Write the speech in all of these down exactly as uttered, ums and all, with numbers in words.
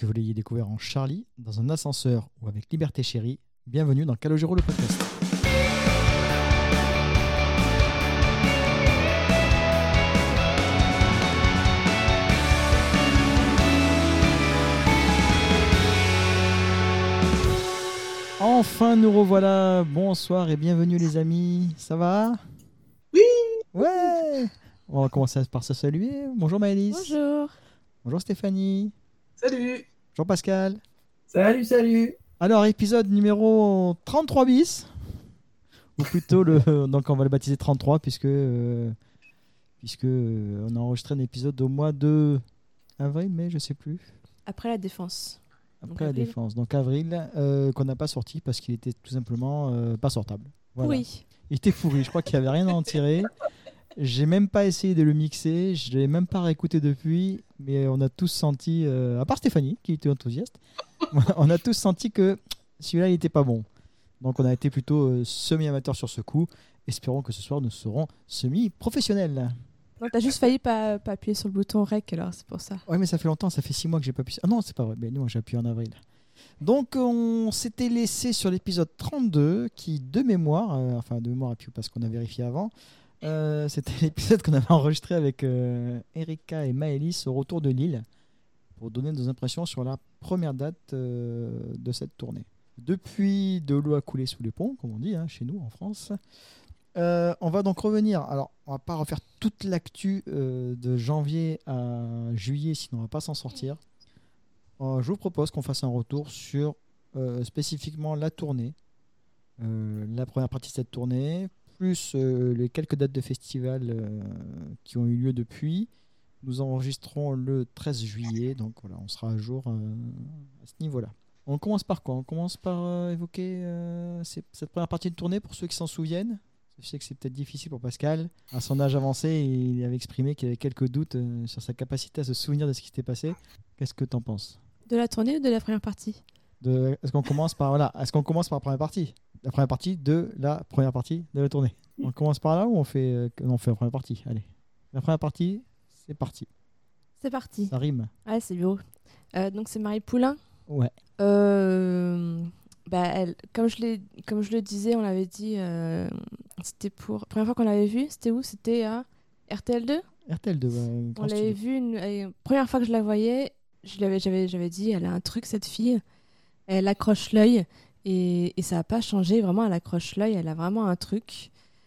que vous l'ayez découvert en Charlie, dans un ascenseur ou avec Liberté Chérie, bienvenue dans Calogero le podcast. Enfin, nous revoilà. Bonsoir et bienvenue les amis. Ça va ? Oui. Ouais. On va commencer par se saluer. Bonjour Maëlys. Bonjour. Bonjour Stéphanie. Salut. Bonjour Pascal. Salut, salut. Alors, épisode numéro trente-trois bis. Ou plutôt, le, donc on va le baptiser trente-trois puisque, euh, puisque euh, on a enregistré un épisode au mois de avril, mai, je sais plus. Après la défense. Après Donc, la avril. défense. Donc avril, euh, qu'on n'a pas sorti parce qu'il était tout simplement euh, pas sortable. Voilà. Oui. Il était pourri, je crois qu'il n'y avait rien à en tirer. J'ai même pas essayé de le mixer, je l'ai même pas réécouté depuis, mais on a tous senti, euh, à part Stéphanie qui était enthousiaste, on a tous senti que celui-là il était pas bon. Donc on a été plutôt euh, semi-amateur sur ce coup. Espérons que ce soir nous serons semi-professionnels. Non, t'as juste failli pas, pas appuyer sur le bouton rec, alors c'est pour ça. Ouais, mais ça fait longtemps, ça fait six mois que j'ai pas pu. Ah non, c'est pas vrai, mais non, j'ai appuyé en avril. Donc on s'était laissé sur l'épisode trente-deux qui, de mémoire, euh, enfin de mémoire, et puis parce qu'on a vérifié avant, euh, c'était l'épisode qu'on avait enregistré avec euh, Erika et Maëlys au retour de Lille pour donner nos impressions sur la première date euh, de cette tournée. Depuis, de l'eau a coulé sous les ponts, comme on dit hein, chez nous en France. Euh, on va donc revenir. Alors, on va pas refaire toute l'actu euh, de janvier à juillet, sinon on va pas s'en sortir. Euh, je vous propose qu'on fasse un retour sur euh, spécifiquement la tournée, euh, la première partie de cette tournée, plus euh, les quelques dates de festival euh, qui ont eu lieu depuis. Nous enregistrons le treize juillet, donc voilà, on sera à jour euh, à ce niveau-là. On commence par quoi ? On commence par euh, évoquer euh, ces- cette première partie de tournée pour ceux qui s'en souviennent. Je sais que c'est peut-être difficile pour Pascal. À son âge avancé, il avait exprimé qu'il avait quelques doutes euh, sur sa capacité à se souvenir de ce qui s'était passé. Qu'est-ce que tu en penses ? De la tournée ou de la première partie ? de, Est-ce qu'on commence par voilà, est-ce qu'on commence par la première partie ? La première partie de la première partie de la tournée. On commence par là ou on fait euh, non, on fait la première partie. Allez, la première partie, c'est parti. C'est parti. Ça rime. Ouais, c'est beau. Euh, donc c'est Marie Poulain. Ouais. Euh, bah, elle, comme, je l'ai, comme je le disais, on l'avait dit, euh, c'était pour... La première fois qu'on l'avait vue, c'était où ? C'était à R T L deux ? R T L deux. Ouais, On grand l'avait studio. vue, une, euh, première fois que je la voyais, je l'avais, j'avais, j'avais dit, elle a un truc, cette fille. Elle accroche l'œil et, et ça n'a pas changé. Vraiment, elle accroche l'œil, elle a vraiment un truc.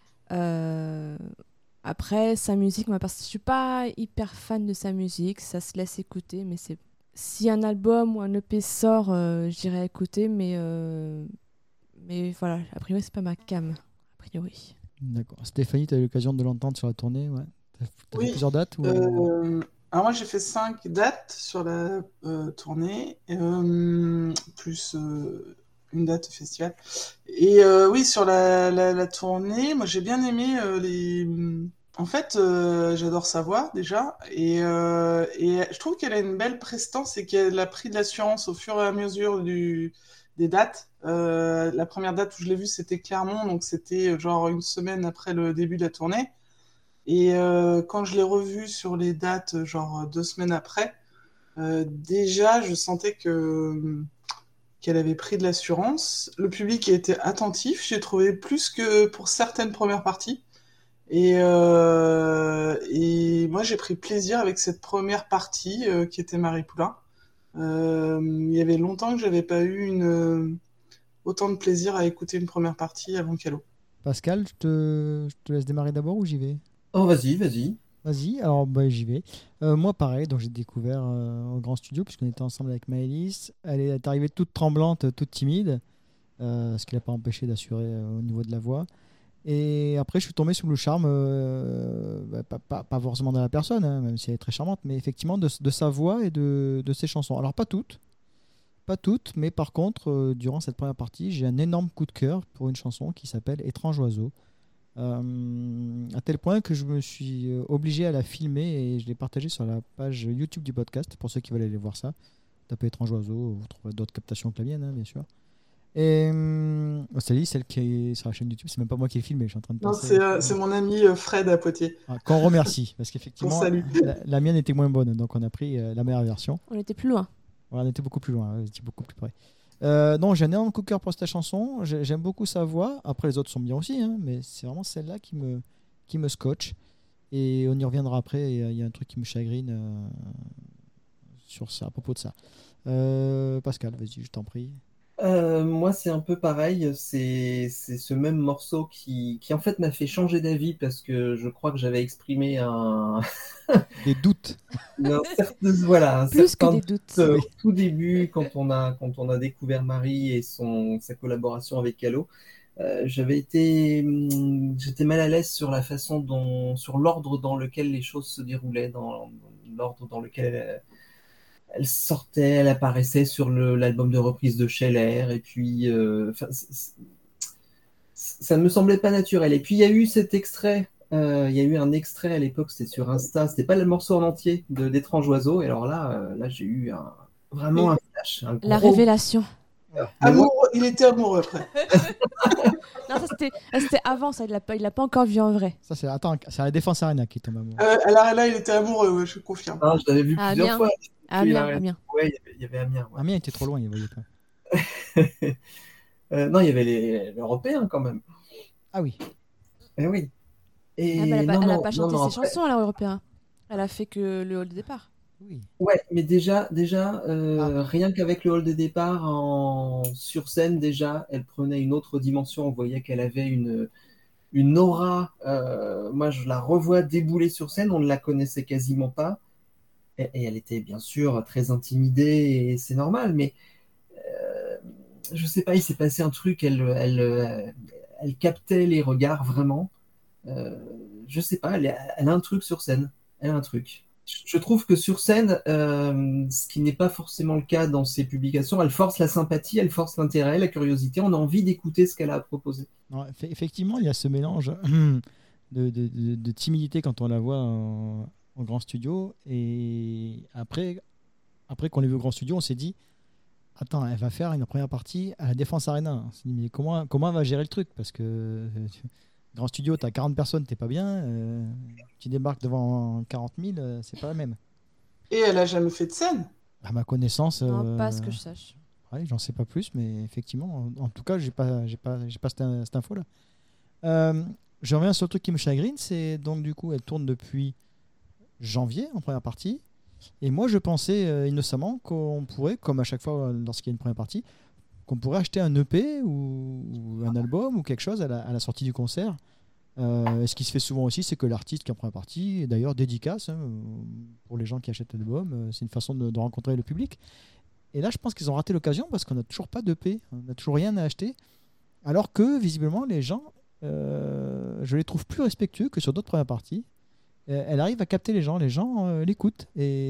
Euh, Après, sa musique, moi, parce que je suis pas hyper fan de sa musique, ça se laisse écouter, mais c'est si un album ou un E P sort, euh, j'irai écouter, mais euh, mais voilà, a priori c'est pas ma cam, a priori. D'accord. Stéphanie, tu as eu l'occasion de l'entendre sur la tournée, ouais. T'as, t'as Oui. fait plusieurs dates ou... Euh, alors moi j'ai fait cinq dates sur la euh, tournée, euh, plus euh, une date au festival. Et euh, oui, sur la, la, la tournée, moi j'ai bien aimé euh, les... En fait, euh, j'adore sa voix déjà, et, euh, et je trouve qu'elle a une belle prestance et qu'elle a pris de l'assurance au fur et à mesure du, des dates. Euh, la première date où je l'ai vue, c'était Clermont, donc c'était genre une semaine après le début de la tournée. Et euh, quand je l'ai revue sur les dates, genre deux semaines après, euh, déjà je sentais que qu'elle avait pris de l'assurance. Le public a été attentif, j'ai trouvé plus que pour certaines premières parties. Et, euh, et moi, j'ai pris plaisir avec cette première partie euh, qui était Marie Poulain. Euh, il y avait longtemps que j'avais pas eu une, euh, autant de plaisir à écouter une première partie avant Calo. Pascal, je te... je te laisse démarrer d'abord ou j'y vais ? Oh, vas-y, vas-y. Vas-y, alors bah, j'y vais. Euh, moi, pareil, donc j'ai découvert euh, au grand studio, puisqu'on était ensemble avec Maëlys. Elle est arrivée toute tremblante, toute timide, euh, ce qui l'a pas empêché d'assurer euh, au niveau de la voix. Et après, je suis tombé sous le charme, euh, bah, pas, pas, pas forcément de la personne, hein, même si elle est très charmante, mais effectivement de, de sa voix et de, de ses chansons. Alors, pas toutes, pas toutes, mais par contre, euh, durant cette première partie, j'ai un énorme coup de cœur pour une chanson qui s'appelle Étrange oiseau. Euh, à tel point que je me suis euh, obligé à la filmer et je l'ai partagée sur la page YouTube du podcast pour ceux qui veulent aller voir ça. Tapez Étrange oiseau, vous trouverez d'autres captations que la mienne, hein, bien sûr. Et euh, c'est celle qui est sur la chaîne YouTube, c'est même pas moi qui l'ai filmé, je suis en train de Non, penser. c'est, euh, c'est mon ami euh, Fred à Poitiers. Ah, qu'on remercie, parce Qu'on qu'effectivement, salue. la, la mienne était moins bonne, donc on a pris euh, la meilleure version. On était plus loin. Voilà, on était beaucoup plus loin, on était beaucoup plus près. Euh, non, j'ai un énorme coup de cœur pour cette chanson. J'ai- J'aime beaucoup sa voix. Après, les autres sont bien aussi, hein, mais c'est vraiment celle-là qui me, qui me scotche. Et on y reviendra après. Il y a- il y a un truc qui me chagrine euh, sur ça, à propos de ça. Euh, Pascal, vas-y, je t'en prie. Euh, moi, c'est un peu pareil. C'est c'est ce même morceau qui, qui en fait m'a fait changer d'avis parce que je crois que j'avais exprimé un, Des doutes. un certain, voilà, un Plus que certain des doute doutes. euh, Oui. au tout début quand on a, quand on a découvert Marie et son, sa collaboration avec Calo. Euh, j'avais été, hum, j'étais mal à l'aise sur la façon dont, sur l'ordre dans lequel les choses se déroulaient, dans, dans l'ordre dans lequel elle, elle sortait, elle apparaissait sur le- l'album de reprise de Scheller, et puis, euh, enfin, c- c- ça ne me semblait pas naturel. Et puis il y a eu cet extrait, euh, il y a eu un extrait à l'époque, c'était sur Insta, c'était pas le morceau en entier de d'Étrange Oiseau, et alors là, euh, là j'ai eu un, vraiment un flash, un La gros. révélation. Mais ouais, Amoureux, il était amoureux après. Non, ça c'était ah, c'était avant, ça, il l'a pas, il l'a pas encore vu en vrai. Ça, c'est, attends, c'est à la Défense Arena qui tombe amoureux. Euh, à l'arena, il était amoureux, ouais, je confirme. hein, je l'avais vu Ah, plusieurs Amiens. fois. Amiens, Il a- Amiens. Ouais, il y avait, il y avait Amiens. Ouais. Amiens était trop loin, il voyait pas. Euh, non, il y avait les l'Européen quand même. Ah oui. Eh oui. Et Ah, bah, elle a pas, non, elle a non, pas non, chanté non, ses après- chansons à l'européen. Elle a fait que le hall de départ. Oui. Ouais, mais déjà, déjà, euh, Ah. rien qu'avec le hall de départ en sur scène, déjà, elle prenait une autre dimension. On voyait qu'elle avait une une aura. Euh, moi, je la revois débouler sur scène. On ne la connaissait quasiment pas, et, et elle était bien sûr très intimidée, et c'est normal. Mais euh, je sais pas, il s'est passé un truc. Elle, elle, euh, elle captait les regards vraiment. Euh, je sais pas, elle, elle a un truc sur scène. Elle a un truc. Je trouve que sur scène, euh, ce qui n'est pas forcément le cas dans ses publications, elle force la sympathie, elle force l'intérêt, la curiosité. On a envie d'écouter ce qu'elle a à proposer. Non, eff- effectivement, il y a ce mélange de, de- de- de timidité quand on la voit en, en grand studio. Et après, après qu'on l'ait vu au grand studio, on s'est dit attends, elle va faire une première partie à la Défense Arena. On s'est dit mais comment, comment elle va gérer le truc? Parce que euh, tu- grand studio, t'as quarante personnes, t'es pas bien. euh, tu débarques devant quarante mille, euh, c'est pas la même. Et elle a jamais fait de scène. À ma connaissance, Non, euh, pas à ce que je sache. ouais, j'en sais pas plus, mais effectivement, en, en tout cas, j'ai pas, j'ai pas, j'ai pas cette, cette info-là. Euh, je reviens sur le truc qui me chagrine, c'est donc du coup, elle tourne depuis janvier en première partie. Et moi, je pensais euh, innocemment qu'on pourrait, comme à chaque fois euh, lorsqu'il y a une première partie, qu'on pourrait acheter un E P ou, ou un album ou quelque chose à la, à la sortie du concert. Euh, et ce qui se fait souvent aussi, c'est que l'artiste qui est en première partie, et d'ailleurs dédicace hein, pour les gens qui achètent l'album, euh, c'est une façon de, de rencontrer le public. Et là, je pense qu'ils ont raté l'occasion parce qu'on n'a toujours pas d'E P, on n'a toujours rien à acheter. Alors que visiblement, les gens, euh, je les trouve plus respectueux que sur d'autres premières parties. Euh, elle arrive à capter les gens, les gens euh, l'écoutent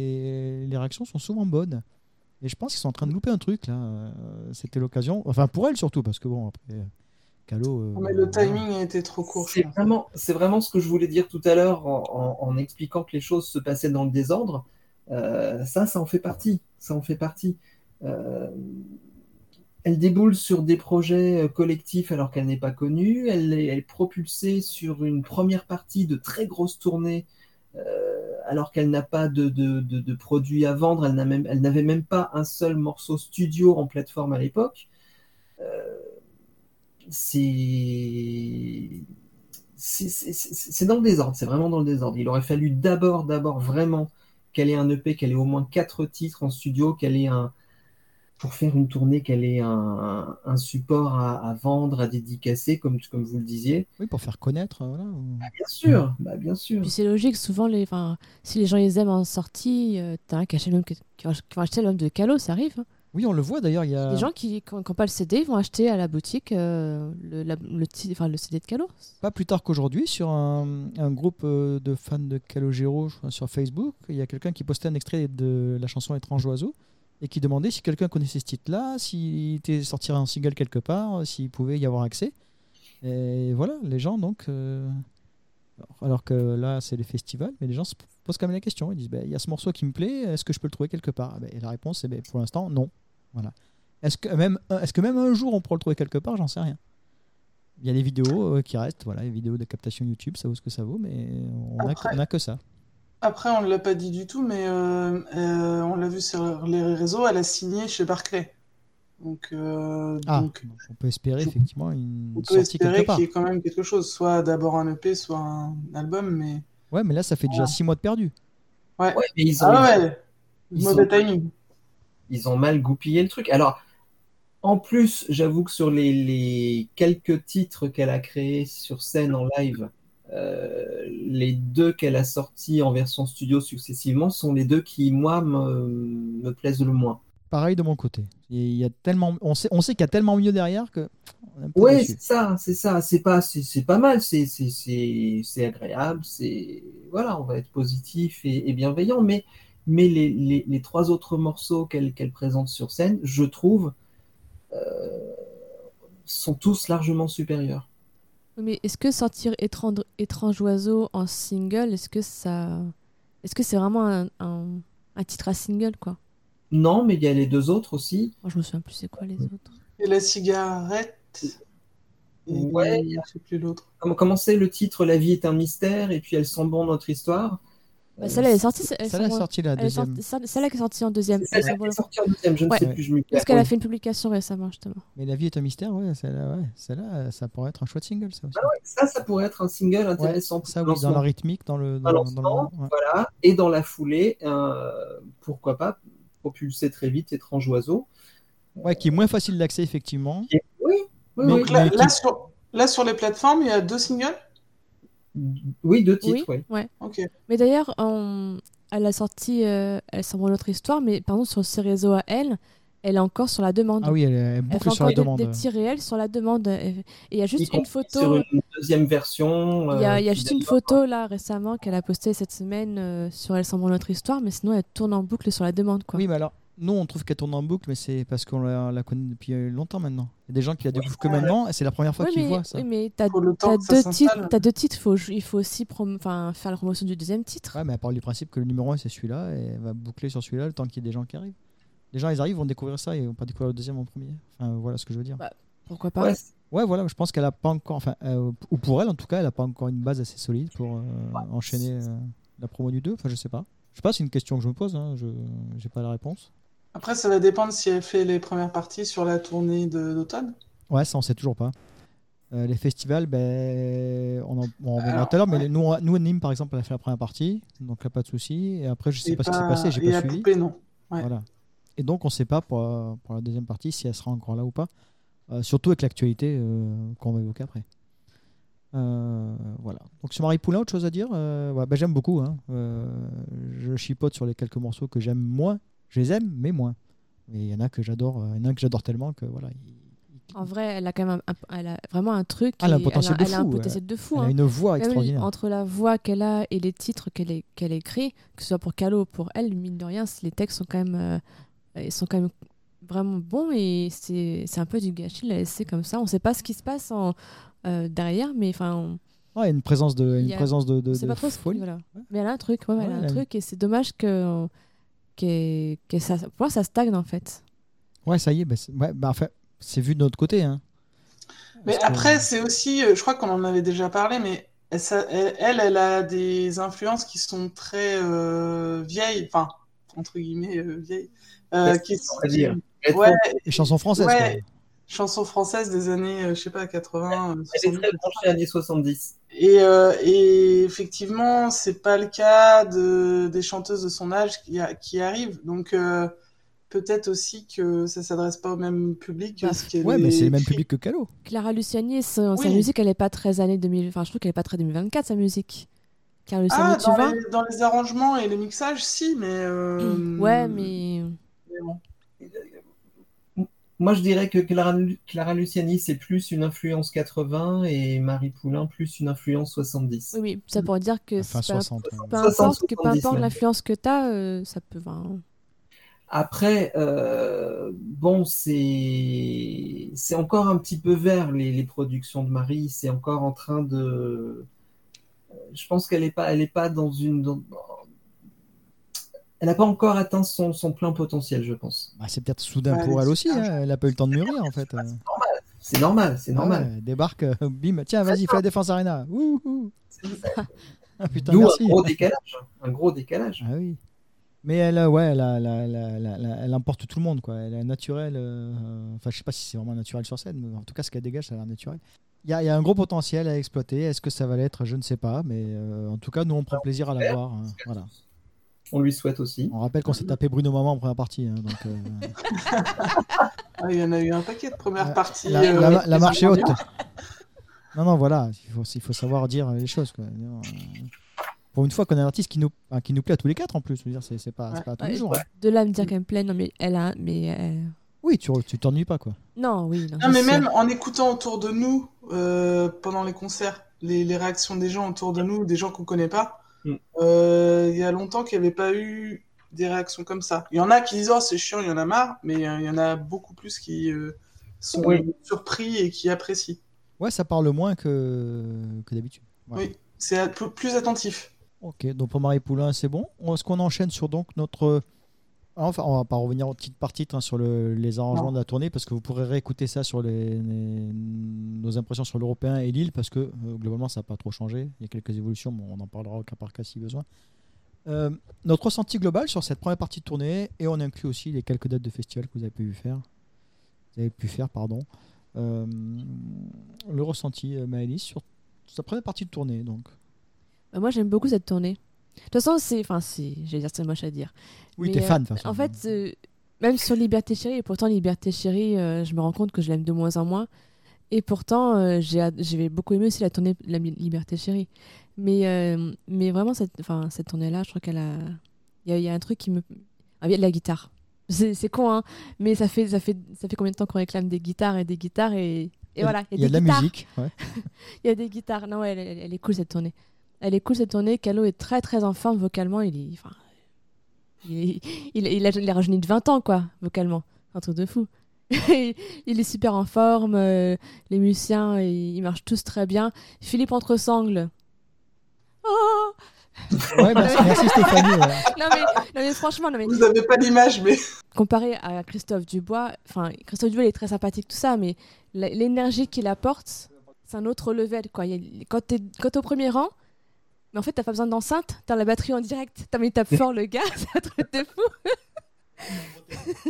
et les réactions sont souvent bonnes. Et je pense qu'ils sont en train de louper un truc là. Euh, C'était l'occasion, enfin pour elle surtout, parce que bon, après, Calo. Euh, Mais le voilà. timing a été trop court, je C'est pense. vraiment, c'est vraiment ce que je voulais dire tout à l'heure en, en- en expliquant que les choses se passaient dans le désordre. Euh, ça, ça en fait partie. Ça en fait partie. Euh, elle déboule sur des projets euh, collectifs alors qu'elle n'est pas connue. Elle est, elle est propulsée sur une première partie de très grosses tournées euh, alors qu'elle n'a pas de, de, de, de produits à vendre. Elle n'a même, elle n'avait même pas un seul morceau studio en plateforme à l'époque. Euh, c'est c'est c'est- c'est- c'est dans le désordre, c'est vraiment dans le désordre. Il aurait fallu d'abord, d'abord vraiment qu'elle ait un E P, qu'elle ait au moins quatre titres en studio, qu'elle ait un, pour faire une tournée, qu'elle ait un, un support à, à vendre, à dédicacer, comme, comme vous le disiez. Oui, pour faire connaître. euh, Voilà. Bien sûr, bah bien sûr. Puis c'est logique, souvent, les, enfin, si les gens les aiment en sortie, euh, t'as un qui achète l'homme qui, qui va qui va acheter l'homme de Calo, ça arrive. Hein. Oui, on le voit d'ailleurs. Il y a. Les gens qui n'ont pas le C D, ils vont acheter à la boutique euh, le, la- le, ti- enfin, le C D de Calo. Pas plus tard qu'aujourd'hui, sur un, un groupe euh, de fans de Calogero je crois, sur Facebook, il y a quelqu'un qui postait un extrait de la chanson Étrange Oiseau et qui demandait si quelqu'un connaissait ce titre-là, s'il était sorti en single quelque part, s'il pouvait y avoir accès. Et voilà, les gens donc. euh, alors- Alors que là, c'est les festivals, mais les gens se posent quand même la question. Ils disent ben, il y a ce morceau qui me plaît, est-ce que je peux le trouver quelque part? Ben, et la réponse, c'est ben, pour l'instant, non. Voilà. Est-ce que, même, est-ce que même un jour on pourra le trouver quelque part? J'en sais rien. Il y a des vidéos euh, qui restent, voilà, les vidéos de captation YouTube, ça vaut ce que ça vaut, mais on n'a Après- on a que ça. après, on ne l'a pas dit du tout, mais euh, euh, on l'a vu sur les réseaux, elle a signé chez Barclay. Donc, euh, Ah, donc donc on peut espérer je- effectivement on une peut sortie quelque espérer part. qu'il y ait quand même quelque chose, soit d'abord un E P, soit un album, mais Ouais, mais là, ça fait déjà six mois de perdu. ouais. Ouais, mais ils ont, Ah ouais, ils mauvais ont, timing. ils ont mal goupillé le truc. Alors, en plus, j'avoue que sur les, les quelques titres qu'elle a créés sur scène en live, euh, les deux qu'elle a sortis en version studio successivement sont les deux qui, moi, me, me plaisent le moins. Pareil de mon côté. Et il y a tellement, on sait, on sait qu'il y a tellement mieux derrière que on est un peu Ouais, déçu. c'est ça, c'est ça. C'est pas, c'est, c'est pas mal. C'est, c'est, c'est, c'est agréable. C'est, voilà, on va être positif et, et bienveillant. Mais, mais les, les, les trois autres morceaux qu'elle qu'elle présente sur scène, je trouve, euh, sont tous largement supérieurs. Mais est-ce que sortir étrange, étrange oiseau en single, est-ce que ça, est-ce que c'est vraiment un, un, un titre à single quoi? Non, mais il y a les deux autres aussi. Moi, je me souviens plus c'est quoi les autres. Et la cigarette, et Ouais. je sais plus l'autre. Comment comment c'est le titre? La vie est un mystère et puis elle sent bon notre histoire. Bah, celle-là elle est sortie, c'est- elle Ça l'a semble- sorti la elle est deuxième. sortie- celle- celle-là qui est sortie en deuxième. C'est celle Elle qui est semble- sortie en deuxième, je ne Ouais. sais plus. Je me Parce qu'elle a oui. fait une publication récemment justement. Mais la vie est un mystère, ouais, celle-là, ouais, celle-là, ça pourrait être un chouette single, ça aussi. Ah ouais, ça, ça pourrait être un single intéressant. Ça, pour oui, dans lancement. la rythmique, dans le, dans, Un le- lancement, dans le- ouais. voilà. Et dans la foulée, euh, pourquoi pas propulser très vite Étrange Oiseau. Ouais, qui est moins facile d'accès, effectivement. Qui est- Oui, oui, Mais- oui. Donc là, mais qui- là, sur, là, sur les plateformes, il y a deux singles. Oui, deux titres, Oui, oui. ouais. Ok. Mais d'ailleurs, on- elle a sorti, euh, elle semble notre histoire, mais par exemple sur ses réseaux à elle, elle est encore sur la demande. Ah oui, elle, elle Elle boucle fait sur encore la des, demande. des petits réels sur la demande. Et et il y a Y juste une compris photo. sur une deuxième version. Il y a, euh, il y a qui juste une date- photo là récemment qu'elle a postée cette semaine euh, sur Elle semble notre histoire, mais sinon elle tourne en boucle sur la demande quoi. Oui, mais alors, nous, on trouve qu'elle tourne en boucle, mais c'est parce qu'on la, la connaît depuis euh, longtemps maintenant. Il y a des gens qui la découvrent que maintenant, et c'est la première fois Oui, qu'ils mais, voient ça. oui, mais t'as Faut le temps t'as que ça deux s'installe. titres, t'as deux titres, faut, il faut aussi prom- enfin, faire la promotion du deuxième titre. Ouais, mais à part du principe que le numéro un, c'est celui-là, et elle va boucler sur celui-là le temps qu'il y ait des gens qui arrivent. Les gens, ils arrivent, vont découvrir ça, et ils vont pas découvrir le deuxième en premier. Enfin, voilà ce que je veux dire. Bah, Pourquoi pas? Ouais, Ouais, voilà, je pense qu'elle a pas encore, enfin, euh, ou pour elle en tout cas, elle a pas encore une base assez solide pour euh, enchaîner euh, la promo du deux. Enfin, je sais pas. Je sais pas, c'est une question que je me pose, hein. Je j'ai pas la réponse. Après, ça va dépendre si elle fait les premières parties sur la tournée de- d'automne. Ouais, ça on sait toujours pas. Euh, les festivals, ben, on en, on en reviendra Alors, tout à l'heure, mais ouais. les- nous, nous, Nîmes par exemple, elle a fait la première partie, donc là pas de souci. Et après, je sais Et pas ce qui s'est passé, j'ai et pas à suivi. Poupée, non. Ouais. Voilà. Et donc on sait pas pour, euh, pour la deuxième partie si elle sera encore là ou pas. Euh, surtout avec l'actualité euh, qu'on va évoquer après. Euh, voilà. Donc sur Marie Poulain, autre chose à dire euh, ouais, ben, j'aime beaucoup. Hein. Euh, je chipote sur les quelques morceaux que j'aime moins. Je les aime, mais moins. Mais il y en a que j'adore. euh, Il y en a un que j'adore tellement que voilà. il- il- En vrai, elle a quand même un, un- elle a vraiment un truc. Ah, elle a un et potentiel elle a, de elle a un fou, potentiel de fou. Elle hein. a une voix Même extraordinaire. entre la voix qu'elle a et les titres qu'elle é- qu'elle écrit, que ce soit pour Calo ou pour elle, mine de rien, les textes sont quand même, euh, ils sont quand même vraiment bons et c'est c'est un peu du gâchis de la laisser comme ça. On sait pas ce qui se passe en, euh, derrière, mais enfin, on- Ouais, il y a une présence de, Il une y a- présence de, de, on sait de pas trop ce folie. voilà. Mais elle a un truc, ouais, elle Ouais, a un elle a truc et c'est dommage que, que, que ça, pour moi, ça stagne en fait. Ouais, ça y est. Bah, c'est ouais, bah, enfin, c'est vu de notre côté. Hein. Mais Parce que- après, c'est aussi, euh, je crois qu'on en avait déjà parlé, mais elle, ça- elle, elle, elle a des influences qui sont très euh, vieilles, enfin, entre guillemets, euh, vieilles. euh, Ouais, qui, on va dire. Rétro. ouais, Les chansons françaises. ouais, quoi. chansons françaises des années, euh, je sais pas, quatre-vingts, euh, Elle est soixante-dix. très branchée années soixante-dix. Et, euh, et effectivement, c'est pas le cas de, des chanteuses de son âge qui, a- qui arrivent. Donc, euh, peut-être aussi que ça s'adresse pas au même public que Bah, ce qu'elle Ouais, mais c'est le même écrit. public que Calo. Clara Luciani, son- sa Oui. musique, elle est pas très année deux mille. Enfin, je trouve qu'elle est pas très deux mille vingt-quatre sa musique. Clara Luciani, Ah, tu dans vois? les, dans les arrangements et les mixages, si, mais... euh, Ouais, mais mais bon. Moi, je dirais que Clara, Clara Luciani, c'est plus une influence quatre-vingts et Marie Poulain, plus une influence soixante-dix. oui, oui, ça pour dire que Enfin, c'est pas- soixante. ouais. peu soixante, importe, que peu soixante-dix importe même. l'influence que t'as, euh, ça peut. Enfin, Après, euh, bon, c'est c'est encore un petit peu vert les, les productions de Marie. C'est encore en train de. Je pense qu'elle est pas, elle est pas dans une. dans- Elle n'a pas encore atteint son, son plein potentiel, je pense. Bah, c'est peut-être soudain Ouais, pour elle c'est aussi. super. Hein. Elle a pas eu le temps de mûrir en fait. euh. C'est normal, c'est normal. Ouais, débarque, euh, bim, tiens, vas-y, fais la défense Arena. Wouhou. Ah, putain, D'où merci. un gros décalage. Un gros décalage. Ah oui. Mais elle, a- ouais, elle, a- elle, a- elle, a- elle, a- elle, a- elle emporte tout le monde, quoi. Elle est naturelle. euh, Enfin, je sais pas si c'est vraiment naturel sur scène, mais en tout cas, ce qu'elle dégage, ça a l'air naturel. Il y a, il y a un gros potentiel à exploiter. Est-ce que ça va l'être? Je ne sais pas, mais euh, en tout cas, nous, on prend plaisir à la voir. hein. Voilà. On lui souhaite aussi. On rappelle qu'on s'est tapé Bruno Maman en première partie, hein, donc. euh, Ah, il y en a eu un paquet de premières La- parties. La, euh, la- la les marche est haute. Irlandais. Non, non, voilà, il faut, il faut savoir dire les choses. Quoi. Euh, Pour une fois qu'on a un artiste qui nous, enfin, qui nous plaît à tous les quatre en plus, je veux dire, c'est, c'est pas, c'est pas à tous les Ouais, jours. hein. De là à me dire qu'elle me plaît, non mais elle a, mais euh, Oui, tu, tu t'ennuies pas, quoi. non, oui, non. Non, mais c'est même sûr. en écoutant autour de nous, euh, pendant les concerts, les, les réactions des gens autour de nous, des gens qu'on connaît pas, Mm. euh, il y a longtemps qu'il n'y avait pas eu des réactions comme ça. Il y en a qui disent, oh, c'est chiant, il y en a marre, mais euh, il y en a beaucoup plus qui euh, sont Oui. surpris et qui apprécient. Ouais, ça parle moins que, que d'habitude. Ouais. Oui, c'est à- p- plus attentif. Ok, donc pour Marie Poulain, c'est bon. Est-ce qu'on enchaîne sur donc notre. Enfin, on va pas revenir aux petites parties hein, sur le- les arrangements Non. de la tournée parce que vous pourrez réécouter ça sur les, les- nos impressions sur l'Européen et Lille parce que euh, globalement ça n'a pas trop changé. Il y a quelques évolutions, mais on en parlera au cas par cas si besoin. Euh, notre ressenti global sur cette première partie de tournée et on inclut aussi les quelques dates de festival que vous avez pu faire. Vous avez pu faire, pardon. Euh, le ressenti, euh, Maëlys, sur sa première partie de tournée donc. Bah, moi, j'aime beaucoup cette tournée. De toute façon, c'est, enfin, c'est, j'allais dire, c'est moche à dire. Oui, Mais, t'es euh, fan de toute façon. En fait, euh, même sur Liberté Chérie, et pourtant Liberté Chérie, euh, je me rends compte que je l'aime de moins en moins. Et pourtant, euh, j'ai, ad- j'ai beaucoup aimé aussi la tournée la Mi- Liberté Chérie. Mais, euh, mais vraiment, cette, enfin, cette tournée-là, je crois qu'elle a, il y a, il y a un truc qui me, ah, il y a de la guitare. C'est, c'est con, hein. Mais ça fait, ça fait, ça fait combien de temps qu'on réclame des guitares et des guitares et, et Il y a- voilà. il y a de des la guitares. musique. Ouais. Il y a des guitares. Non, ouais, elle, elle- elle est cool cette tournée. Elle est cool cette tournée. Calo est très très en forme vocalement. Il est, enfin, il, est- il, il a, il a rajeuni de vingt ans quoi, vocalement. Un truc de fou. Il est super en forme. euh, les musiciens, ils, ils marchent tous très bien. Philippe Entresangles. Oh Ouais, merci, merci Stéphanie. ouais. non mais, non mais franchement, non mais Vous n'avez pas l'image, mais comparé à Christophe Dubois, enfin Christophe Dubois il est très sympathique tout ça, mais la- l'énergie qu'il apporte, c'est un autre level quoi. Il y a- quand t'es quand t'es au premier rang, mais en fait t'as pas besoin d'enceinte, t'as la batterie en direct, t'as mis tape fort le gars, c'est un truc de fou.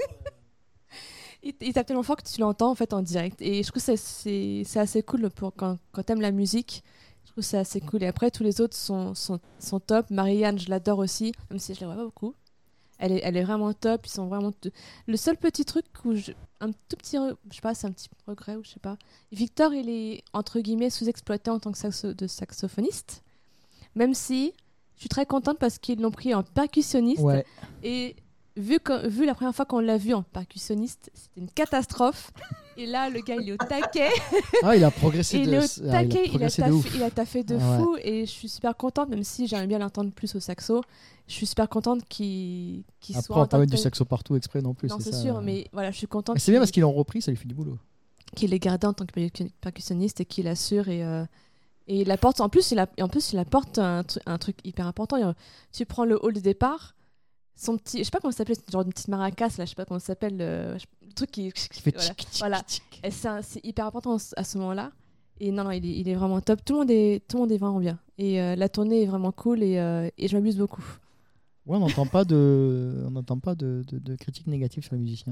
il, il tape tellement fort que tu l'entends en fait en direct, et je trouve que c'est c'est c'est assez cool pour quand quand t'aimes la musique. Je trouve que c'est assez cool. Et après tous les autres sont sont, sont top. Marianne, je l'adore aussi, même si je la vois pas beaucoup. Elle est, elle est vraiment top. Ils sont vraiment. t- Le seul petit truc où je, un tout petit, re- je sais pas, c'est un petit regret ou je sais pas. Victor, il est entre guillemets sous-exploité en tant que saxo- de saxophoniste, même si je suis très contente parce qu'ils l'ont pris en percussionniste. Ouais. Et vu que, vu la première fois qu'on l'a vu en percussionniste, c'était une catastrophe. Et là, le gars, il est au taquet. Ah, il a progressé Et de, il est au ah, il a taquet, il a, progressé de taffé, ouf. il a taffé de Ouais. fou. Et je suis super contente, même si j'aimerais bien l'entendre plus au saxo. Je suis super contente qu'il qu'il Après, soit on en va tant pas que mettre du tel. saxo partout exprès non plus. Non, c'est ça. sûr, mais voilà, je suis contente Mais c'est bien qu'il parce qu'ils l'ont repris, ça lui fait du boulot. qu'il l'ait gardé en tant que percu- percussionniste et qu'il assure. Et, euh, et il apporte, en plus, il, a, en plus, il apporte un, tru- un truc hyper important. Il- Tu prends le hall de départ, son petit, je sais pas comment ça s'appelle, c'est genre une petite maracas, là, je sais pas comment ça s'appelle, le, le truc qui, Qui fait voilà. tic, tic, Voilà. tic. Et c'est un- c'est hyper important à ce moment-là. Et non, non, il est, il est vraiment top. Tout le monde est, tout le monde est vraiment bien. Et euh, la tournée est vraiment cool et, euh, et je m'amuse beaucoup. Ouais, on n'entend pas de, on n'entend pas de, de, de critiques négatives sur les musiciens.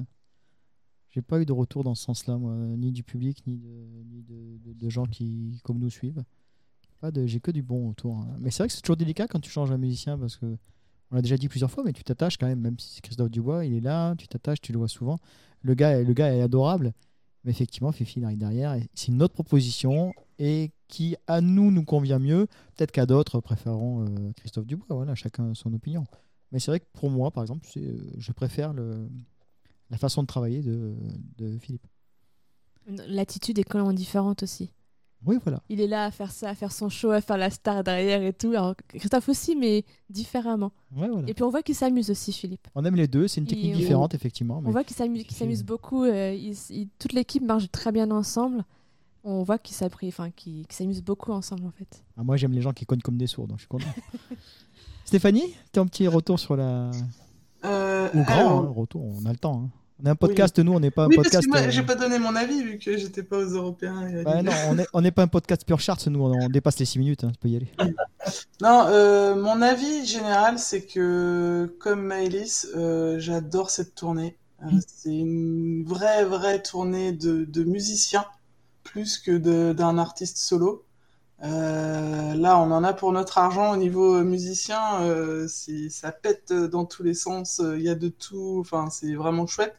J'ai pas eu de retour dans ce sens-là, moi, ni du public, ni de, ni de, de, de gens qui, comme nous, suivent. Pas de, j'ai que du bon autour. hein. Mais c'est vrai que c'est toujours délicat quand tu changes un musicien parce que on l'a déjà dit plusieurs fois, mais tu t'attaches quand même, même si c'est Christophe Dubois, il est là, tu t'attaches, tu le vois souvent. Le gars, le gars est adorable, mais effectivement, Fifi il arrive derrière. et C'est une autre proposition et qui, à nous, nous convient mieux. Peut-être qu'à d'autres préféreront euh, Christophe Dubois. Voilà, chacun son opinion. Mais c'est vrai que pour moi, par exemple, c'est, euh, je préfère le, la façon de travailler de, de Philippe. L'attitude est quand même différente aussi. Oui, voilà. Il est là à faire ça, à faire son show, à faire la star derrière et tout. Alors, Christophe aussi, mais différemment. Ouais, voilà. Et puis on voit qu'il s'amuse aussi, Philippe. On aime les deux, c'est une technique Il- différente, effectivement. Mais On voit qu'il s'amuse, qu'il Fifi, s'amuse euh, beaucoup. euh, il- il- toute l'équipe marche très bien ensemble. On voit qu'ils s'appri- enfin, qu'ils- qu'ils s'amusent beaucoup ensemble, en fait. ah, moi, j'aime les gens qui cognent comme des sourds, donc je suis content. Stéphanie, tu as un petit retour sur la. Euh, Ou grand, alors, hein, retour, on a le temps. hein. On est un podcast, oui. Nous, on n'est pas un oui, podcast. Oui, parce que moi, euh... j'ai pas donné mon avis vu que j'étais pas aux Européens. Bah non, on n'est on est pas un podcast pure charts, nous, on, on dépasse les six minutes, hein, tu peux y aller. Non, euh, mon avis général, c'est que, comme Maëlys, euh, j'adore cette tournée. Euh, mmh. C'est une vraie, vraie tournée de, de musiciens, plus que de, d'un artiste solo. Euh, là, on en a pour notre argent au niveau musicien. Euh, c'est, ça pète dans tous les sens. Il y a de tout. Enfin, c'est vraiment chouette.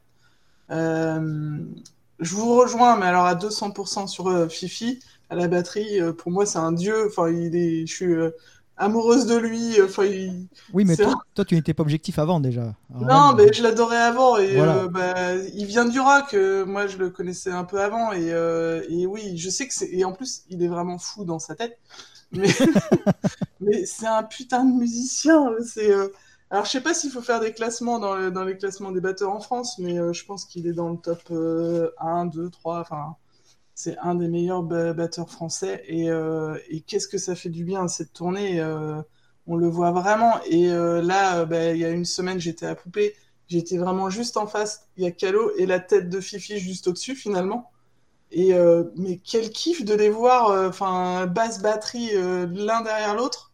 Euh, je vous rejoins, mais alors à deux cents pour cent sur euh, Fifi à la batterie. Euh, pour moi, c'est un dieu. Enfin, il est. Je suis euh, amoureuse de lui. Enfin, il... Oui, mais toi, un... toi, tu n'étais pas objectif avant déjà. Alors, non, mais je l'adorais avant et voilà. euh, bah, il vient du rock. Euh, moi, je le connaissais un peu avant et, euh, et oui, je sais que c'est. Et en plus, il est vraiment fou dans sa tête. Mais, mais c'est un putain de musicien. C'est. Euh... Alors, je sais pas s'il faut faire des classements dans, le, dans les classements des batteurs en France, mais euh, je pense qu'il est dans le top euh, un, deux, trois. Enfin, c'est un des meilleurs b- batteurs français. Et, euh, et qu'est-ce que ça fait du bien cette tournée euh, on le voit vraiment. Et euh, là, bah, il y a une semaine, j'étais à Poupée. J'étais vraiment juste en face. Il y a Calo et la tête de Fifi juste au-dessus, finalement. Et euh, mais quel kiff de les voir, enfin, euh, basse batterie euh, l'un derrière l'autre.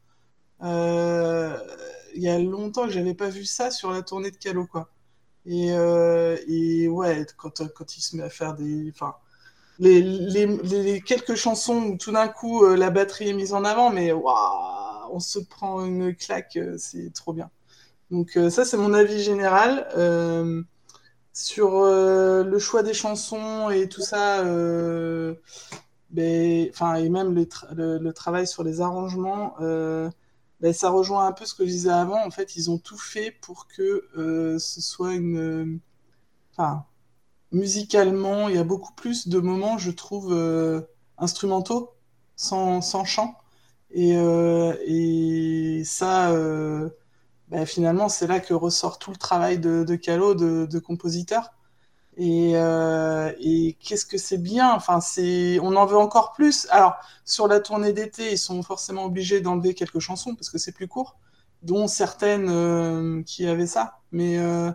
Euh, il y a longtemps que j'avais pas vu ça sur la tournée de Calo, quoi. Et, euh, et ouais, quand, quand il se met à faire des... Enfin, les, les, les quelques chansons où tout d'un coup euh, la batterie est mise en avant, mais waouh, on se prend une claque, euh, c'est trop bien. Donc euh, ça, c'est mon avis général. Euh, sur euh, le choix des chansons et tout ça, euh, ben, et même les tra- le, le travail sur les arrangements... Euh, Ben, ça rejoint un peu ce que je disais avant. En fait, ils ont tout fait pour que euh, ce soit une... Enfin, musicalement, il y a beaucoup plus de moments, je trouve, euh, instrumentaux, sans, sans chant. Et, euh, et ça, euh, ben, finalement, c'est là que ressort tout le travail de, de Calo, de, de compositeur. Et, euh, et qu'est-ce que c'est bien, enfin, c'est... on en veut encore plus. Alors, sur la tournée d'été, ils sont forcément obligés d'enlever quelques chansons parce que c'est plus court, dont certaines euh, qui avaient ça. Mais, euh,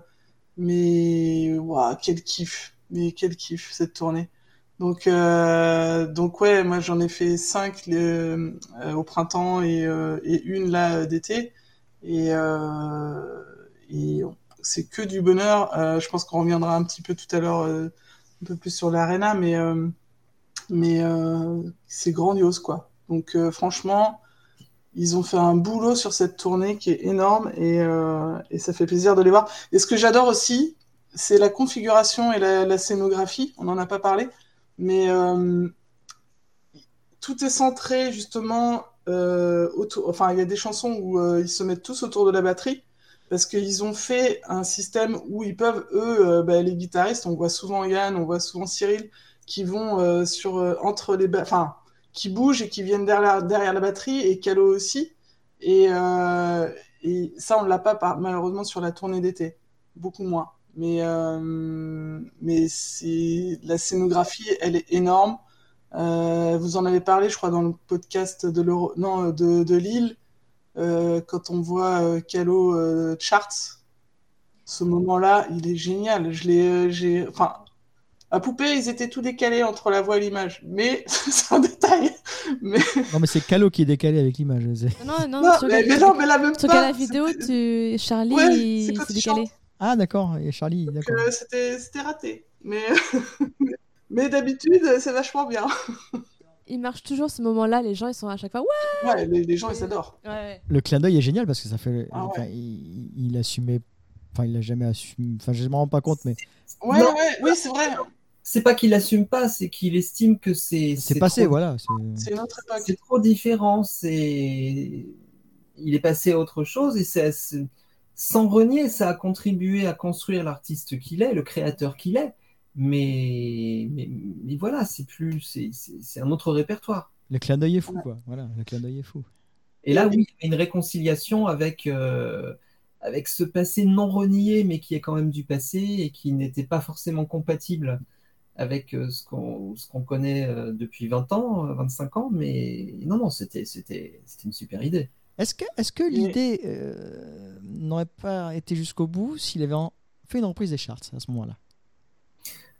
mais waouh, quel kiff, mais quel kiff cette tournée. Donc, euh, donc ouais, moi j'en ai fait cinq le, euh, au printemps et, euh, et une là d'été. Et, euh, et c'est que du bonheur. Euh, je pense qu'on reviendra un petit peu tout à l'heure, euh, un peu plus sur l'Arena, mais, euh, mais euh, c'est grandiose, quoi. Donc euh, franchement, ils ont fait un boulot sur cette tournée qui est énorme et, euh, et ça fait plaisir de les voir. Et ce que j'adore aussi, c'est la configuration et la, la scénographie. On n'en a pas parlé, mais euh, tout est centré justement euh, autour. Enfin, il y a des chansons où euh, ils se mettent tous autour de la batterie. Parce qu'ils ont fait un système où ils peuvent, eux, euh, bah, les guitaristes, on voit souvent Yann, on voit souvent Cyril, qui vont euh, sur, euh, entre les... Ba- enfin, qui bougent et qui viennent derrière, derrière la batterie, et Calo aussi. Et, euh, et ça, on ne l'a pas, par, malheureusement, sur la tournée d'été. Beaucoup moins. Mais, euh, mais c'est, la scénographie, elle est énorme. Euh, vous en avez parlé, je crois, dans le podcast de, l'Euro... non, de, de Lille. Euh, quand on voit euh, Calo euh, Charts, ce moment-là, il est génial. Je l'ai, euh, j'ai, enfin, à Poupée, ils étaient tout décalés entre la voix et l'image, mais c'est un détail. Mais... Non, mais c'est Calo qui est décalé avec l'image. C'est... Non, non, non, sur mais, la, mais non, mais là même sur pas. la vidéo, tu... Charlie, ouais, il s'est décalé. Chante. Ah, d'accord, et Charlie, Donc, d'accord. Euh, c'était, c'était raté, mais mais d'habitude, c'est vachement bien. Il marche toujours ce moment-là, les gens ils sont à chaque fois ouais. Ouais, les, les gens ils s'adorent. Ouais. Le clin d'œil est génial parce que ça fait. Ah ouais. Enfin, il, il assumait. Enfin, il l'a jamais assumé. Enfin, je me rends pas compte, mais. Ouais, non, ouais, oui, c'est vrai. C'est pas qu'il assume pas, c'est qu'il estime que c'est. C'est, c'est passé, trop... voilà. C'est... c'est une autre époque. C'est trop différent. C'est. Il est passé à autre chose et c'est, c'est... sans renier, ça a contribué à construire l'artiste qu'il est, le créateur qu'il est. Mais, mais, mais voilà, c'est plus, c'est, c'est, c'est un autre répertoire. Le clin d'œil est fou, quoi. Voilà, le clin d'œil est fou. Et là, oui, il y a une réconciliation avec, euh, avec ce passé non renié, mais qui est quand même du passé et qui n'était pas forcément compatible avec euh, ce, qu'on, ce qu'on connaît euh, depuis vingt ans, vingt-cinq ans. Mais non, non, c'était, c'était, c'était une super idée. Est-ce que, est-ce que l'idée euh, n'aurait pas été jusqu'au bout s'il avait en... fait une reprise des charts à ce moment-là?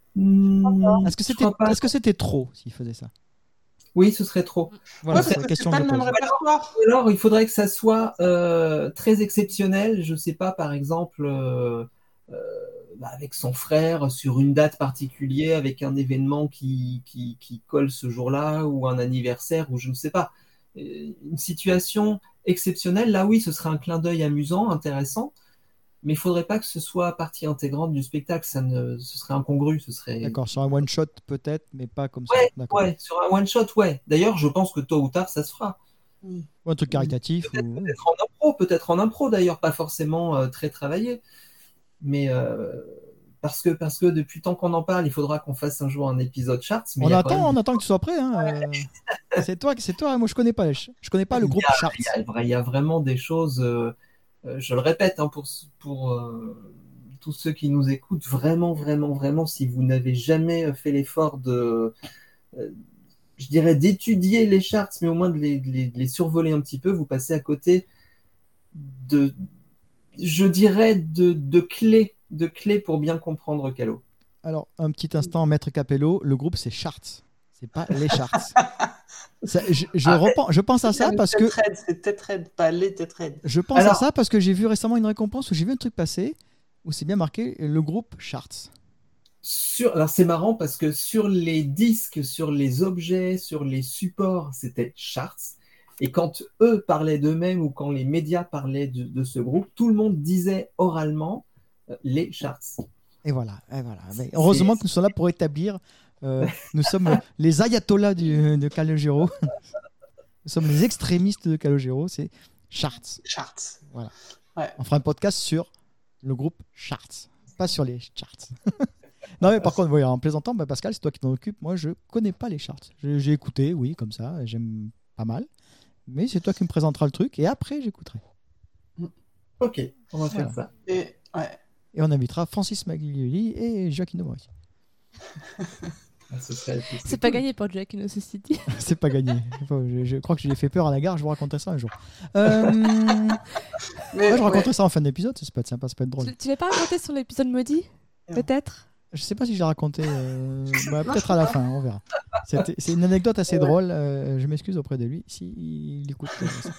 Hmm, Est-ce que je c'était, crois pas. est-ce que c'était trop s'il faisait ça? Oui, ce serait trop. Voilà, Ouais, c'est parce la que question c'est que pas je le même pose. répertoire. Ou alors, il faudrait que ça soit euh, très exceptionnel. Je sais pas, par exemple, euh, euh, bah, avec son frère sur une date particulière, avec un événement qui, qui, qui colle ce jour-là, ou un anniversaire, ou je ne sais pas. Euh, Une situation exceptionnelle, là oui, ce serait un clin d'œil amusant, intéressant, mais il faudrait pas que ce soit partie intégrante du spectacle. Ça ne, ce serait incongru, ce serait. D'accord, sur un one shot peut-être, mais pas comme ça. Ouais, D'accord. ouais, sur un one shot, ouais. D'ailleurs, je pense que tôt ou tard, ça se fera. Oui. Ou un truc caritatif. Peut-être Ou... peut-être en impro, peut-être en impro d'ailleurs, pas forcément euh, très travaillé. Mais euh, parce que, parce que depuis tant qu'on en parle, il faudra qu'on fasse un jour un épisode Charts. Mais On il y a quand attend, même on attend que tu sois prêt. Hein. euh, C'est toi, c'est toi. Moi, je connais pas. Je, je connais pas le il y groupe a, Charts. il y a, vra- il y a vraiment des choses, euh, euh, je le répète, hein, pour, pour euh, tous ceux qui nous écoutent, vraiment, vraiment, vraiment, si vous n'avez jamais fait l'effort de, euh, je dirais, d'étudier les charts, mais au moins de les, de les, de les survoler un petit peu, vous passez à côté de, je dirais, de, de clés, de clés pour bien comprendre Calo. Alors, un petit instant, Maître Capello. Le groupe, c'est Charts. C'est pas les Charts. Ça, je, je, Ah, repen- je pense à ça parce que Tetraed, c'est Tetraed, pas les Tetraed. je pense Alors- à ça parce que j'ai vu récemment une récompense où j'ai vu un truc passer où c'est bien marqué le groupe Charts. Sur, alors c'est marrant parce que sur les disques, sur les objets, sur les supports, c'était Charts. Et quand eux parlaient d'eux-mêmes ou quand les médias parlaient de, de ce groupe, tout le monde disait oralement euh, les Charts. Et voilà. Et voilà. Mais C'est- heureusement que nous sommes là pour établir. euh, nous sommes les ayatollahs du, de Calogero. Nous sommes les extrémistes de Calogero. C'est Charts. Charts. Voilà. Ouais. On fera un podcast sur le groupe Charts, pas sur les charts. Non, mais par contre, oui, en plaisantant, bah, Pascal, c'est toi qui t'en occupes. Moi, je connais pas les charts. J'ai, j'ai écouté, oui, comme ça, j'aime pas mal. Mais c'est toi qui me présenteras le truc et après, j'écouterai. Ok, on va faire Voilà. ça. Et, ouais. Et on invitera Francis Maglioli et Giacchino Maurizio. Ah, ce serait- ce serait C'est pas cool. gagné pour Jack in the City. C'est pas gagné. Faut- Je, je crois que je lui ai fait peur à la gare. Je vous raconterai ça un jour. Euh, Mais, moi, je raconterai ouais. ça en fin d'épisode. Ça peut être sympa, ça peut être drôle. Tu, tu l'as pas raconté sur l'épisode maudit? Peut-être. Je sais pas si j'ai raconté. euh, bah, peut-être à la fin, on verra. C'était- C'est une anecdote assez drôle. euh, je m'excuse auprès de lui si il écoute. euh, ça.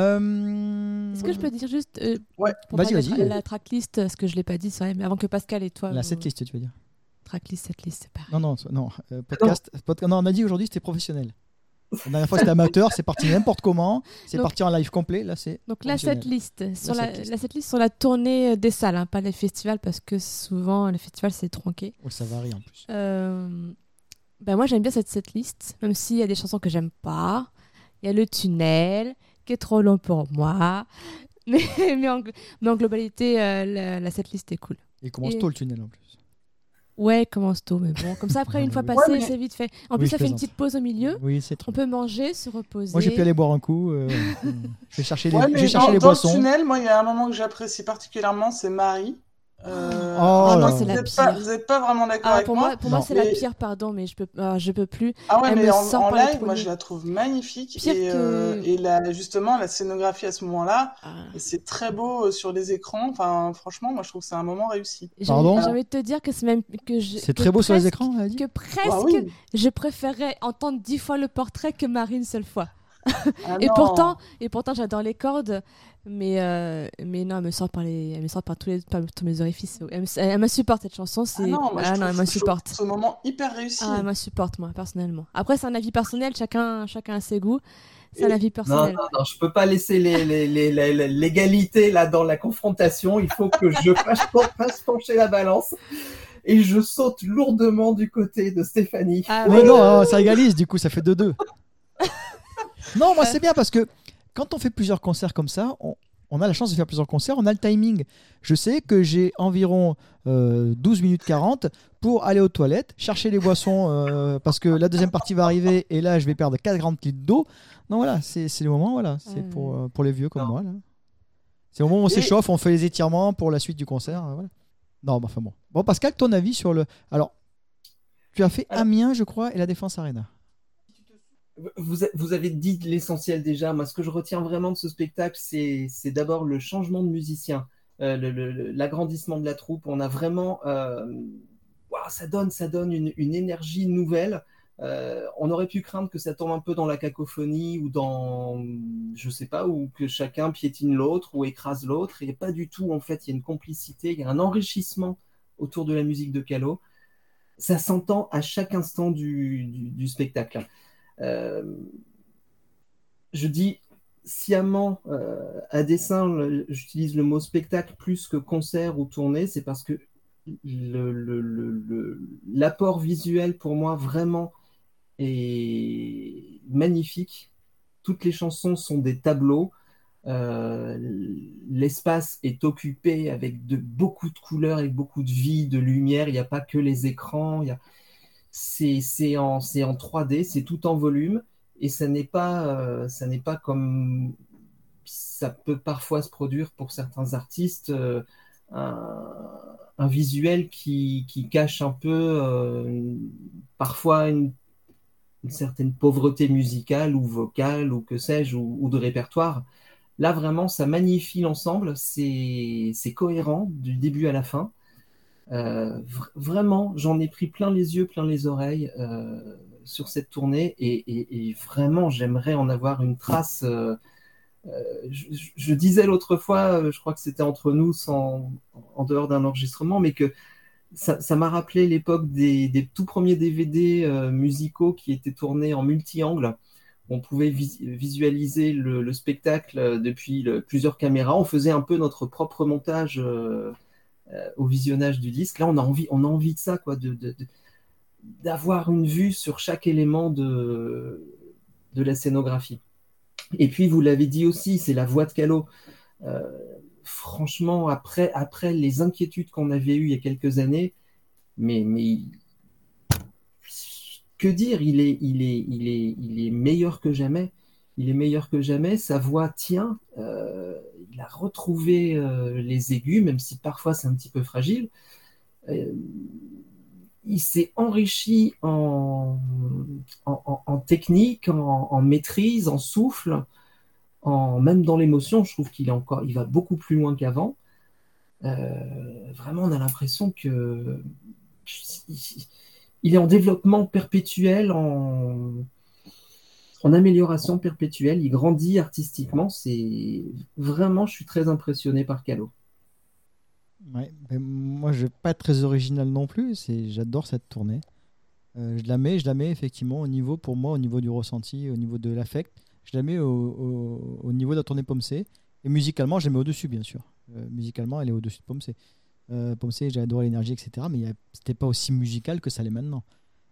Euh, Est-ce que je peux dire juste euh, Ouais. pour Vas-y, parler de vas-y. la tracklist, parce que je l'ai pas dit, c'est vrai, mais avant que Pascal et toi. La vous- setlist, tu veux dire? Tracklist, setlist, c'est pareil. Non, non, non. euh, podcast, podca- non, on a dit aujourd'hui c'était professionnel. La dernière fois c'était amateur, c'est parti n'importe comment, c'est Donc- parti en live complet. Là, c'est Donc là, professionnel. cette liste, sur La la, setlist. la setlist sur la tournée des salles, hein, pas les festivals, parce que souvent les festivals c'est tronqué. Oui, ça varie en plus. Euh, ben moi j'aime bien cette setlist, même s'il y a des chansons que j'aime pas. Il y a le tunnel, qui est trop long pour moi. Mais, mais, en, mais en globalité, euh, la, la setlist est cool. Il commence Et- tôt le tunnel en plus. Ouais, commence tôt, mais bon, comme ça après, une fois Oui. passé, Ouais, mais- c'est vite fait. En Oui, plus, je ça fait une plaisante. petite pause au milieu. Oui, c'est trop. On peut manger, se reposer. Moi j'ai pu aller boire un coup. euh, euh, je vais chercher les, Ouais, je mais vais chercher dans, les dans le boissons. tunnel, moi, il y a un moment que j'apprécie particulièrement, c'est Marie. Euh, Oh je là pense que là. vous C'est n'êtes la pas, pire. vous êtes pas vraiment d'accord Ah, avec pour moi. moi, pour moi Non. c'est la Mais- pire, pardon, mais je peux, ah, je peux plus. Ah ouais, Elle mais me en, sort en par les live, moi, trous. je la trouve magnifique. Pire et que- euh, et la, justement, la scénographie à ce moment-là, Ah. c'est très beau euh, sur les écrans. Enfin, franchement, moi, je trouve que c'est un moment réussi. J'ai Pardon j'ai envie de te dire que c'est même que je- C'est que très beau sur les presque- écrans, elle a dit. Que presque, Ah oui. je préférerais entendre dix fois le portrait que Marie une seule fois. Ah Et non. pourtant, et pourtant, j'adore les cordes, mais euh, mais non, elle me sort par les, elle me sort par tous les, par tous mes orifices. Elle me, elle m'insupporte cette chanson. C'est Ah non, moi, je ah non, trouve, elle je m'insupporte. trouve ce moment hyper réussi. Ah, elle m'insupporte moi personnellement. Après, c'est un avis personnel. Chacun, chacun a ses goûts. C'est un Et- avis Non, personnel. non, non, je peux pas laisser les, les, les, les- les- l'égalité là dans la confrontation. Il faut que je fasse, fasse pencher la balance. Et je saute lourdement du côté de Stéphanie. Ah, Mais ouais. non, euh, ça égalise, du coup, ça fait deux deux. Non, moi, c'est bien parce que quand on fait plusieurs concerts comme ça, on, on a la chance de faire plusieurs concerts, on a le timing. Je sais que j'ai environ euh, douze minutes quarante pour aller aux toilettes, chercher les boissons euh, parce que la deuxième partie va arriver et là, je vais perdre quarante litres d'eau. Non, voilà, c'est c'est le moment, voilà. C'est Ouais. pour, euh, pour les vieux comme Non. moi, là. C'est au moment où on Et- s'échauffe, on fait les étirements pour la suite du concert. euh, voilà. Non, mais enfin bon. Bon, Pascal, ton avis sur le. Alors, tu as fait Alors- Amiens, je crois, et la Défense Arena. Vous, a- vous avez dit l'essentiel déjà. Moi, ce que je retiens vraiment de ce spectacle, c'est, c'est d'abord le changement de musicien, euh, le- le- le- l'agrandissement de la troupe. On a vraiment, euh, ouah, ça donne, ça donne une, une énergie nouvelle. Euh, on aurait pu craindre que ça tombe un peu dans la cacophonie ou dans, je sais pas, ou que chacun piétine l'autre ou écrase l'autre. Et pas du tout, en fait, il y a une complicité, il y a un enrichissement autour de la musique de Calo. Ça s'entend à chaque instant du, du, du spectacle. Euh, je dis sciemment, euh, à dessein, le, j'utilise le mot spectacle plus que concert ou tournée, c'est parce que le, le, le, le, l'apport visuel pour moi vraiment est magnifique. Toutes les chansons sont des tableaux. Euh, l'espace est occupé avec de, beaucoup de couleurs, avec beaucoup de vie, de lumière. Il n'y a pas que les écrans. Il y a... c'est, c'est, en, c'est en trois D, c'est tout en volume. Et ça n'est pas, euh, ça n'est pas comme ça peut parfois se produire pour certains artistes, euh, un, un visuel qui, qui cache un peu euh, parfois une, une certaine pauvreté musicale ou vocale ou que sais-je, ou, ou de répertoire. Là, vraiment, ça magnifie l'ensemble, c'est, c'est cohérent du début à la fin. Euh, v- vraiment, j'en ai pris plein les yeux, plein les oreilles euh, sur cette tournée et, et, et vraiment, j'aimerais en avoir une trace. Euh, euh, je, je disais l'autre fois, je crois que c'était entre nous, sans, en dehors d'un enregistrement, mais que ça, ça m'a rappelé l'époque des, des tout premiers D V D euh, musicaux qui étaient tournés en multi-angle. On pouvait vis- visualiser le, le spectacle depuis le, plusieurs caméras. On faisait un peu notre propre montage euh, euh, au visionnage du disque. Là, on a envie, on a envie de ça, quoi, de, de, de, d'avoir une vue sur chaque élément de, de la scénographie. Et puis, vous l'avez dit aussi, c'est la voix de Calo. Euh, franchement, après, après les inquiétudes qu'on avait eues il y a quelques années, mais, mais que dire, il est, il est, il est, il est meilleur que jamais. Il est meilleur que jamais. Sa voix tient. Euh, il a retrouvé euh, les aigus, même si parfois c'est un petit peu fragile. Euh, il s'est enrichi en, en, en, en technique, en, en maîtrise, en souffle, en, même dans l'émotion. Je trouve qu'il est encore, il va beaucoup plus loin qu'avant. Euh, vraiment, on a l'impression que il est en développement perpétuel, en, en amélioration perpétuelle. Il grandit artistiquement. C'est vraiment, je suis très impressionné par Calo. Ouais, ben, moi, je vais pas être très original non plus. C'est, j'adore cette tournée. Euh, je la mets, je la mets effectivement au niveau, pour moi, au niveau du ressenti, au niveau de l'affect. Je la mets au, au, au niveau de la tournée Pomme C. Et musicalement, je la mets au-dessus, bien sûr. Euh, musicalement, elle est au-dessus de Pomme C. Euh, Pomme C, j'ai adoré l'énergie, et cetera. Mais y a, c'était pas aussi musical que ça l'est maintenant.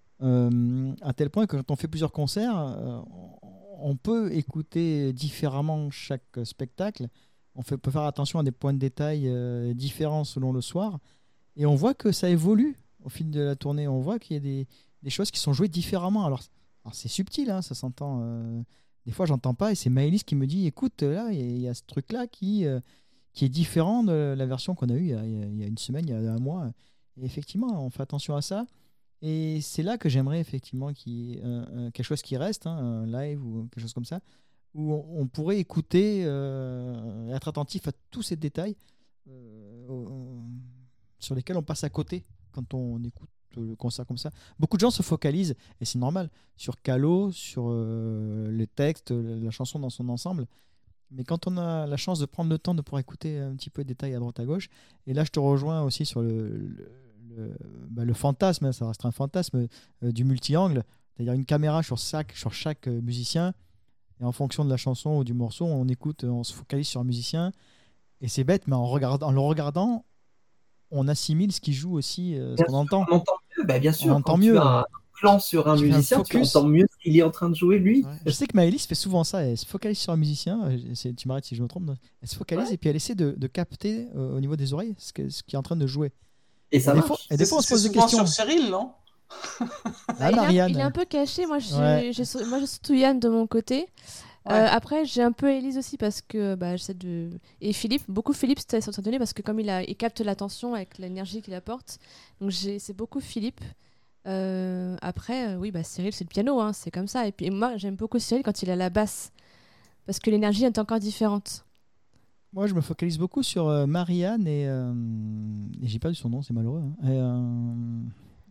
Euh, à tel point que quand on fait plusieurs concerts, euh, on peut écouter différemment chaque spectacle. On fait, peut faire attention à des points de détail euh, différents selon le soir. Et on voit que ça évolue au fil de la tournée. On voit qu'il y a des, des choses qui sont jouées différemment. Alors, alors c'est subtil, hein, ça s'entend. Euh, des fois, j'entends pas et c'est Maëlys qui me dit écoute, là, il y, a- il y a ce truc-là qui, euh, qui est différent de la version qu'on a eue il y a, il y a- il y a une semaine, il y a un mois. Et effectivement, on fait attention à ça. Et c'est là que j'aimerais effectivement qu'il y ait un- un- quelque chose qui reste, hein, un live ou quelque chose comme ça, où on, on pourrait écouter, euh, être attentif à tous ces détails euh, au- sur lesquels on passe à côté quand on écoute le concert comme ça. Beaucoup de gens se focalisent, et c'est normal, sur Calo, sur euh, les textes, la chanson dans son ensemble. Mais quand on a la chance de prendre le temps de pouvoir écouter un petit peu de détails à droite à gauche, et là je te rejoins aussi sur le, le, le, bah, le fantasme, hein, ça reste un fantasme euh, du multi-angle, c'est-à-dire une caméra sur chaque, sur chaque euh, musicien, et en fonction de la chanson ou du morceau, on écoute, on se focalise sur un musicien, et c'est bête, mais en, regard, en le regardant, on assimile ce qu'il joue aussi, euh, ce Bien qu'on sûr, entend. on entend mieux. Bah, bien sûr, On entend quand mieux. tu as un plan sur un Tu fais un musicien, tu focus. entends mieux ce qu'il est en train de jouer lui. Ouais. Je sais que Maëlys fait souvent ça, elle se focalise sur un musicien, euh, c'est- tu m'arrêtes si je me trompe, elle se focalise Ouais. et puis elle essaie de, de capter euh, au niveau des oreilles ce, que, ce qui est en train de jouer. Et ça et des marche. fois, et des C'est fois on se c'est pose des souvent questions. sur Cyril, non? Ah, Bah, il, est un, Marianne. il est un peu caché. Moi, j'ai, Ouais. j'ai sur- moi, j'ai surtout Yann de mon côté. Ouais. Euh, après, j'ai un peu Élise aussi parce que bah, j'essaie de. Et Philippe, beaucoup Philippe, c'était sur cette donnée parce que comme il, a, il capte l'attention avec l'énergie qu'il apporte. Donc, j'ai, c'est beaucoup Philippe. Euh, après, euh, oui, bah, Cyril, c'est le piano, hein, c'est comme ça. Et puis et moi, j'aime beaucoup Cyril quand il a la basse parce que l'énergie est encore différente. Moi, je me focalise beaucoup sur euh, Marianne et, euh, et j'ai perdu son nom, c'est malheureux. Hein. Et, euh,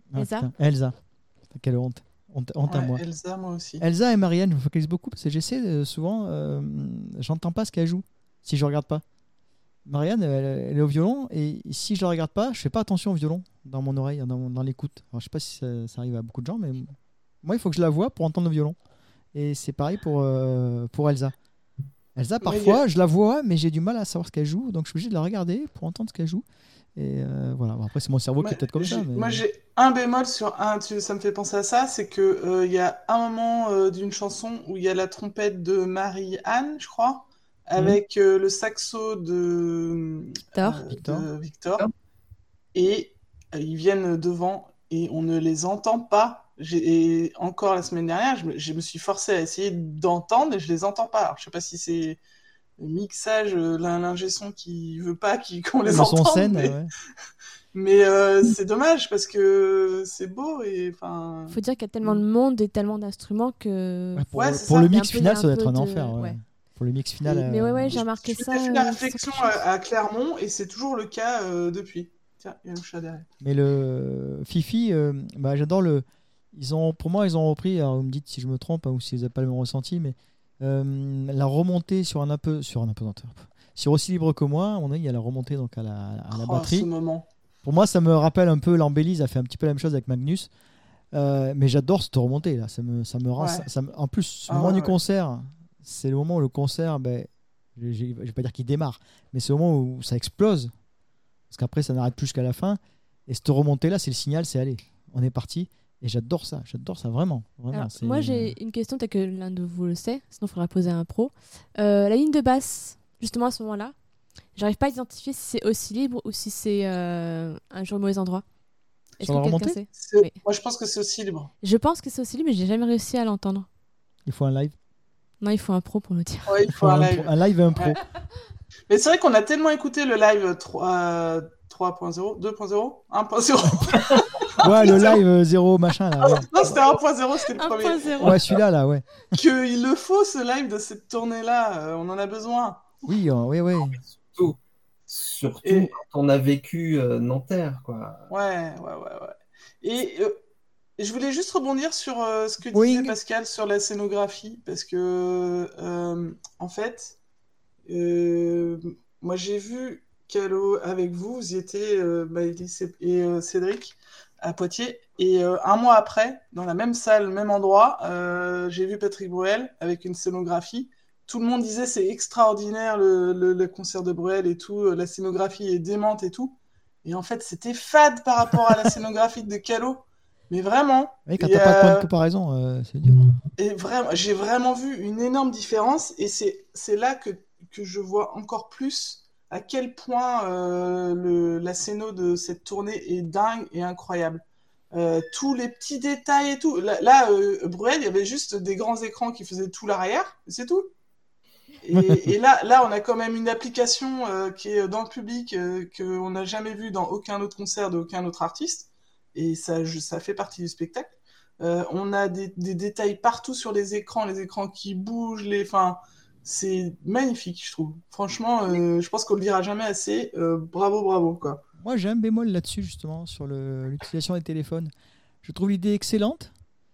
Ah, Elsa putain, Elsa. Putain, quelle honte. Honte, honte à Ouais, moi. Elsa, moi aussi. Elsa et Marianne, je me focalise beaucoup parce que j'essaie euh, souvent, euh, j'entends pas ce qu'elle joue si je regarde pas. Marianne, elle, elle est au violon et si je la regarde pas, je fais pas attention au violon dans mon oreille, dans, mon- dans l'écoute. Alors je sais pas si ça, ça arrive à beaucoup de gens, mais moi il faut que je la voie pour entendre le violon. Et c'est pareil pour, euh, pour Elsa. Elsa, parfois, Oui, je la vois, mais j'ai du mal à savoir ce qu'elle joue, donc je suis obligé de la regarder pour entendre ce qu'elle joue. Et euh, voilà. Bon, après, c'est mon cerveau Moi, qui est peut-être comme ça. j'ai Mais... moi, j'ai un bémol sur un, tu- ça me fait penser à ça, c'est que euh, il y a un moment euh, d'une chanson où il y a la trompette de Marie-Anne, je crois, Mhm. avec euh, le saxo de, Victor. euh, Victor. de Victor, et euh, ils viennent devant et on ne les entend pas. J'ai, et encore la semaine dernière, je me, je me suis forcé à essayer d'entendre et je les entends pas. Alors, je sais pas si c'est le mixage, euh, l'in- l'ingé son qui veut pas qu'il- qu'on les Le son entende, scène, mais... ouais. Mais euh, c'est dommage parce que c'est beau et enfin. Faut dire qu'il y a tellement de monde et tellement d'instruments que. Ouais, pour, Ouais, c'est pour ça. le Il y a un mix peu- il y a final, un ça doit être peu un de- enfer. Ouais. ouais. Pour le mix final. Et- Mais ouais, euh, ouais, j'ai Je, remarqué je ça. m'étais fait la euh, réflexion sans quelque chose. à, à Clermont et c'est toujours le cas euh, depuis. Tiens, il y a le chat derrière. Mais le Fifi, euh, bah, j'adore le. Ils ont, pour moi, ils ont repris. Alors, vous me dites si je me trompe hein, ou si vous n'avez pas le même ressenti, mais euh, la remontée sur un peu, sur un apesanteur, sur aussi libre que moi. À mon avis, il y a la remontée donc à la, à la Oh, batterie. ce moment. Pour moi, ça me rappelle un peu l'embellise a fait un petit peu la même chose avec Magnus. Euh, mais j'adore cette remontée là. Ça me, ça me rend. Ouais. Ça, ça me- en plus, le Ah moment ouais, du ouais. concert, c'est le moment où le concert, ben, je, je, je vais pas dire qu'il démarre, mais c'est le moment où ça explose. Parce qu'après, ça n'arrête plus jusqu'à la fin. Et cette remontée là, c'est le signal, c'est allez, on est parti. Et j'adore ça, j'adore ça vraiment. vraiment Alors, c'est- moi, j'ai une question, peut-être que l'un de vous le sait, sinon il faudra poser à un pro. Euh, la ligne de basse, justement à ce moment-là, j'arrive pas à identifier si c'est aussi libre ou si c'est euh, un jour au mauvais endroit. Est-ce Sur que la quelqu'un remontée sait C'est- Oui. Moi, je pense que c'est aussi libre. Je pense que c'est aussi libre, mais j'ai jamais réussi à l'entendre. Il faut un live. Non, il faut un pro pour le dire. Ouais, il Il faut un live. pro- un live et un pro. Ouais. Mais c'est vrai qu'on a tellement écouté le live trois point zéro, deux point zéro, un point zéro. Ouais, le live euh, zéro machin là. Ouais, Non, c'était un point zéro, c'était le premier. un point zéro. ouais celui-là là, ouais. Qu'il le faut ce live de cette tournée-là, euh, on en a besoin. Oui, euh, oui, oui. Surtout, surtout Et- quand on a vécu euh, Nanterre, quoi. Ouais, ouais, ouais, ouais. Et euh, je voulais juste rebondir sur euh, ce que Oui. disait Pascal sur la scénographie, parce que, euh, en fait, euh, moi j'ai vu Calo avec vous, vous y étiez, euh, Maëlys et, et, euh, Cédric, à Poitiers, et euh, un mois après, dans la même salle, même endroit, euh, j'ai vu Patrick Bruel avec une scénographie. Tout le monde disait c'est extraordinaire le, le, le concert de Bruel et tout, la scénographie est démente et tout. Et en fait, c'était fade par rapport à la scénographie de Calo. Mais vraiment. Oui, quand Et, t'as pas de point euh, de comparaison, euh, c'est dur. et vraiment, j'ai vraiment vu une énorme différence. Et c'est, c'est là que, que je vois encore plus à quel point euh, le, la scéno de cette tournée est dingue et incroyable. Euh, tous les petits détails et tout. Là, là euh, Bruel, il y avait juste des grands écrans qui faisaient tout l'arrière. C'est tout. Et, et là, là, on a quand même une application euh, qui est dans le public euh, qu'on n'a jamais vu dans aucun autre concert de aucun autre artiste. Et ça, je, ça fait partie du spectacle. Euh, on a des, des détails partout sur les écrans, les écrans qui bougent, les, enfin, c'est magnifique, je trouve. Franchement, euh, je pense qu'on le dira jamais assez. Euh, bravo, bravo, quoi. Moi, j'ai un bémol là-dessus, justement, sur le- l'utilisation des téléphones. Je trouve l'idée excellente.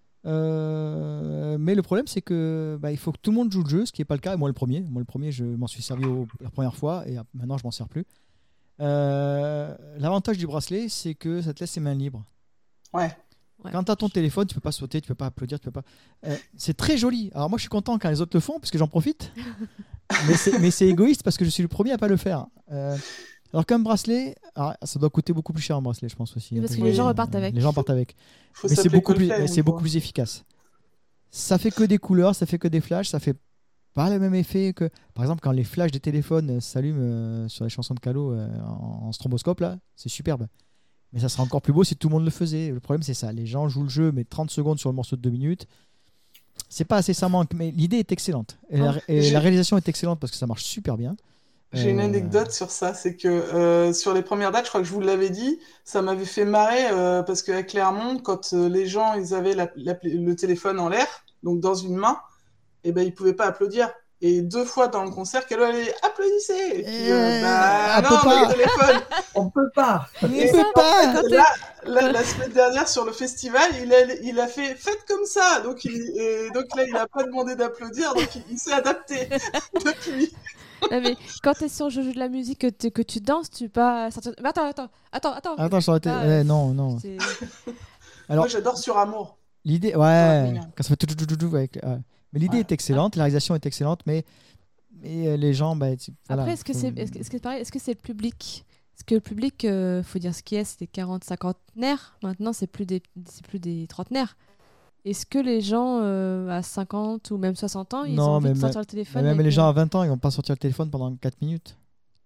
Euh, mais le problème, c'est que bah, il faut que tout le monde joue le jeu, ce qui n'est pas le cas. Et moi, le premier, moi, le premier, je m'en suis servi au- la première fois et maintenant, je m'en sers plus. Euh, L'avantage du bracelet, c'est que ça te laisse les mains libres. Ouais. Ouais. Quand tu as ton téléphone, tu peux pas sauter, tu peux pas applaudir, tu peux pas. Euh, c'est très joli. Alors moi, je suis content quand les autres le font parce que j'en profite. mais c'est mais c'est égoïste parce que je suis le premier à pas le faire. Euh, alors qu'un bracelet, alors, ça doit coûter beaucoup plus cher un bracelet, je pense aussi. Oui, parce que les Euh, gens repartent avec. Les gens partent avec. Faut Mais c'est s'appeler beaucoup plus, Coldplay, mais c'est une beaucoup fois. plus efficace. Ça fait que des couleurs, ça fait que des flashs, ça fait pas le même effet que, par exemple, quand les flashs des téléphones euh, s'allument euh, sur les chansons de Calo euh, en, en stromboscope là, c'est superbe. Mais ça serait encore plus beau si tout le monde le faisait. Le problème c'est ça, les gens jouent le jeu, mais trente secondes sur le morceau de deux minutes. C'est pas assez, ça manque, mais l'idée est excellente. Et, la, et J'ai- la réalisation est excellente parce que ça marche super bien. J'ai une Euh, anecdote sur ça, c'est que euh, sur les premières dates, je crois que je vous l'avais dit, ça m'avait fait marrer euh, parce qu'à Clermont, quand euh, les gens ils avaient la- la- le téléphone en l'air, donc dans une main, et ben ils pouvaient pas applaudir. Et deux fois dans le concert, Calo, elle est applaudissez. Et puis, Euh, euh, bah, on non, peut pas. le téléphone. On peut pas. On Et peut en pas. fait, là, là, la semaine dernière sur le festival, il a, il a fait faites comme ça. Donc, il, et donc là, il a pas demandé d'applaudir, donc il, il s'est adapté depuis. Non, mais quand t'es sur je joue de la musique, que, tu- que tu danses, tu pas sortir. Mais attends, attends, attends, attends. Attends, ça aurait été. Ah, Ouais, non, non. c'est- Alors, Moi, j'adore Sur Amour. l'idée, Ouais, ouais, mignon. quand ça fait tout, tout, tout, tout, tout, avec, ouais. Mais l'idée Ouais. est excellente, la réalisation est excellente, mais, mais euh, les gens, bah, tu- voilà, Après, est-ce que faut- c'est est-ce que, est-ce que c'est pareil, est-ce que c'est le public? Est-ce que le public, euh, faut dire ce qui est, c'était quarante cinquantenaires. Maintenant, c'est plus des c'est plus des trentenaires. Est-ce que les gens euh, à cinquante ou même soixante ans, ils Non, ont envie mais de sortir le Mais téléphone même avec, les gens euh, à vingt ans, ils vont pas sortir le téléphone pendant quatre minutes.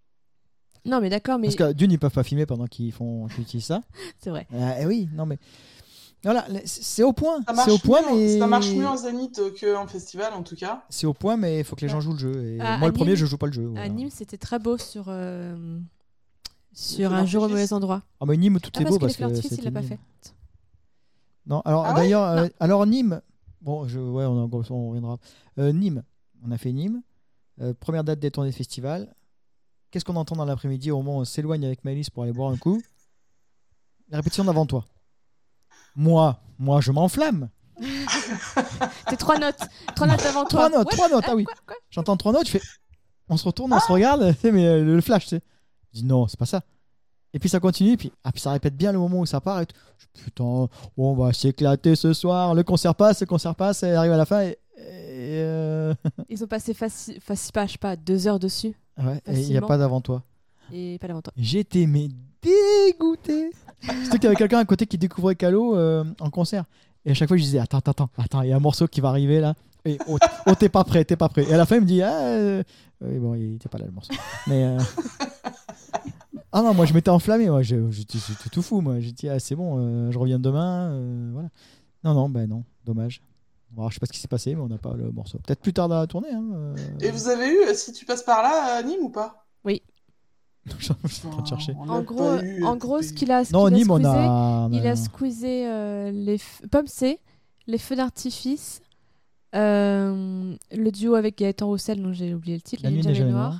Non, mais d'accord, mais Parce que d'une, ils peuvent pas filmer pendant qu'ils font, qu'ils utilisent ça. c'est vrai. Euh, eh oui, non mais voilà, c'est c'est au point, Ça marche, c'est au point, mieux, mais ça marche mieux en zénith qu'en festival, en tout cas. c'est au point, mais il faut que les gens jouent le jeu. Et À- moi, à le premier, Nîmes- je joue pas le jeu. À voilà. Nîmes, c'était très beau sur euh, sur feux un jour au d'artifice. mauvais endroit. Ah mais Nîmes, tout Ah, est parce beau que les parce feux que d'artifice, il c'était l'a pas Nîmes. fait. Non, alors Ah ouais d'ailleurs, Non. euh, alors Nîmes, bon, je, ouais, on, en- on reviendra. Euh, Nîmes, on a fait Nîmes, euh, première date des tournées de festival. Qu'est-ce qu'on entend dans l'après-midi au moment où on s'éloigne avec Maëlys pour aller boire un coup? La répétition d'avant toi. Moi, moi, je m'enflamme. T'es trois notes, trois notes avant toi. Trois notes, Ouais, trois notes, ah oui. quoi, quoi J'entends trois notes, je fais. On se retourne, on se regarde, mais euh, le flash, tu sais. Je dis non, c'est pas ça. Et puis ça continue, puis, ah, puis ça répète bien le moment où ça part. Et tout. Je dis, putain, on va s'éclater ce soir. Le concert passe, le concert passe, et arrive à la fin. Et, et, euh, Ils ont passé facile, facile, pas, je sais pas, deux heures dessus ouais, et il n'y a Facilement. pas d'avant toi. et pas d'avant toi. J'étais mais dégoûté. Surtout qu'il y avait quelqu'un à côté qui découvrait Calo euh, en concert. Et à chaque fois, je disais attends, attends, attends, attends, il y a un morceau qui va arriver là. Et oh, oh, t'es pas prêt, t'es pas prêt. Et à la fin, il me dit ah, euh... oui, bon, il était pas là le morceau. Mais euh... ah non, moi je m'étais enflammé, moi, Je- j'étais j'étais tout fou, moi. J'ai dit ah, c'est bon, euh, je reviens demain, euh, voilà. Non, non, ben non, dommage. Bon, alors, je sais pas ce qui s'est passé, mais on n'a pas le morceau. Peut-être plus tard dans la tournée. Hein, euh... Et vous avez eu, euh, si tu passes par là, à Nîmes ou pas? je suis en train de chercher. On En l'a gros, pas eu, en euh, gros, depuis- ce qu'il a, ce Non, qu'il a Nîmes, on squeezé, a. on il a- a squeezé euh, les f- Pomme C, les feux d'artifice, euh, le duo avec Gaëtan Roussel, dont j'ai oublié le titre, La Les nuit Ninjas n'est jamais Noirs, noire.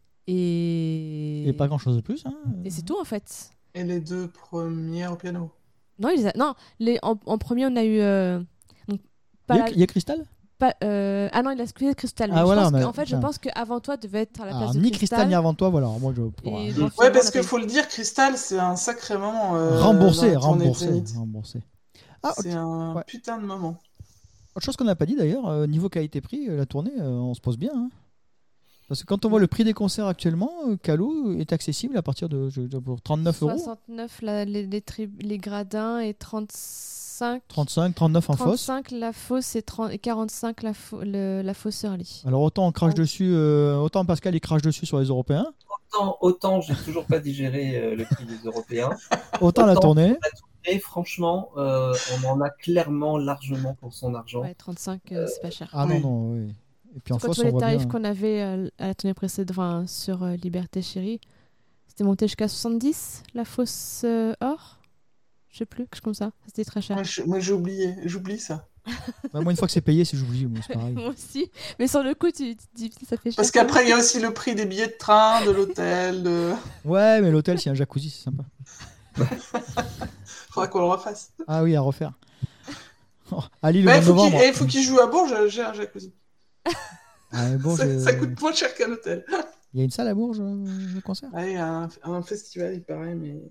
et... Et pas grand chose de plus. Hein. Et c'est tout en fait. Et les deux premiers au piano. Non, il les a- non les... en, en premier, on a eu. euh, donc, pas Il y, a, la- il y a Cristal pas, euh, Ah non, il a squeezé Crystal. Ah, mais je voilà, pense on a- que- en fait, je putain. pense qu'avant toi devait être à la place Alors, de ni Cristal ni avant toi, voilà. Alors, moi, je. Et Ouais. bon, Ouais, finalement, parce on a qu'il fait- faut le dire, Cristal, c'est un sacré moment. euh, remboursé, dans la tournée de remboursé, Zénith. remboursé. Ah, C'est un ouais. putain de moment. autre chose qu'on n'a pas dit d'ailleurs, euh, niveau qualité-prix, euh, la tournée, euh, on se pose bien. Hein. Parce que quand on voit le prix des concerts actuellement, euh, Calo est accessible à partir de, je- de- pour trente-neuf euros. soixante-neuf la- les, les, tri- les gradins et trente-cinq. trente-cinq, trente-neuf en fosse. trente-cinq la fosse et, trente et quarante-cinq la, fo- le- la fosse early. Alors autant on crache Oh. dessus, euh, autant Pascal il crache dessus sur les Européens, Autant, autant j'ai toujours pas digéré euh, le prix des Européens. autant la Autant- tournée. Et franchement, euh, on en a clairement largement pour son argent. Ouais, trente-cinq, euh, c'est pas cher. Ah Oui. non, non, oui. Et puis en Quand fosse, tu vois on les voit tarifs bien. qu'on avait euh, à la tournée précédente enfin, sur euh, Liberté Chérie, c'était monté jusqu'à soixante-dix la fosse euh, or. Je sais plus, quelque chose comme ça. C'était très cher. Moi, je- moi, j'ai oublié, j'oublie ça. Bah, moi une fois que c'est payé, c'est j'oublie, moi c'est pareil. Moi aussi. Mais sur le coup, tu tu te dis, ça fait cher. Parce qu'après, il y a aussi le prix des billets de train, de l'hôtel, de... Ouais, mais l'hôtel, s'il y a un jacuzzi, c'est sympa. Faudra qu'on le refasse. Ah oui, à refaire. Oh, à Lille, Mais au il mois de faut qu'il novembre. eh, faut qu'il joue à Bourges, j'ai un jacuzzi. Ah, mais bon, ça, je- ça coûte moins cher qu'un hôtel. Il y a une salle à Bourges, euh, de concert Ouais, un, un festival, il paraît, mais...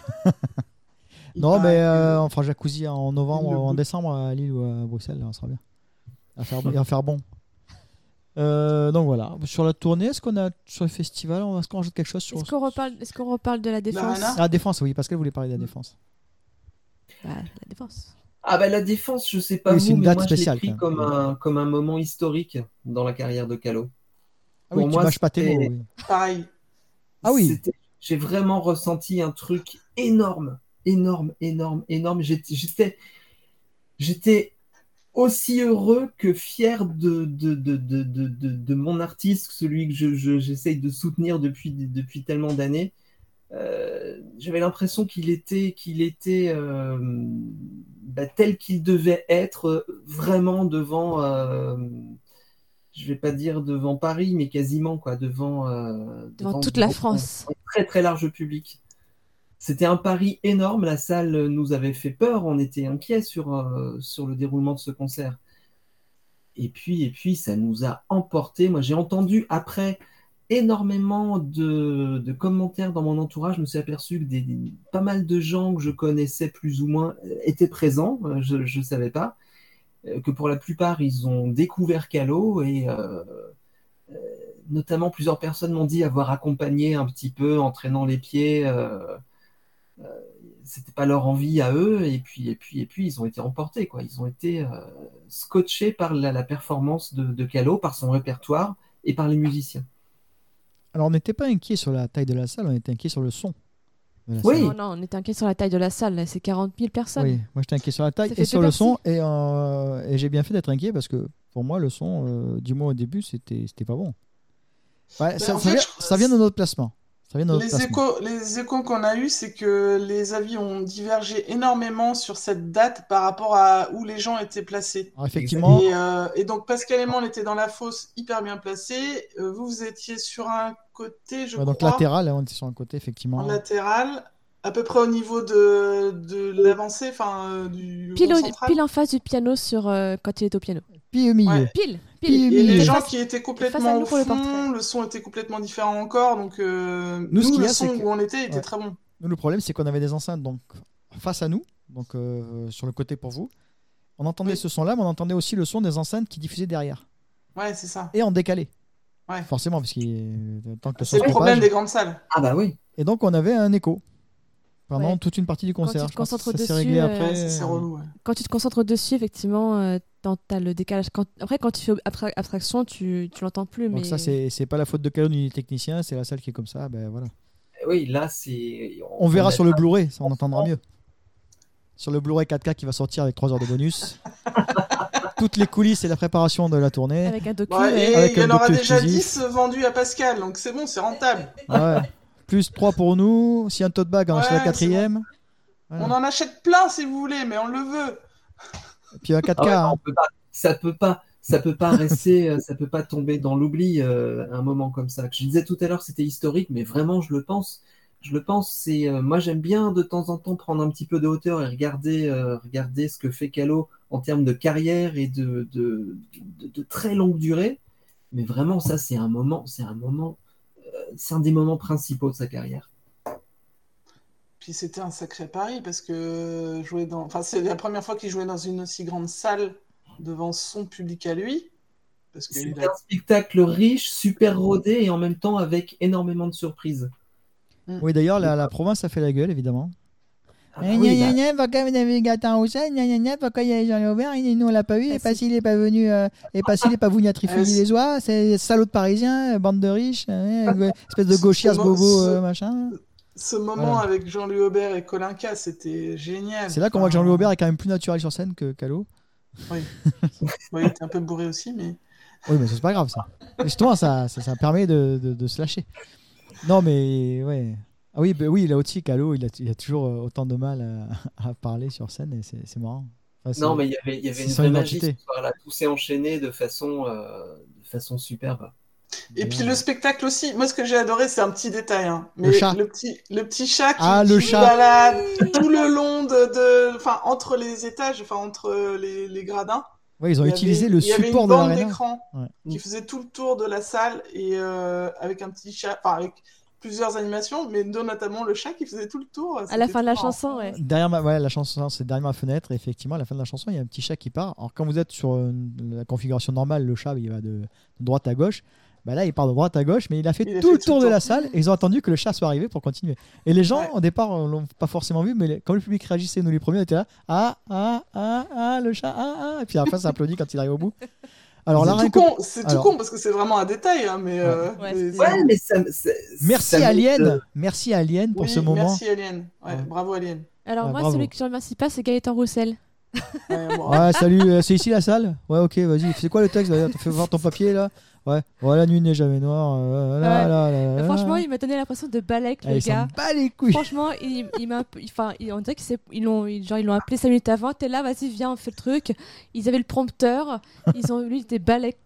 Il Non, paraît mais que- euh, on fera jacuzzi en novembre, Le en goût. décembre à Lille ou à Bruxelles, là, ça sera bien. À faire, et à faire bon. Euh, donc voilà. Sur la tournée, est-ce qu'on a sur le festival, on- est-ce qu'on rajoute quelque chose sur Est-ce qu'on reparle, est-ce qu'on reparle de la défense L'Arena Ah, la défense, oui, Pascal voulait parler de la défense. Bah, La défense. Ah bah la défense, je sais pas Oui, vous, c'est une mais date moi je l'ai spéciale, pris quand comme même. un, comme un moment historique dans la carrière de Calo. Ah oui, Pour tu moi, mâches pas tes mots. c'était- Oui. Pareil. Ah oui. C'était- J'ai vraiment ressenti un truc énorme, énorme, énorme, énorme. J'étais, j'étais, j'étais aussi heureux que fier de, de, de, de, de, de, de mon artiste, celui que je, je- j'essaye de soutenir depuis, depuis tellement d'années. Euh, j'avais l'impression qu'il était, qu'il était euh, bah, tel qu'il devait être, euh, vraiment devant, euh, je vais pas dire devant Paris, mais quasiment quoi, devant, euh, Devant devant toute la devant France. un très très large public. C'était un pari énorme. La salle nous avait fait peur. On était inquiets sur, euh, sur le déroulement de ce concert. Et puis, et puis, ça nous a emportés. Moi, j'ai entendu après énormément de, de commentaires dans mon entourage. Je me suis aperçu que des, des- pas mal de gens que je connaissais plus ou moins euh, étaient présents. Euh, Je ne savais pas. Euh, Que pour la plupart, ils ont découvert Calo et euh, euh, notamment plusieurs personnes m'ont dit avoir accompagné un petit peu en traînant les pieds. Euh, euh, c'était pas leur envie à eux et puis et puis et puis ils ont été emportés quoi. Ils ont été euh, scotchés par la, la performance de, de Calo, par son répertoire et par les musiciens. Alors, on n'était pas inquiet sur la taille de la salle, on était inquiet sur le son. de la Oui. salle. Non, non, on était inquiet sur la taille de la salle. Là, c'est quarante mille personnes. Oui, moi j'étais inquiet sur la taille Ça et fait sur deux le son. Bercy. Et, euh, et j'ai bien fait d'être inquiet parce que pour moi, le son, euh, du moins au début, c'était c'était pas bon. Ouais, ça, en ça fait, vient, je- ça vient de notre placement. Ça vient de notre Les placement. échos, les échos qu'on a eus, c'est que les avis ont divergé énormément sur cette date par rapport à où les gens étaient placés. Alors, effectivement, Et, euh, et donc Pascal et moi, on était dans la fosse hyper bien placés. Euh, vous, vous étiez sur un côté, je ouais, donc crois, latéral, hein, on était sur un côté, en effectivement. latéral, à peu près au niveau de, de l'avancée, enfin euh, du Pile, rond au- central. pile en face du piano sur, euh, quand il est au piano. Puis au milieu. Ouais. Pile, Puis pile. au Et milieu. les Et gens face- qui étaient face à complètement nous au pour le fond, portrait. le son était complètement différent encore. Donc euh, Nous, ce nous, qu'il y le a, c'est son que- où on était était Ouais. très bon. Nous, le problème, c'est qu'on avait des enceintes donc face à nous, donc euh, sur le côté pour vous. On entendait Oui. ce son-là, mais on entendait aussi le son des enceintes qui diffusaient derrière. Ouais, c'est ça. Et en décalé. Ouais. Forcément, parce qu'il euh, tant que le son C'est le se problème propage. des grandes salles. Ah bah oui. Et donc, on avait un écho pendant Ouais. toute une partie du Quand concert. tu te Je pense que concentres ça s'est dessus, réglé euh, après. Ouais, ça, c'est euh, relou. Ouais. Quand tu te concentres dessus, effectivement, euh, t'en- t'as le décalage. Quand... Après, quand tu fais abtra- abstraction, tu, tu l'entends plus. Donc mais... ça, c'est c'est pas la faute de Calo ni du technicien, c'est la salle qui est comme ça. Ben voilà. Oui, là c'est. On verra a- sur le Blu-ray, ça on entendra mieux. Sur le Blu-ray quatre K qui va sortir avec trois heures de bonus. Toutes les coulisses et la préparation de la tournée. Avec un docu. Ouais, ouais. et Avec il y un en aura docu déjà exclusif. dix vendus à Pascal, donc c'est bon, c'est rentable. Ouais. Plus trois pour nous. Si un tote bag, on Ouais, achète la c'est quatrième. Voilà. On en achète plein si vous voulez, mais on le veut. Et puis un quatre K. Ah ouais, hein. on peut pas- ça peut pas, ça peut pas rester, euh, ça peut pas tomber dans l'oubli euh, un moment comme ça. Je disais tout à l'heure que c'était historique, mais vraiment je le pense. Je le pense. C'est euh, moi j'aime bien de temps en temps prendre un petit peu de hauteur et regarder, euh, regarder ce que fait Calo en termes de carrière et de, de, de, de très longue durée. Mais vraiment ça c'est un moment, c'est un moment, euh, c'est un des moments principaux de sa carrière. Puis c'était un sacré pari parce que jouer dans, enfin c'est la première fois qu'il jouait dans une aussi grande salle devant son public à lui, parce que il C'était a- un spectacle riche, super rodé et en même temps avec énormément de surprises. Oui, d'ailleurs, la, la province a fait la gueule, évidemment. Ah bah oui, bah, Pourquoi vous avez gâté un Roussel Pourquoi il y a Jean Léaubert Nous, on l'a pas eu. Et pas s'il n'est pas venu, euh, et pas s'il n'est pas venu à Trifouiller les oies. C'est salaud de Parisiens, bande de riches, euh, espèce de Ce- gauchias ce- bobo, ce- euh, machin. ce moment Voilà. avec Jean-Louis Aubert et Colinca, c'était génial. C'est là qu'on voit que Jean-Louis Aubert est quand même plus naturel sur scène que Calo. Oui, il était un peu bourré aussi, mais Oui, mais c'est pas grave ça. Mais justement, ça, ça, ça permet de, de, de se lâcher. Non, mais ouais. Ah oui, bah oui, là aussi, Calo, il a, il a toujours euh, autant de mal à, à parler sur scène et c'est c'est marrant. Enfin, c'est- non, mais il y avait, il y avait c'est une son vraie magie identité. ce soir-là. Tout s'est enchaîné de façon, euh, de façon superbe. et puis le spectacle aussi. Moi, ce que j'ai adoré, c'est un petit détail, hein, mais Le chat. le petit, le petit chat qui, Ah, le qui chat. balade tout le long de, de, enfin entre les étages, enfin entre les, les gradins. Ouais, ils ont Il y utilisé avait- le il y avait support une de bande l'aréna. d'écran Ouais. qui faisait tout le tour de la salle et euh, avec un petit chat, enfin avec plusieurs animations, mais dont notamment le chat qui faisait tout le tour. À la fin de la chanson, ouais. Derrière ma, ouais, la chanson, c'est derrière ma fenêtre. Et effectivement, à la fin de la chanson, il y a un petit chat qui part. Alors, quand vous êtes sur une- la configuration normale, le chat, il va de, de droite à gauche. Bah là, il part de droite à gauche, mais il a fait Il a tout fait le tout tour le de tour. la salle et ils ont attendu que le chat soit arrivé pour continuer. Et les gens, Ouais. au départ, on l'ont pas forcément vu, mais les- quand le public réagissait, nous les premiers, on était là. Ah, ah, ah, ah, le chat, ah, ah. Et puis après, ça applaudit quand il arrive au bout. Alors là, C'est rien tout que- con, c'est tout Alors- con parce que c'est vraiment un détail, hein, mais. euh, Ouais, mais c'est- Ouais, mais ça, ça- Merci ça met Alien, de- merci Alien pour oui, ce moment. Merci Alien. Ouais, Ouais. bravo Alien. Alors Ouais, moi, bravo. celui que je remercie pas, c'est Gaëtan Roussel. Ouais, bon. Ouais, salut, euh, c'est ici la salle? Ouais, ok, vas-y. C'est quoi le texte? Vas-y, fais voir ton papier là. Ouais, ouais, la nuit n'est jamais noire. euh, là, Ouais. là, là, là, là. Franchement, il m'a donné l'impression de balèque, Ah, le il s'en gars. bat les couilles. Franchement, il, il m'a un peu- enfin, il- on dirait qu'ils s'est- ils l'ont, ils- genre, ils l'ont appelé cinq minutes avant. T'es là, vas-y, viens, on fait le truc. Ils avaient le prompteur. Ils ont, lui, il était balèque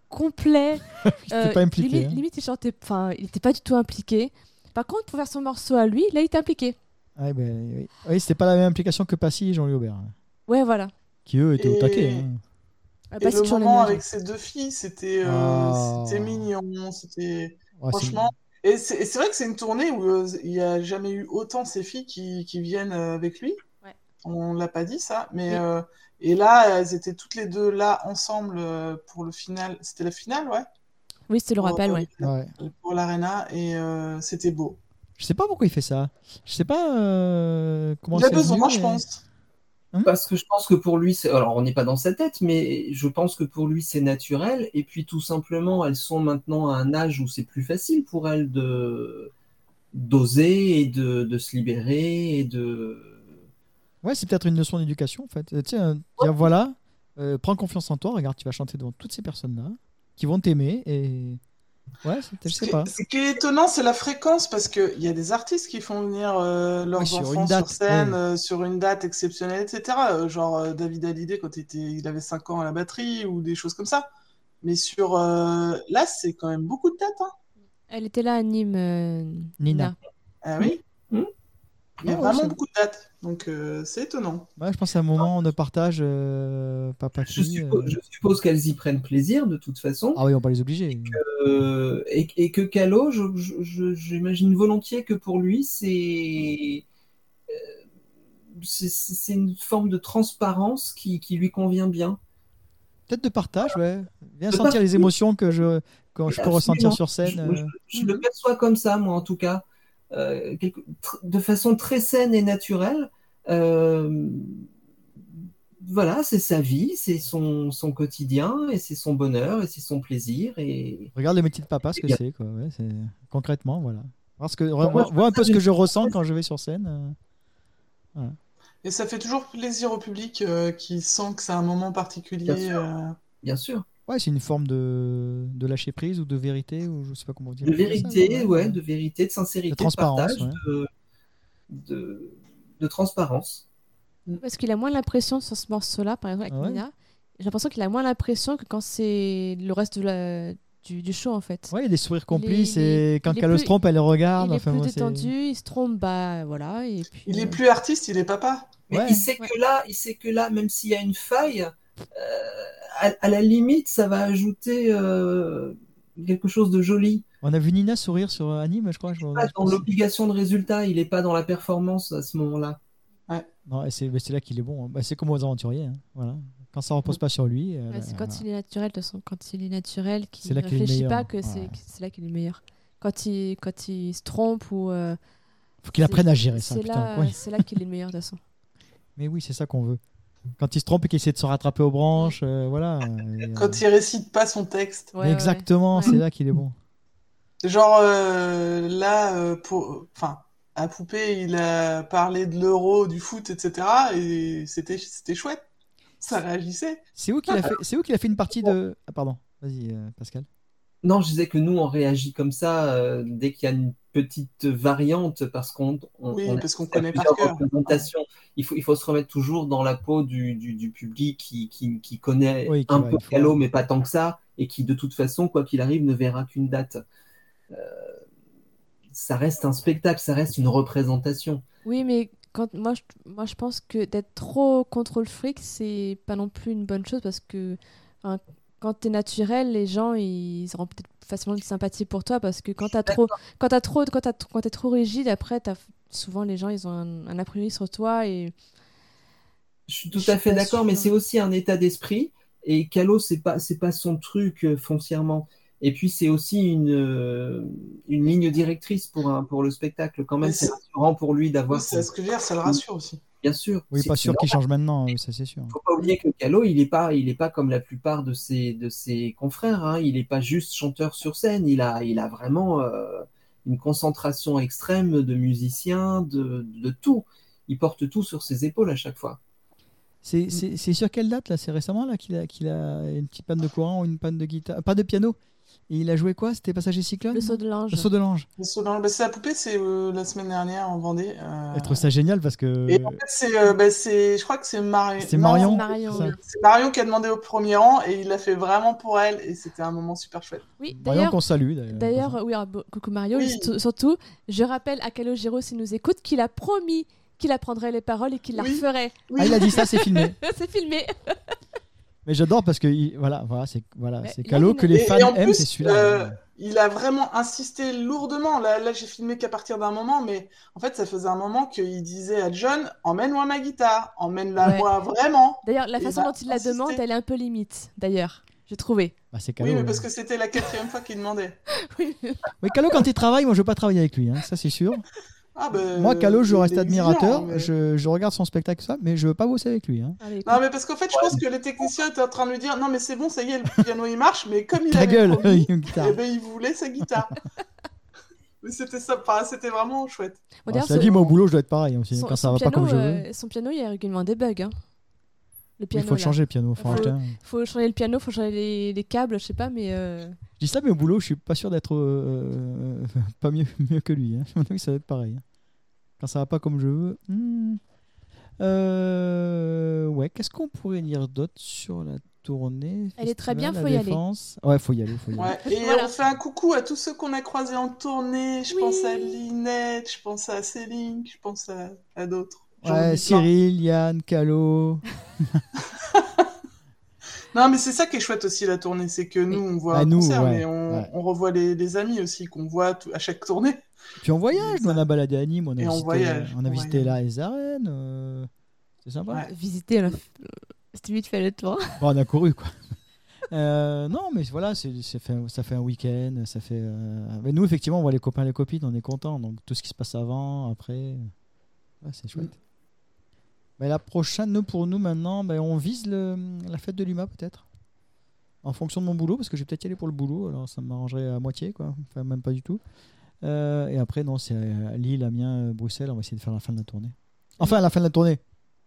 complet. Il était pas impliqué. Limite, hein. limite, il chantait, enfin, il était pas du tout impliqué. Par contre, pour faire son morceau à lui, là, il était impliqué. Ouais, ben, oui, oui c'était pas la même implication que Passy et Jean-Louis Aubert, hein, Ouais, voilà. qui eux étaient au Et- taquet. hein. Ah, Et bah, c'est le toujours les moment mêmes. avec ces deux filles, c'était euh, Ah. c'était mignon, c'était Ouais, c'est- franchement. Et c'est et c'est vrai que c'est une tournée où euh, il n'y a jamais eu autant ces filles qui, qui viennent euh, avec lui. Ouais. On l'a pas dit ça, mais Oui. euh, et là elles étaient toutes les deux là ensemble euh, pour le final. C'était la finale, ouais. Oui, c'était le Pour, rappel, euh, ouais. Ouais. Pour l'Arena et euh, c'était beau. Je sais pas pourquoi il fait ça. Je sais pas euh, comment Il a c'est besoin, venu, je mais- pense. Parce que je pense que pour lui, c'est... alors on n'est pas dans sa tête, mais je pense que pour lui c'est naturel. Et puis tout simplement, elles sont maintenant à un âge où c'est plus facile pour elles de d'oser et de, de se libérer et de. Ouais, c'est peut-être une leçon d'éducation en fait. Euh, Tiens, dire voilà, euh, prends confiance en toi, regarde, tu vas chanter devant toutes ces personnes-là qui vont t'aimer et. Ouais, c'est- je Ce sais qui, pas. ce qui est étonnant, c'est la fréquence, parce qu'il y a des artistes qui font venir euh, leurs Oui, sur enfants une date, sur scène, ouais. euh, sur une date exceptionnelle, et cetera. Euh, genre euh, David Hallyday quand il, était, il avait cinq ans à la batterie, ou des choses comme ça. Mais sur... euh, là, c'est quand même beaucoup de dates. Hein. Elle était là à Nîmes, euh, Nina. Nina. Ah oui Mmh. Il y a Ah ouais, vraiment c'est- beaucoup de dates. Donc euh, c'est étonnant. Ouais, je pense à un moment de partage euh, Je, papa-fille. suppo- euh. je suppose qu'elles y prennent plaisir de toute façon. Ah oui, on va pas les obliger. Euh, et, et que Calo, je- je- je- j'imagine volontiers que pour lui, c'est c'est c'est une forme de transparence qui, qui lui convient bien. Peut-être de partage, ouais. Bien De sentir partage. les émotions que je, que je peux Absolument. ressentir sur scène. Je, euh. je- je le perçois comme ça, moi en tout cas, Euh, quelque- tr- de façon très saine et naturelle. Euh, voilà, c'est sa vie, c'est son, son quotidien, et c'est son bonheur, et c'est son plaisir. Et Regarde le métier de papa, ce que Bien. c'est, quoi. Ouais, c'est... Concrètement, voilà. Parce que, moi, vois, je vois un pense peu que ce que j'ai- je ressens quand je vais sur scène. euh. Et ça fait toujours plaisir au public euh, qui sent que c'est un moment Bien particulier. sûr. euh. bien sûr. Ouais, c'est une forme de, de lâcher prise ou de vérité, ou je sais pas comment dire. De ça, vérité, ouais, ouais, ouais. de vérité, de sincérité, De de, transparence, partage, ouais. de, de, de transparence. Parce qu'il a moins l'impression sur ce morceau-là, par exemple, avec Ah ouais. Nina. J'ai l'impression qu'il a moins l'impression que quand c'est le reste de la... du, du show, en fait. Ouais, il y a des sourires Il est- complices il est- et quand il est Calo plus- se trompe, elle le regarde. Il est Enfin, plus moi, c'est- détendu, il se trompe, bah voilà. Et puis, Il est euh, plus artiste, il est papa. Mais Ouais. il sait Ouais. que là, il sait que là, même s'il y a une faille, euh, à, à la limite, ça va ajouter euh, quelque chose de joli. On a vu Nina sourire sur Anime, je crois. Je... Il n'est je pas dans pense. l'obligation de résultat, il n'est pas dans la performance à ce moment-là. Non, et c'est, mais c'est là qu'il est bon. hein. Bah, c'est comme aux aventuriers. hein. Voilà. Quand ça repose pas sur lui. euh, ouais, c'est voilà. quand il est naturel, de toute façon, quand il est naturel, C'est qu'il là ne qu'il est le réfléchit meilleur. pas, que c'est, Ouais. que c'est là qu'il est le meilleur. Quand il, quand il se trompe ou. euh, Faut qu'il c'est- apprenne à gérer ça. c'est, Putain. là, Oui. c'est là qu'il est le meilleur, de toute façon. Mais oui, c'est ça qu'on veut. Quand il se trompe et qu'il essaie de se rattraper aux branches, euh, voilà. et, euh, Quand il récite pas son texte. Ouais, ouais, ouais. Exactement, Ouais. c'est là qu'il est bon. Genre euh, là, euh, pour, enfin, à Poupée, il a parlé de l'euro, du foot, et cetera. Et c'était, c'était chouette. Ça réagissait. C'est où qu'il a fait, c'est où qu'il a fait une partie de. Ah, pardon, vas-y, euh, Pascal. Non, je disais que nous, on réagit comme ça euh, dès qu'il y a une petite variante, parce qu'on on, Oui, on parce qu'on assiste à connaît par plusieurs cœur. représentations. Il faut, il faut se remettre toujours dans la peau du, du, du public qui, qui, qui connaît Oui, qui un va peu une fois. Calo, mais pas tant que ça, et qui, de toute façon, quoi qu'il arrive, ne verra qu'une date. Euh, ça reste un spectacle, ça reste une représentation. Oui, mais quand, moi, je, moi, je pense que d'être trop contrôle fric, c'est pas non plus une bonne chose parce que enfin, quand t'es naturel, les gens ils auront peut-être facilement de sympathie pour toi parce que quand t'as trop, quand t'as trop, quand t'as, quand t'es trop rigide, après, t'as, souvent les gens ils ont un, un a priori sur toi et Je suis tout Je à suis fait pas d'accord, mais sûre. c'est aussi un état d'esprit. Et Calo, c'est pas, c'est pas son truc euh, foncièrement. Et puis c'est aussi une, euh, une ligne directrice pour un, pour le spectacle. Quand même, Mais c'est c'est- rassurant pour lui Oui, d'avoir. c'est ce que je veux dire, ça le rassure aussi. Bien sûr. Oui, C'est- pas c'est sûr qu'il normal. change maintenant, oui, ça c'est sûr. Faut pas oublier que Calo, il est pas, il est pas comme la plupart de ses, de ses confrères. Hein. Il est pas juste chanteur sur scène. Il a, il a vraiment euh, une concentration extrême de musicien, de, de tout. Il porte tout sur ses épaules à chaque fois. C'est, Mm. c'est, c'est sur quelle date là? C'est récemment là qu'il a, qu'il a une petite panne de courant ou une panne de guitare, pas de piano. Et il a joué quoi? C'était Passager Cyclone? Le saut de l'ange. Le saut de l'ange. Le saut dans le- bah, c'est la poupée, c'est euh, la semaine dernière en Vendée. euh, Je trouve ça génial parce que Et en fait, c'est, euh, bah, c'est, je crois que c'est Marion. c'est Marion. c'est Marion, c'est ça. oui. C'est Marion qui a demandé au premier rang et il l'a fait vraiment pour elle et c'était un moment super chouette. Oui, Marion d'ailleurs, qu'on salue. D'ailleurs, d'ailleurs oui, alors, bon, coucou Mario. Oui. Surtout- Surtout, je rappelle à Calogero s'il nous écoute qu'il a promis qu'il apprendrait les paroles et qu'il la Oui. referait. Oui. Ah, il a dit ça, c'est filmé. C'est filmé. Mais j'adore parce que il- voilà, voilà, c'est voilà, Mais c'est là, Calo il que a- les Et- fans et en aiment, plus, c'est celui-là. euh, Il a vraiment insisté lourdement. Là, là j'ai filmé qu'à partir d'un moment, mais en fait, ça faisait un moment qu'il disait à John, emmène-moi ma guitare, emmène-la Ouais. moi vraiment. D'ailleurs, la Il façon va dont il la insister. demande, elle est un peu limite. D'ailleurs, j'ai trouvé. Bah, c'est Calo. Oui, mais ouais. parce que c'était la quatrième fois qu'il demandait. Oui. Oui, Calo quand il travaille, moi je veux pas travailler avec lui, hein, ça c'est sûr. Ah, ben, Moi, Calo, je il reste est admirateur, exigeant, mais- je, je regarde son spectacle, ça, mais je veux pas bosser avec lui. Hein. Allez, écoute. Non, mais parce qu'en fait, je pense que les techniciens étaient en train de lui dire, non, mais c'est bon, ça y est, le piano il marche, mais comme il Ta avait gueule, promis, une guitare. eh ben, il voulait sa guitare. Mais c'était ça, enfin, c'était vraiment chouette. Bon, Ah, d'ailleurs, ça ce- dit, moi au boulot, je dois être pareil aussi. son, Quand ça son va piano, pas comme je veux, euh, son piano, il y a régulièrement des bugs. Hein. Le il piano, faut le là. changer le piano. Faut en Faut- acheter un. Faut changer le piano, faut changer les, les câbles, je sais pas, mais euh, Je dis ça, mais au boulot, je suis pas sûr d'être euh, pas mieux, mieux que lui. Hein. À mon avis, ça va être pareil. hein. Quand ça va pas comme je veux. hmm. Euh, Ouais, qu'est-ce qu'on pourrait dire d'autre sur la tournée? Elle est très bien, festival, faut la y aller. Défense Ouais, faut y aller, faut y aller. Ouais. Et Voilà. on fait un coucou à tous ceux qu'on a croisés en tournée. Je Oui. pense à Linette, je pense à Céline, je pense à, à d'autres. J'en Ouais, oublie plein. Cyril, Yann, Calo. Non, mais c'est ça qui est chouette aussi, la tournée, c'est que nous, on voit Ah, un nous, concert, ouais, mais on, ouais. on revoit les, les amis aussi qu'on voit tout- à chaque tournée. Puis on voyage, nous on a baladé à Nîmes, on a Et on visité, voyage, on a on visité voyage. là les arènes. euh, C'est sympa. Ouais. visiter, là, c'était vite fait le tour. Bon, on a couru quoi. Euh, non, mais voilà, c'est, c'est fait, ça fait un week-end. Ça fait, euh, mais nous, effectivement, on voit les copains et les copines, on est contents. Donc tout ce qui se passe avant, après, ouais, c'est chouette. Mais la prochaine, nous, pour nous maintenant, ben, on vise le, la fête de l'U M A peut-être. En fonction de mon boulot, parce que je vais peut-être y aller pour le boulot, alors ça m'arrangerait à moitié, quoi. Enfin, même pas du tout. Euh, et après, non, c'est à Lille, Amiens, Bruxelles, on va essayer de faire la fin de la tournée. Enfin, la fin de la tournée.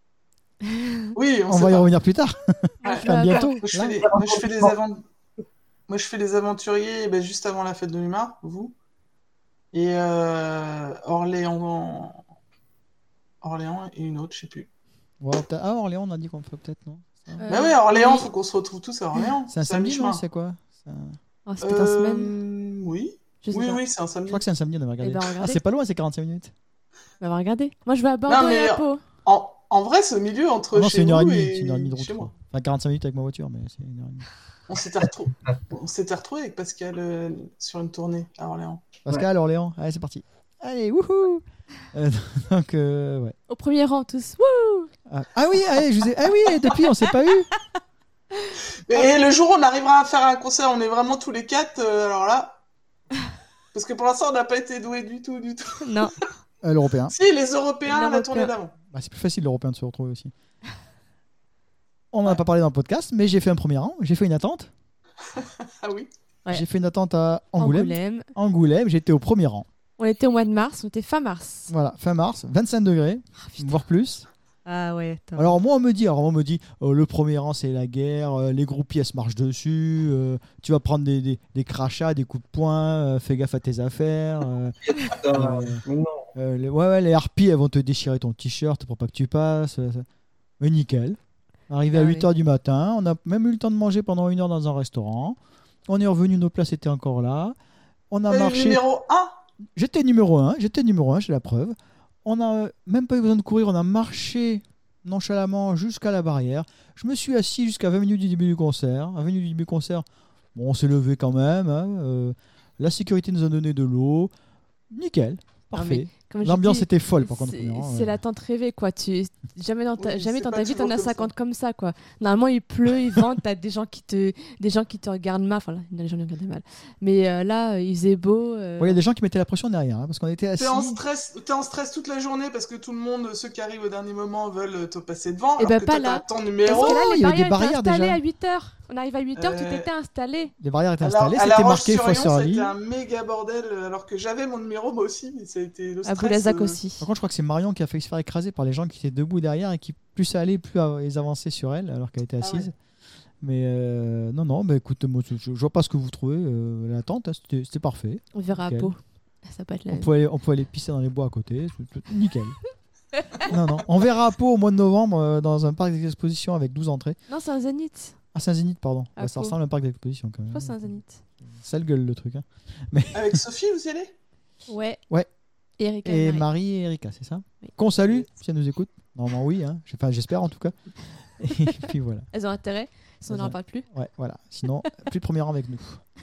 Oui, on, On sait va y pas. revenir plus tard. Ouais. Enfin, bientôt. Moi, je là. fais les, moi, je fais les avant- moi, je fais les aventuriers ben, juste avant la fête de l'Humain, vous. Et euh, Orléans... Orléans et une autre, je sais plus. Ouais, peut-être- ah, Orléans, on a dit qu'on ferait peut-être, non Ça Euh, Bah ouais, Orléans, oui. faut qu'on se retrouve tous à Orléans. C'est un à samedi, mi-chemin. non C'est quoi C'est un- Oh, c'était en Euh, semaine. Oui, Je sais oui, pas. oui, c'est un Je samedi. crois que c'est un samedi, on avait regardé. Eh ben, ah, regardez. c'est pas loin, c'est quarante-cinq minutes. On va regarder. Moi, je vais à Bordeaux mais- et à Pau. En, en vrai, c'est au milieu entre Ah non, chez c'est une heure et vous demie. et C'est une heure et demie de route, chez je crois. moi. Enfin, quarante-cinq minutes avec ma voiture, mais c'est une heure et demie. On s'était retrou- on s'était retrouvés avec Pascal euh, sur une tournée à Orléans. Pascal, Orléans, allez, c'est parti. Allez, wouhou Euh, Donc, euh, ouais. Au premier rang, tous. Wouh. Ah, ah oui, allez, je vous ai... ah oui, et depuis, on s'est pas eu. Et le jour où on arrivera à faire un concert, on est vraiment tous les quatre, euh, alors là... Parce que pour l'instant, on n'a pas été doués du tout, du tout. Non. Euh, L'européen. Si, les Européens, la L'Européen. tournée d'avant. Bah, c'est plus facile, l'européen, de se retrouver aussi. On n'en a pas parlé dans le podcast, mais j'ai fait un premier rang. J'ai fait une attente. Ah oui. Ouais. J'ai fait une attente à Angoulême. Angoulême. Angoulême, j'étais au premier rang. On était au mois de mars, on était fin mars. Voilà, fin mars, vingt-cinq degrés, voire plus. Ah ouais, attends. Alors moi on me dit, alors on me dit, euh, le premier rang c'est la guerre, euh, les groupies elles se marchent dessus, euh, tu vas prendre des, des, des crachats, des coups de poing, euh, fais gaffe à tes affaires. euh, Putain, euh, mais non. euh, les, ouais, ouais, les harpies elles vont te déchirer ton t-shirt pour pas que tu passes. euh, ça. Mais nickel. Arrivé à Ah huit oui. heures du matin, on a même eu le temps de manger pendant une heure dans un restaurant. On est revenu, nos places étaient encore là. On a Euh, marché. Numéro un. J'étais numéro un, j'étais numéro un, j'ai la preuve. On n'a même pas eu besoin de courir, on a marché nonchalamment jusqu'à la barrière. Je me suis assis jusqu'à vingt minutes du début du concert. À vingt minutes du début du concert, bon, on s'est levé quand même. hein, euh, la sécurité nous a donné de l'eau. Nickel, parfait. Comme j'ai L'ambiance dit, était folle par contre. au C'est premier rang, c'est ouais. l'attente rêvée, quoi. Tu... Jamais dans ta, Oui, jamais c'est dans pas ta vie, t'en toujours as comme ça. cinquante comme ça, quoi. Normalement, il pleut, il vente, t'as des gens qui te, des gens qui te regardent mal. Enfin, là, les gens qui regardaient mal. Mais euh, là, il faisait beau. euh, Ouais, il y a des gens qui mettaient la pression derrière, hein, parce qu'on était assis. T'es en stress, t'es en stress toute la journée parce que tout le monde, ceux qui arrivent au dernier moment, veulent te passer devant. Eh alors ben, que pas toi, là. t'as ton Parce numéro. que là, Oh, les il y avait des barrières étaient barrières installées déjà. à huit heures. On arrive à huit heures, tout Euh, était installé. Les barrières étaient Alors, installées, à la c'était marqué Roche-sur-Yon, Fosse sur ça a été Alli. un méga bordel, euh, alors que j'avais mon numéro moi aussi, mais ça a été le À stress. Boulazac euh, aussi. Par contre, je crois que c'est Marion qui a failli se faire écraser par les gens qui étaient debout derrière et qui, plus ça allait, plus euh, ils avançaient sur elle alors qu'elle était Ah assise. Mais euh, non, non, bah, écoute, moi, je, je vois pas ce que vous trouvez. Euh, l'attente, hein, c'était, c'était parfait. On verra à Nickel. Pau. Ça peut être la On même. pouvait, aller, on pouvait aller pisser dans les bois à côté. c'est- c'est- Nickel. non, non. On verra à Pau au mois de novembre euh, dans un parc d'exposition avec douze entrées. Non, c'est un zénith. Ah, c'est un zénith, pardon. À Ouais, ça Pau. ressemble à un parc d'exposition quand Je même. crois que c'est un zénith. Sale gueule le truc. Hein. Avec Sophie, vous y allez? Ouais. Ouais. Et Erika Et et Marie. Marie et Erika, c'est ça Oui. Qu'on salue, si elles nous écoutent. Normalement, oui. Hein. Enfin, j'espère en tout cas. Et puis voilà. Elles ont intérêt, sinon on Elles n'en ont- parle plus. Ouais, voilà. Sinon, plus de premier rang avec nous.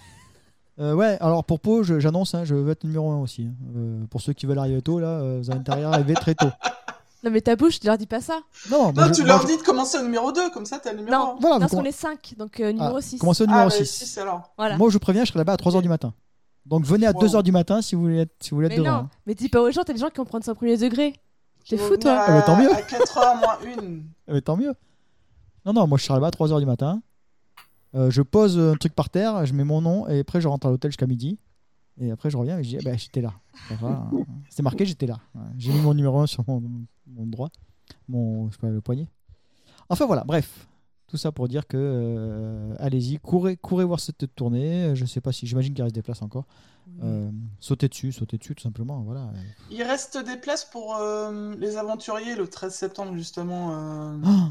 Euh, ouais, alors pour Pau, je- j'annonce, hein, je veux être numéro un aussi. hein. Euh, pour ceux qui veulent arriver tôt, là, euh, vous avez intérêt à arriver très tôt. Non, mais ta bouche, tu leur dis pas ça. Non, moi, Non, je- tu moi, leur je- dis de commencer au numéro deux, comme ça t'as le numéro Non. un. Voilà, non, vous parce com- qu'on est cinq, donc euh, numéro Ah, six. commencez au Ah, numéro bah, six. six alors. Voilà. Moi, je vous préviens, je serai là-bas à trois heures du matin. Donc venez à Wow. deux heures du matin si vous voulez être, si vous voulez être Mais devant. non, hein. mais dis pas aux gens, t'as des gens qui vont prendre ça au premier degré. T'es Ils vont fou, venir toi. à- Ah, mais tant mieux. À quatre heures moins une. Ah, mais tant mieux. Non, non, moi je serai là-bas à trois heures du matin. Euh, je pose un truc par terre, je mets mon nom et après je rentre à l'hôtel jusqu'à midi. Et après je reviens et je dis, eh ben, j'étais là. Ça va, hein. C'est marqué, j'étais là. Ouais. J'ai mis mon numéro un sur mon, mon droit, mon, je sais pas, le poignet. Enfin voilà, bref. Tout ça pour dire que euh, allez-y, courez, courez voir cette tournée. Je sais pas si, j'imagine qu'il reste des places encore. Euh, sautez dessus, sautez dessus tout simplement. Voilà. Il reste des places pour euh, les aventuriers le treize septembre, justement, euh, Ah,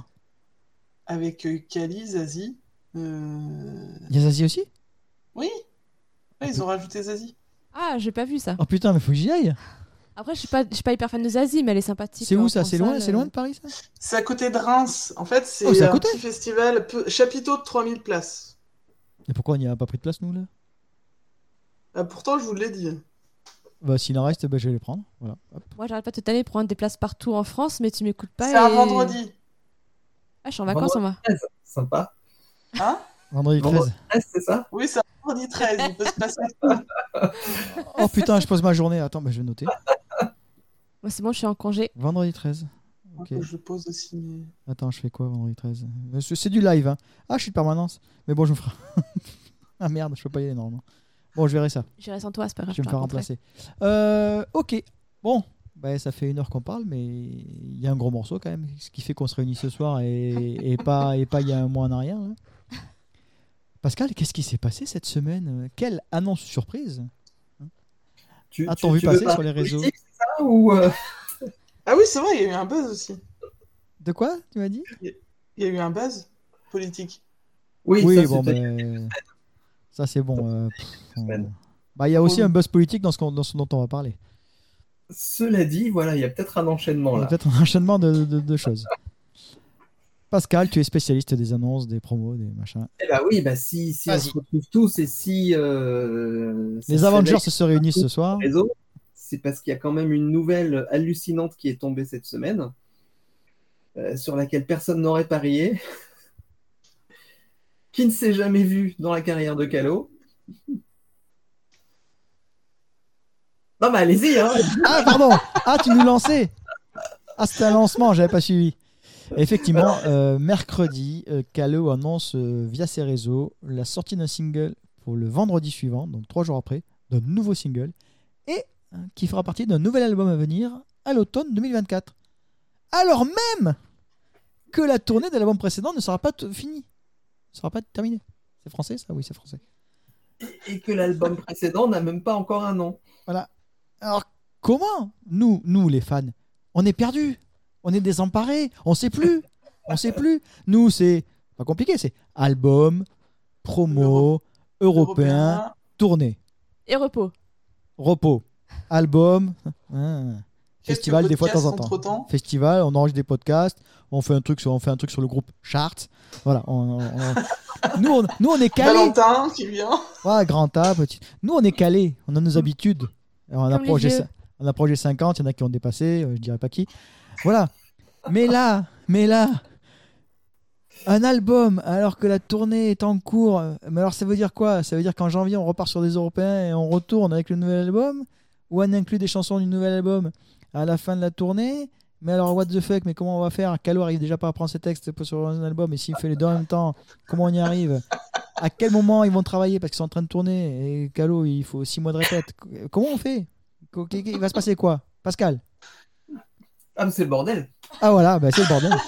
avec euh, Kali, Zazie. Euh, il y a Zazie aussi. Oui, Ouais, ils ont rajouté Zazie. Ah, j'ai pas vu ça. Oh putain, mais faut que j'y aille. Après, je suis pas, je suis pas hyper fan de Zazie, mais elle est sympathique. C'est en où ça? C'est loin, salle, c'est loin de Paris ça? C'est à côté de Reims. En fait, c'est Oh, c'est à un côté petit festival, peu- chapiteau de trois mille places. Et pourquoi on n'y a pas pris de place nous là? Ah, pourtant, je vous l'ai dit. Bah s'il en reste, bah, je vais les prendre. Voilà. Hop. Moi, j'arrête pas de te tanner pour prendre des places partout en France, mais tu m'écoutes pas. C'est un et- vendredi. Ah, je suis en vacances, moi. treize, sympa. Hein? Vendredi Vendredi treize. treize, c'est ça? Oui, c'est un vendredi treize. Il peut se passer. Oh putain, je pose ma journée. Attends, bah, je vais noter. Moi, c'est bon, je suis en congé. Vendredi treize. Ok. Faut que je pose aussi. Mais... Attends, je fais quoi vendredi treize? Euh, C'est c'est du live. Hein. Ah, je suis de permanence. Mais bon, je me ferai. Ah merde, je peux pas y aller normalement. Bon, je verrai ça. J'irai sans toi, c'est pas grave. Je vais me te faire raconterai. remplacer. Euh, ok. Bon, bah, ça fait une heure qu'on parle, mais il y a un gros morceau quand même, ce qui fait qu'on se réunit ce soir et, et pas et pas il y a un mois en arrière. Là. Pascal, qu'est-ce qui s'est passé cette semaine? Quelle annonce surprise! Tu, A-t-on tu- vu tu veux passer parler sur les réseaux? politique, c'est ça, ou euh, Ah oui, c'est vrai, il y a eu un buzz aussi. De quoi, tu m'as dit? Il y a eu un buzz politique. Oui, Oui, ça, bon, c'était- ben, ça c'est bon. euh, pff, on- Semaine. Bah, il y a aussi Oh. un buzz politique dans ce, qu'on- dans ce dont on va parler. Cela dit, voilà, il y a peut-être un enchaînement Il y a là. peut-être un enchaînement de, de- de choses. Pascal, tu es spécialiste des annonces, des promos, des machins. Eh bah oui, bah si, si on Vas-y. se retrouve tous et si euh, ça Les se Avengers réveille se réunissent ce soir. sur les réseaux, c'est parce qu'il y a quand même une nouvelle hallucinante qui est tombée cette semaine, euh, sur laquelle personne n'aurait parié, qui ne s'est jamais vu dans la carrière de Calo. Non, mais allez-y, hein. Ah, pardon! Ah, tu nous lançais! Ah, c'était un lancement, j'avais pas suivi. Effectivement, euh, mercredi, euh, Calo annonce euh, via ses réseaux la sortie d'un single pour le vendredi suivant, donc trois jours après, d'un nouveau single, et hein, qui fera partie d'un nouvel album à venir à l'automne deux mille vingt-quatre. Alors même que la tournée de l'album précédent ne sera pas t- finie, ne sera pas terminée. C'est français ça? Oui, c'est français. Et que l'album précédent n'a même pas encore un nom. Voilà. Alors, comment nous, nous les fans, on est perdus, on est désemparés, on sait plus, on sait plus. Nous, c'est pas compliqué, c'est album, promo, européen, tournée, Et repos. repos, album, hein, festival Quelques des fois de temps en podcasts temps. entre-temps. Festival, on enregistre des podcasts, on fait un truc sur, on fait un truc sur le groupe Charts. Voilà. on- on- on- nous, on, nous, on est calés. Valentin qui vient. Ouais, grand A, petit. Nous, on est calés, on a nos habitudes. Alors, on, a Comme les projet, vieux. on a projet cinquante, il y en a qui ont dépassé, euh, je dirais pas qui. Voilà. Mais là, mais là, un album, alors que la tournée est en cours, euh, mais alors ça veut dire quoi? Ça veut dire qu'en janvier, on repart sur des Européens et on retourne avec le nouvel album? Ou on inclut des chansons du nouvel album à la fin de la tournée? Mais alors, what the fuck, mais comment on va faire? Calo arrive déjà pas à prendre ses textes sur un album, et s'il fait les deux en même temps, comment on y arrive? À quel moment ils vont travailler parce qu'ils sont en train de tourner? Et Calo, il faut six mois de répète. Comment on fait? Il va se passer quoi? Pascal? Ah, mais c'est le bordel. Ah voilà, bah, c'est le bordel.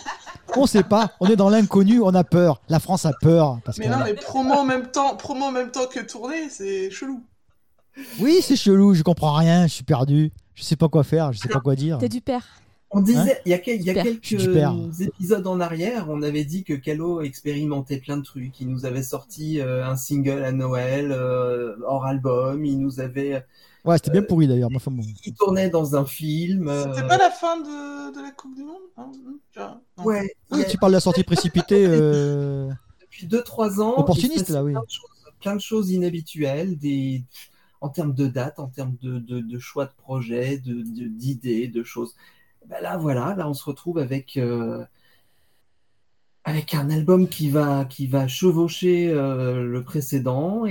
On sait pas, on est dans l'inconnu, on a peur. La France a peur. Parce Mais que... non, mais promo en même temps, promo en même temps que tournée, c'est chelou. Oui, c'est chelou, je comprends rien, je suis perdu. Je sais pas quoi faire, je sais pas quoi dire. T'es du père. On disait, Hein il y a, quel- il y a Super. quelques Je suis du père. épisodes en arrière, on avait dit que Calo expérimentait plein de trucs. Il nous avait sorti euh, un single à Noël, euh, hors album. Il nous avait, Ouais, c'était bien pourri d'ailleurs. mais Enfin, bon. il tournait dans un film. C'était euh, pas la fin de, de la Coupe du Monde hein hum, genre, non. Ouais. il Oui, y a- tu parles de la sortie précipitée. euh, Depuis deux trois ans, Opportuniste, il se passait là, oui. plein de choses, plein de choses inhabituelles, des, en termes de date, en termes de, de, de choix de projet, de, de- d'idées, de choses. Ben là, voilà, là, on se retrouve avec, euh, avec un album qui va, qui va chevaucher euh, le précédent.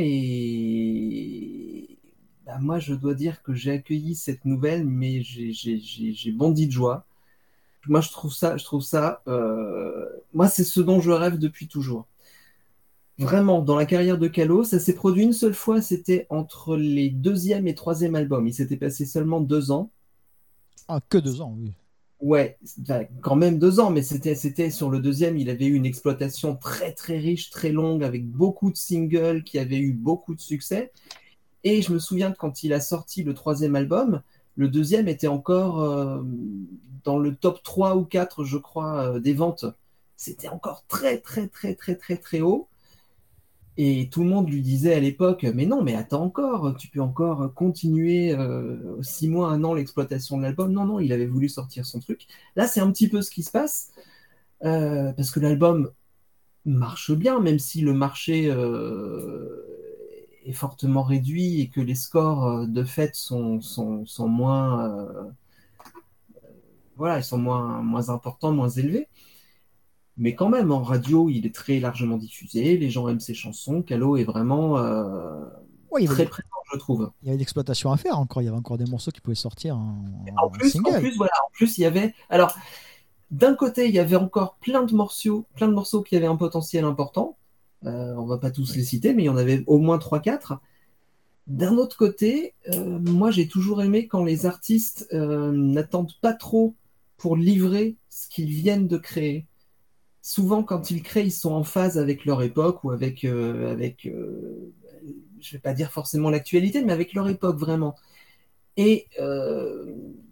Et ben, moi, je dois dire que j'ai accueilli cette nouvelle, mais j'ai, j'ai, j'ai, j'ai bondi de joie. Moi, je trouve ça, je trouve ça, euh, moi, c'est ce dont je rêve depuis toujours. Vraiment, dans la carrière de Calo, ça s'est produit une seule fois, c'était entre les deuxième et troisième albums. Il s'était passé seulement deux ans. Ah, que deux ans, oui. Ouais, enfin, quand même deux ans, mais c'était, c'était sur le deuxième, il avait eu une exploitation très très riche, très longue, avec beaucoup de singles qui avaient eu beaucoup de succès. Et je me souviens que quand il a sorti le troisième album, le deuxième était encore euh, dans le top trois ou quatre, je crois, euh, des ventes. C'était encore très très très très très très haut. Et tout le monde lui disait à l'époque, mais non, mais attends encore, tu peux encore continuer euh, six mois, un an l'exploitation de l'album. Non, non, il avait voulu sortir son truc. Là, c'est un petit peu ce qui se passe, euh, parce que l'album marche bien, même si le marché euh, est fortement réduit et que les scores euh, de fait sont, sont, sont moins, euh, voilà, ils sont moins, moins importants, moins élevés. Mais quand même, en radio, il est très largement diffusé, les gens aiment ses chansons. Calo est vraiment euh, Ouais, il y très avait, présent, je trouve. il y avait de l'exploitation à faire encore. Il y avait encore des morceaux qui pouvaient sortir en, En en plus, en single. plus, voilà, en plus, il y avait. Alors, d'un côté, il y avait encore plein de morceaux, plein de morceaux qui avaient un potentiel important. Euh, on va pas tous les citer, mais il y en avait au moins trois quatre. D'un autre côté, euh, moi, j'ai toujours aimé quand les artistes euh, n'attendent pas trop pour livrer ce qu'ils viennent de créer. Souvent, quand ils créent, ils sont en phase avec leur époque ou avec, euh, avec euh, je vais pas dire forcément l'actualité, mais avec leur époque vraiment. Et euh,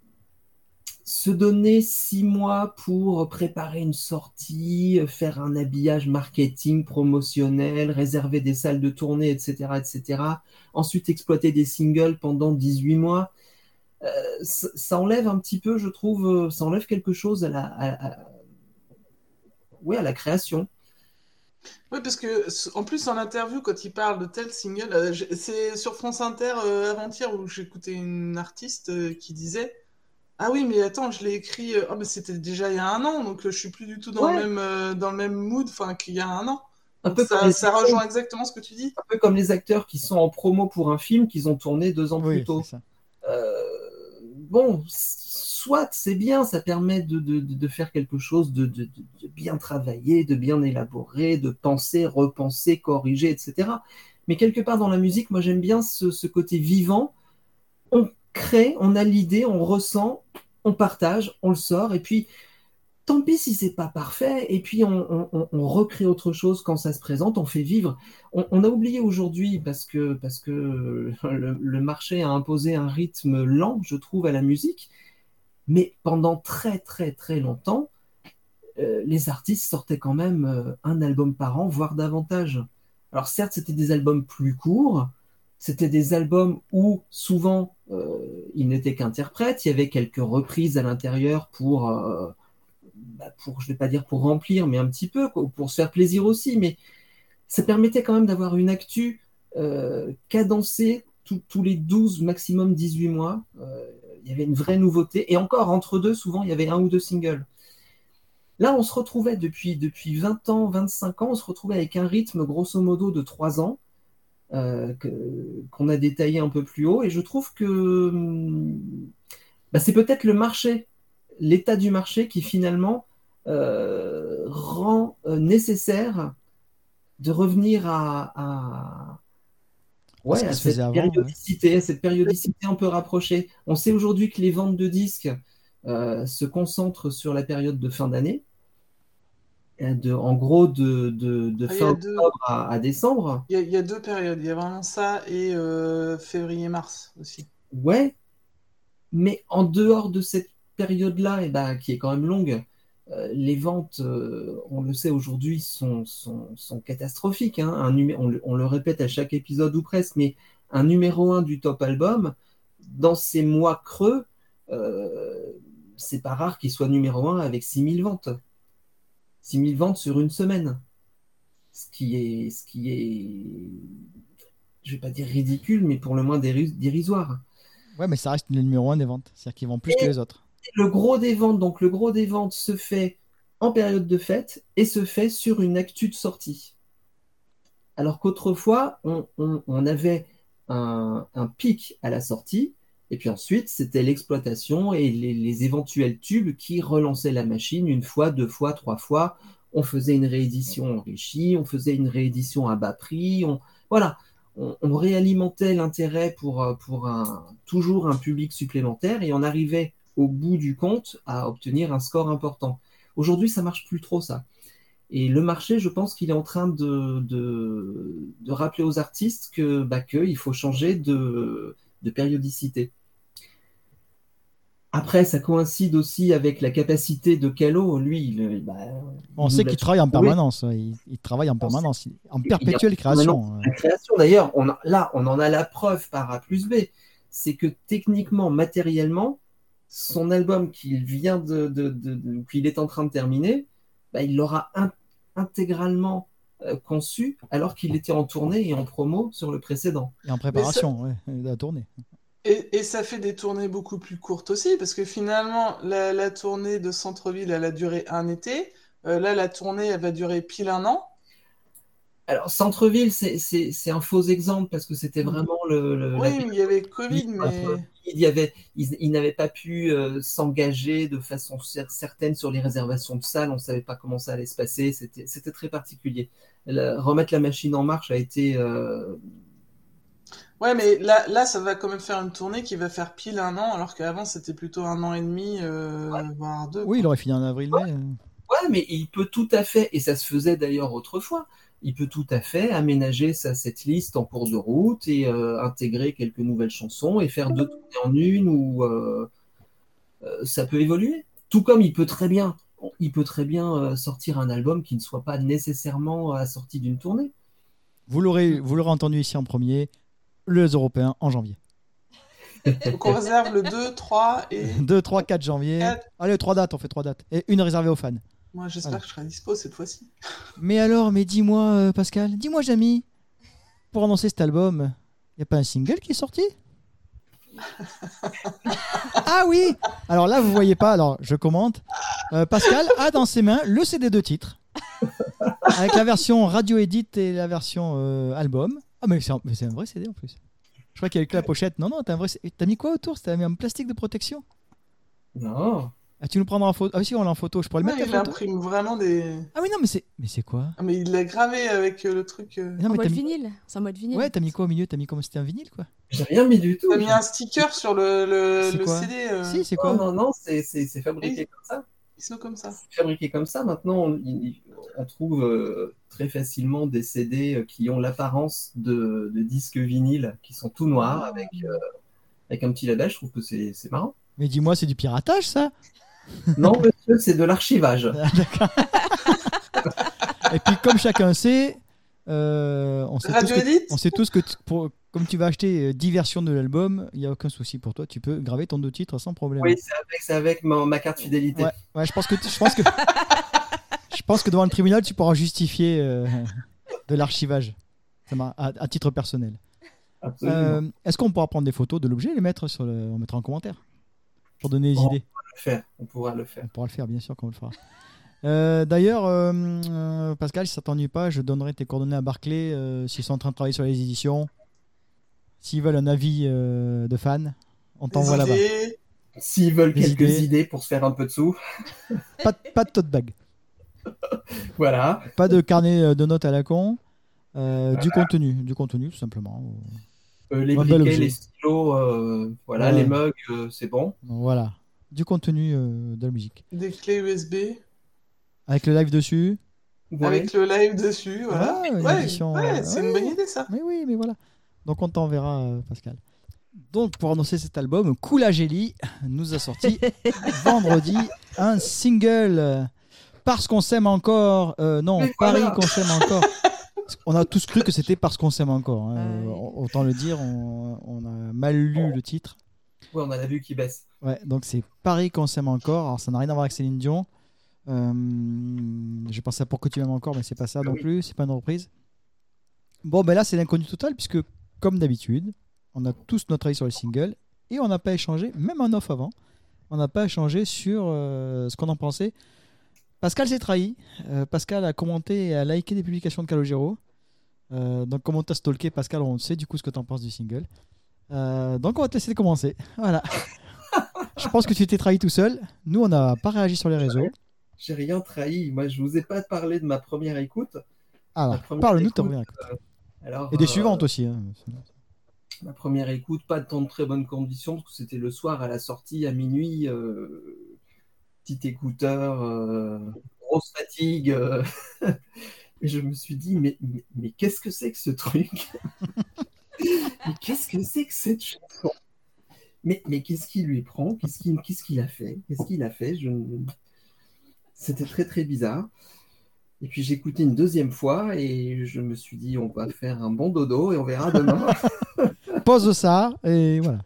se donner six mois pour préparer une sortie, faire un habillage marketing promotionnel, réserver des salles de tournée, et cetera, et cetera. Ensuite, exploiter des singles pendant dix-huit mois. Euh, ça, ça enlève un petit peu, je trouve, ça enlève quelque chose à la, à, à, ouais, à la création. Oui, parce que s- en plus, en interview, quand il parle de tel single, euh, j'ai- c'est sur France Inter euh, avant-hier où j'écoutais une artiste euh, qui disait ah oui, mais attends, je l'ai écrit, euh, oh, mais c'était déjà il y a un an, donc euh, je suis plus du tout dans le Ouais, même, euh, dans le même mood enfin, qu'il y a un an. un Donc peu comme ça, les ça acteurs, rejoint exactement ce que tu dis. un peu comme les acteurs qui sont en promo pour un film qu'ils ont tourné deux ans plus Oui, c'est tôt. ça. Euh, bon, soit c'est bien, ça permet de, de, de faire quelque chose de, de, de bien travaillé, de bien élaboré, de penser, repenser, corriger, et cetera. Mais quelque part dans la musique, moi j'aime bien ce, ce côté vivant. On crée, on a l'idée, on ressent, on partage, on le sort, et puis tant pis si c'est pas parfait, et puis on, on, on recrée autre chose quand ça se présente, on fait vivre. On, on a oublié aujourd'hui, parce que, parce que le, le marché a imposé un rythme lent, je trouve, à la musique, mais pendant très très très longtemps, euh, les artistes sortaient quand même euh, un album par an, voire davantage. Alors certes, c'était des albums plus courts, c'était des albums où souvent euh, ils n'étaient qu'interprètes, il y avait quelques reprises à l'intérieur pour... Euh, bah, pour, je vais pas dire pour remplir, mais un petit peu, quoi, pour se faire plaisir aussi. Mais ça permettait quand même d'avoir une actu euh, cadencée tout, tous les douze, maximum dix-huit mois. Euh, il y avait une vraie nouveauté. Et encore, entre deux, souvent, il y avait un ou deux singles. Là, on se retrouvait depuis, depuis vingt ans, vingt-cinq ans, on se retrouvait avec un rythme grosso modo de trois ans, euh, que, qu'on a détaillé un peu plus haut. Et je trouve que bah, c'est peut-être le marché, l'état du marché qui finalement euh, rend euh, nécessaire de revenir à, à, Parce ouais, qu'il à se faisait cette avant, ouais. périodicité, à cette périodicité un peu rapprochée. On sait aujourd'hui que les ventes de disques euh, se concentrent sur la période de fin d'année. de, en gros, de, de, de Ah, il y fin a deux, octobre à, à décembre. il y a, il y a deux périodes. Il y a vraiment ça et euh, février-mars aussi. Ouais, mais en dehors de cette période-là, et ben, qui est quand même longue, euh, les ventes, euh, on le sait aujourd'hui, sont, sont, sont catastrophiques. Hein. Un numé- on, le- on le répète à chaque épisode ou presque, mais un numéro un du top album, dans ces mois creux, euh, c'est pas rare qu'il soit numéro un avec six mille ventes. six mille ventes sur une semaine. Ce qui est, ce qui est, je vais pas dire ridicule, mais pour le moins déri- dérisoire. Ouais, mais ça reste le numéro un des ventes. C'est-à-dire qu'ils vendent plus que Et les autres. le gros des ventes, donc le gros des ventes se fait en période de fête et se fait sur une actu de sortie. Alors qu'autrefois, on, on- on avait un, un pic à la sortie, et puis ensuite, c'était l'exploitation et les, les éventuels tubes qui relançaient la machine une fois, deux fois, trois fois. On faisait une réédition enrichie, on faisait une réédition à bas prix. On, voilà, on, on réalimentait l'intérêt pour, euh, pour un, toujours un public supplémentaire et on arrivait au bout du compte à obtenir un score important. Aujourd'hui, ça marche plus trop ça. Et le marché, je pense qu'il est en train de, de, de rappeler aux artistes que, bah, qu'il faut changer de, de périodicité. Après, ça coïncide aussi avec la capacité de Calo. Lui, il, bah, On il sait nous l'a qu'il travaille en prouvé. permanence. ouais. Il, il travaille en On sait permanence, il- en qu'il y a perpétuelle maintenant création. la création. D'ailleurs, on a- là, on en a la preuve par A plus B. C'est que techniquement, matériellement, son album qu'il vient de, de, de- de- qu'il est en train de terminer, bah, il l'aura in- intégralement euh, conçu alors qu'il était en tournée et en promo sur le précédent. Et en Mais ça, préparation, ouais, de la tournée. et, et ça fait des tournées beaucoup plus courtes aussi, parce que finalement, la, la tournée de Centre-Ville, elle a duré un été. Euh, là, la tournée, elle va durer pile un an. Alors, Centre-Ville, c'est, c'est, c'est un faux exemple parce que c'était vraiment le, le- la Oui, mais il y avait période Covid, entre mais... il y avait, ils, ils n'avaient pas pu euh, s'engager de façon cer- certaine sur les réservations de salles. On ne savait pas comment ça allait se passer. C'était, c'était très particulier. La- remettre la machine en marche a été. euh, Ouais, mais là, là, ça va quand même faire une tournée qui va faire pile un an, alors qu'avant, c'était plutôt un an et demi, euh, voire deux, Oui, il quoi. aurait fini en avril-mai. Ouais, mais il peut tout à fait, et ça se faisait d'ailleurs autrefois, il peut tout à fait aménager sa cette liste en cours de route et euh, intégrer quelques nouvelles chansons et faire deux tournées en une ou euh, euh, ça peut évoluer. Tout comme il peut très bien, il peut très bien euh, sortir un album qui ne soit pas nécessairement assorti d'une tournée. Vous l'aurez, vous l'aurez entendu ici en premier, les Européens en janvier. Donc on réserve le deux, trois et deux, trois, quatre janvier. quatre. Allez, trois dates, on fait trois dates. Et une réservée aux fans. Moi, j'espère Voilà. que je serai dispo cette fois-ci. Mais alors, mais dis-moi, euh, Pascal, dis-moi, Jamy, pour annoncer cet album, il n'y a pas un single qui est sorti? Ah oui. Alors là, vous voyez pas, alors je commente. Euh, Pascal a dans ses mains le C D de titre, avec la version radio edit et la version euh, album. Ah mais c'est un, mais c'est un vrai C D en plus. Je crois qu'il y avait que la pochette. Non, non, t'as un vrai C D. T'as mis quoi autour? T'as mis un plastique de protection? Non. Ah, tu nous prendras en photo? Ah si, on l'a en photo. Je pourrais le Ouais, mettre il la photo? imprime vraiment des... Ah oui, non, mais c'est, mais c'est quoi? Ah, mais il l'a gravé avec euh, le truc... euh, Mais non, En mais mode t'as mis... vinyle. C'est en mode vinyle. Ouais, t'as mis quoi au milieu? T'as mis comme si c'était un vinyle, quoi? J'ai rien mis du tout. T'as mis un sticker sur le, le, C'est le quoi? C D. Euh... Si, c'est Non, quoi? non, non, c'est, c'est, c'est fabriqué Oui. comme ça. Ils sont comme ça. C'est fabriqué comme ça. Maintenant, on, il- on trouve euh, très facilement des C D qui ont l'apparence de, de disques vinyles, qui sont tout noirs, avec, euh, avec un petit label. Je trouve que c'est, c'est marrant. Mais dis-moi, c'est du piratage, ça? Non, monsieur, c'est de l'archivage. Ah, d'accord. Et puis, comme chacun sait, euh, on sait tous Radio que, Edit. on sait tous que t- pour, comme tu vas acheter euh, dix versions de l'album, il n'y a aucun souci pour toi. Tu peux graver ton deux titres sans problème. Oui, c'est avec, c'est avec ma, ma carte fidélité. Ouais, ouais, je pense que tu- je pense que je pense que devant le tribunal, tu pourras justifier euh, de l'archivage. Ça m'a à, à titre personnel. Absolument. Euh, est-ce qu'on pourra prendre des photos de l'objet et les mettre sur le, on mettra en commentaire pour donner des Oh. idées? Le faire. On pourra le faire. On pourra le faire, bien sûr qu'on le fera. Euh, D'ailleurs, euh, euh, Pascal, si ça t'ennuie pas, je donnerai tes coordonnées à Barclay euh, s'ils sont en train de travailler sur les éditions. S'ils veulent un avis euh, de fan, on t'envoie Des là-bas. idées. S'ils veulent Des quelques idées. idées. pour se faire un peu de sous, Pas, de- pas de tote bag, voilà. pas de carnet euh, de notes à la con, euh, du contenu, du contenu tout simplement. Euh, les Un bel briquets, objet. les stylos, euh, voilà, Ouais. les mugs, euh, c'est bon. Voilà, du contenu euh, de la musique. Des clés U S B. Avec le live dessus. Ouais. avec le live dessus. Voilà. Ouais, une Ouais, édition, ouais, euh, c'est ouais. une bonne idée ça. Mais oui, mais voilà. Donc on t'enverra, euh, Pascal. Donc pour annoncer cet album, Kula Jelly nous a sorti vendredi un single. euh, Parce qu'on s'aime encore. Euh, non, Mais Paris voilà. qu'on s'aime encore. On a tous cru que c'était parce qu'on s'aime encore. hein. Ah oui. Euh, Autant le dire, on, on a mal lu le titre. Ouais, on a la vue qui baisse. Ouais, donc c'est Paris qu'on s'aime encore. Alors ça n'a rien à voir avec Céline Dion. Euh, J'ai pensé à Pour que tu m'aimes encore, mais c'est pas ça Ah non oui. plus. C'est pas une reprise. Bon, ben là c'est l'inconnu total puisque comme d'habitude, on a tous notre avis sur les singles et on n'a pas échangé, même en off avant, on n'a pas échangé sur euh, ce qu'on en pensait. Pascal s'est trahi. Euh, Pascal a commenté et a liké des publications de Calogero. Euh, donc, comment t'as stalké, Pascal, on sait du coup ce que t'en penses du single. Euh, donc, on va te laisser commencer. Voilà. Je pense que tu t'es trahi tout seul. Nous, on n'a pas réagi sur les réseaux. J'ai rien trahi. Moi, je vous ai pas parlé de ma première écoute. Alors, La première parle-nous de ta écoute, première écoute. Alors, Et des euh, suivantes aussi. hein. ma première écoute, pas de temps de très bonnes conditions, parce que c'était le soir à la sortie, à minuit. euh, Petit écouteur, euh, grosse fatigue. euh, Et je me suis dit, mais, mais, mais qu'est-ce que c'est que ce truc? Mais qu'est-ce que c'est que cette chanson? Mais, mais qu'est-ce qui lui prend? Qu'est-ce qu'il qu'est-ce qu'il a fait? Qu'est-ce qu'il a fait? Je... C'était très très bizarre. Et puis j'ai écouté une deuxième fois et je me suis dit, on va faire un bon dodo et on verra demain. Pose ça et voilà.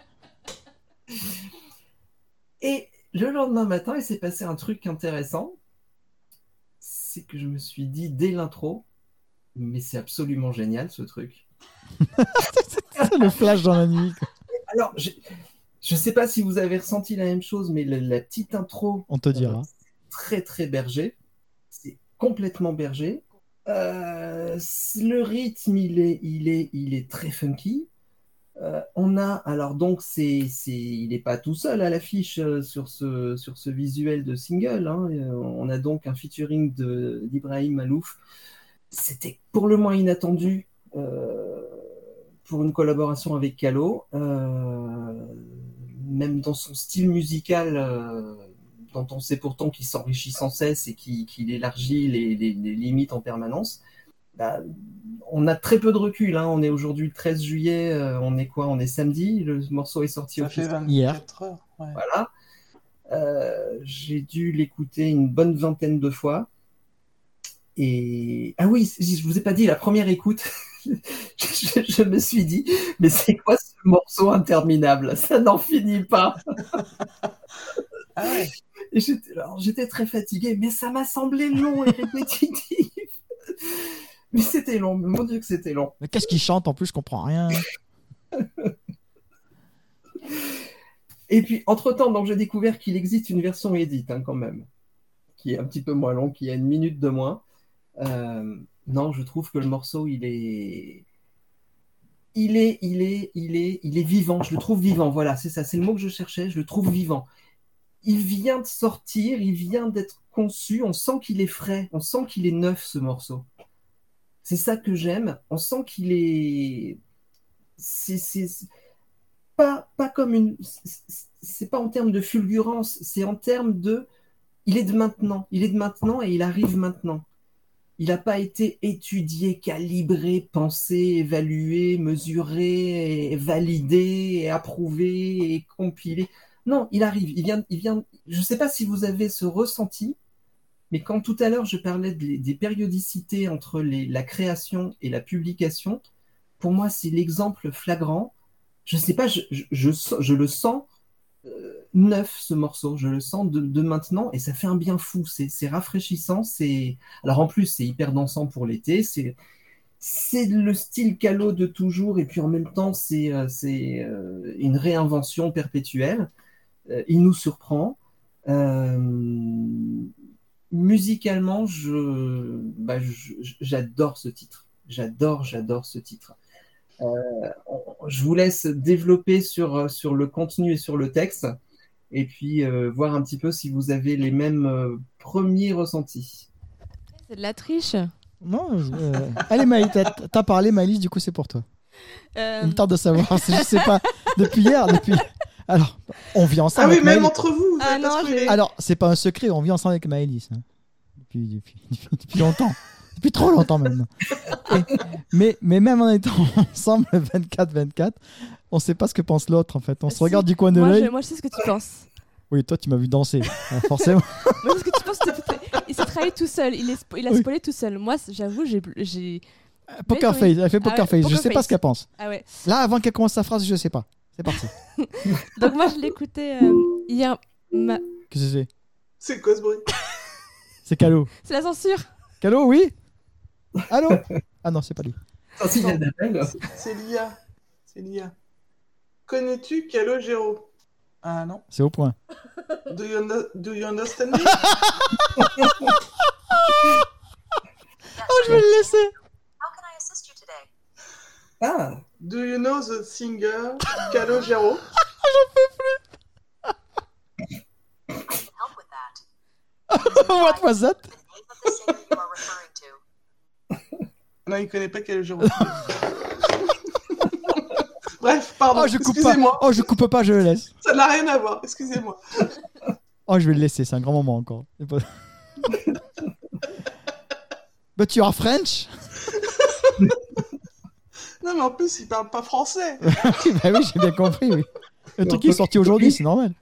Et le lendemain matin, il s'est passé un truc intéressant. C'est que je me suis dit dès l'intro, mais c'est absolument génial ce truc. C'est le flash dans la nuit. quoi. Alors, je ne sais pas si vous avez ressenti la même chose, mais la, la petite intro, On te dira. euh, c'est très très berger. C'est complètement berger. Euh, le rythme, il est, il est, il est très funky. Euh, on a, alors donc, c'est, c'est, il n'est pas tout seul à l'affiche euh, sur, ce, sur ce visuel de single. Hein. Euh, on a donc un featuring de, d'Ibrahim Malouf. C'était pour le moins inattendu euh, pour une collaboration avec Calo. Euh, même dans son style musical, euh, dont on sait pourtant qu'il s'enrichit sans cesse et qu'il, qu'il élargit les, les, les limites en permanence. Bah, on a très peu de recul, hein. On est aujourd'hui le treize juillet, euh, on est quoi? On est samedi, le morceau est sorti Ça fait officiellement. vingt-quatre heures. Ouais. Voilà. Euh, j'ai dû l'écouter une bonne vingtaine de fois. Et ah oui, je vous ai pas dit, la première écoute, je, je me suis dit, mais c'est quoi ce morceau interminable? Ça n'en finit pas. Ah ouais. Et j'étais, alors, j'étais très fatiguée, mais ça m'a semblé long et répétitif. Mais c'était long, mon Dieu que c'était long. Mais qu'est-ce qu'il chante en plus? Je comprends rien. Et puis, entre-temps, donc, j'ai découvert qu'il existe une version edit, hein, quand même, qui est un petit peu moins longue, qui a une minute de moins. Euh, non, je trouve que le morceau, il est... Il est, il est, il est, il est vivant. Je le trouve vivant. Voilà, c'est ça, c'est le mot que je cherchais. Je le trouve vivant. Il vient de sortir, il vient d'être conçu. On sent qu'il est frais, on sent qu'il est neuf, ce morceau. C'est ça que j'aime. On sent qu'il est... C'est, c'est... Pas, pas comme une... C'est pas en termes de fulgurance, c'est en termes de... Il est de maintenant. Il est de maintenant et il arrive maintenant. Il n'a pas été étudié, calibré, pensé, évalué, mesuré, et validé, et approuvé, et compilé. Non, il arrive. Il vient, il vient... Je ne sais pas si vous avez ce ressenti, mais quand tout à l'heure je parlais de, des périodicités entre les, la création et la publication, pour moi c'est l'exemple flagrant. Je ne sais pas, je, je, je, je le sens euh, neuf ce morceau, je le sens de, de maintenant et ça fait un bien fou. C'est, c'est rafraîchissant. C'est... Alors en plus c'est hyper dansant pour l'été. C'est, c'est le style Calo de toujours et puis en même temps c'est, euh, c'est euh, une réinvention perpétuelle. Euh, il nous surprend. Euh, musicalement, je, bah, je, j'adore ce titre. J'adore, j'adore ce titre. Euh, je vous laisse développer sur, sur le contenu et sur le texte, et puis euh, voir un petit peu si vous avez les mêmes euh, premiers ressentis. C'est de la triche. Non, euh... allez Maëlys, t'as, t'as parlé Maëlys, du coup c'est pour toi. Euh... Il me tarde de savoir, c'est, je sais pas, depuis hier, depuis... Alors, on vit ensemble Ah oui, avec même Maëlys. entre vous, vous Ah avez pas non, spoilé. j'ai- Alors, c'est pas un secret, on vit ensemble avec Maëlys. hein. depuis, depuis, depuis, depuis longtemps. Depuis trop longtemps même. Et, mais, mais même en étant ensemble vingt-quatre vingt-quatre, on ne sait pas ce que pense l'autre en fait. On se Si, regarde du coin de moi, l'œil. je, moi, je sais ce que tu penses. Oui, toi, tu m'as vu danser, alors forcément. Moi, je sais ce que tu penses. tu- Il s'est trahi tout seul. Il, est, spo- il a Oui. spoilé tout seul. Moi, c- j'avoue, j'ai. j'ai... Poker oui. face, elle fait poker Ah ouais, face. Je poker sais pas face. ce qu'elle pense. Ah ouais. Là, avant qu'elle commence sa phrase, je sais pas. C'est parti. Donc, moi, je l'écoutais euh, hier. Ma... Qu'est-ce que c'est? C'est quoi ce bruit? C'est Calo. C'est la censure. Calo, oui? Allô? Ah non, c'est pas lui. C'est un signal d'appel. C'est- C'est l'I A. C'est l'I A. Connais-tu Calogero? Ah non. C'est au point. Do you, under- do you understand me? Oh, je vais le laisser. How can I assist you today? Ah, Do you know the singer Calogero? Help with that. What was that? The name of the singer you are referring to. Non, il connaît pas Calogero. Bref, pardon. Oh, je coupe pas. Excusez-moi. Oh, je coupe pas, je le laisse. Ça n'a rien à voir. Excusez-moi. Oh, je vais le laisser, c'est un grand moment encore. C'est pas- But you are French? Non, mais en plus, il parle pas français. Bah oui, j'ai bien compris, oui. Le truc est sorti aujourd'hui, c'est normal.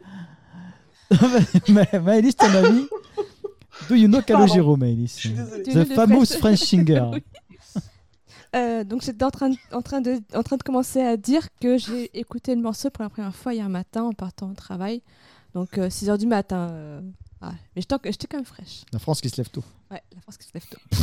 Ma- Maëlys, ton ami? Do you know Calogero, Je Maëlys? suis désolée. Tu The veux de famous French- French singer. Oui. Euh, donc j'étais en train, de, en, train de, en train de commencer à dire que j'ai écouté le morceau pour la première fois hier matin en partant au travail. Donc euh, six heures du matin. euh, ah, mais j'étais, en- j'étais quand même fraîche. La France qui se lève tôt. Ouais, la France qui se lève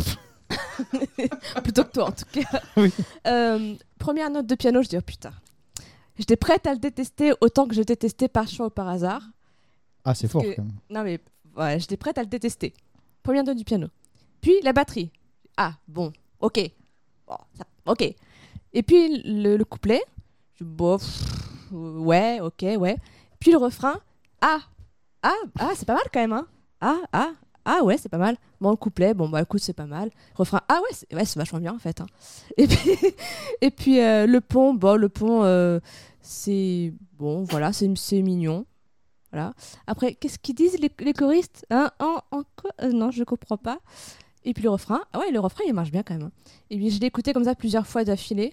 tôt. Plutôt que toi en tout cas. Oui. Euh, première note de piano, je dis oh putain. J'étais prête à le détester autant que je détestais par choix ou par hasard. Ah, c'est fort que- quand même. Non mais ouais, j'étais prête à le détester. Première note du piano. Puis la batterie. Ah bon, ok. Bon, ça- ok. Et puis le, le couplet. Je, bon, pff, ouais, ok, ouais. Puis le refrain. Ah, ah, ah, c'est pas mal quand même, hein. Ah, ah, ah ouais, c'est pas mal. Bon, le couplet, bon bah écoute, c'est pas mal. Refrain. Ah ouais, c'est, ouais, c'est vachement bien en fait. Hein. Et puis, et puis euh, le pont. Bon, le pont, euh, c'est bon, voilà, c'est, c'est mignon. Voilà. Après, qu'est-ce qu'ils disent les, les choristes hein, en, en quoi euh, Non, je comprends pas. Et puis le refrain, ah ouais, le refrain il marche bien quand même. Et puis je l'ai écouté comme ça plusieurs fois d'affilée.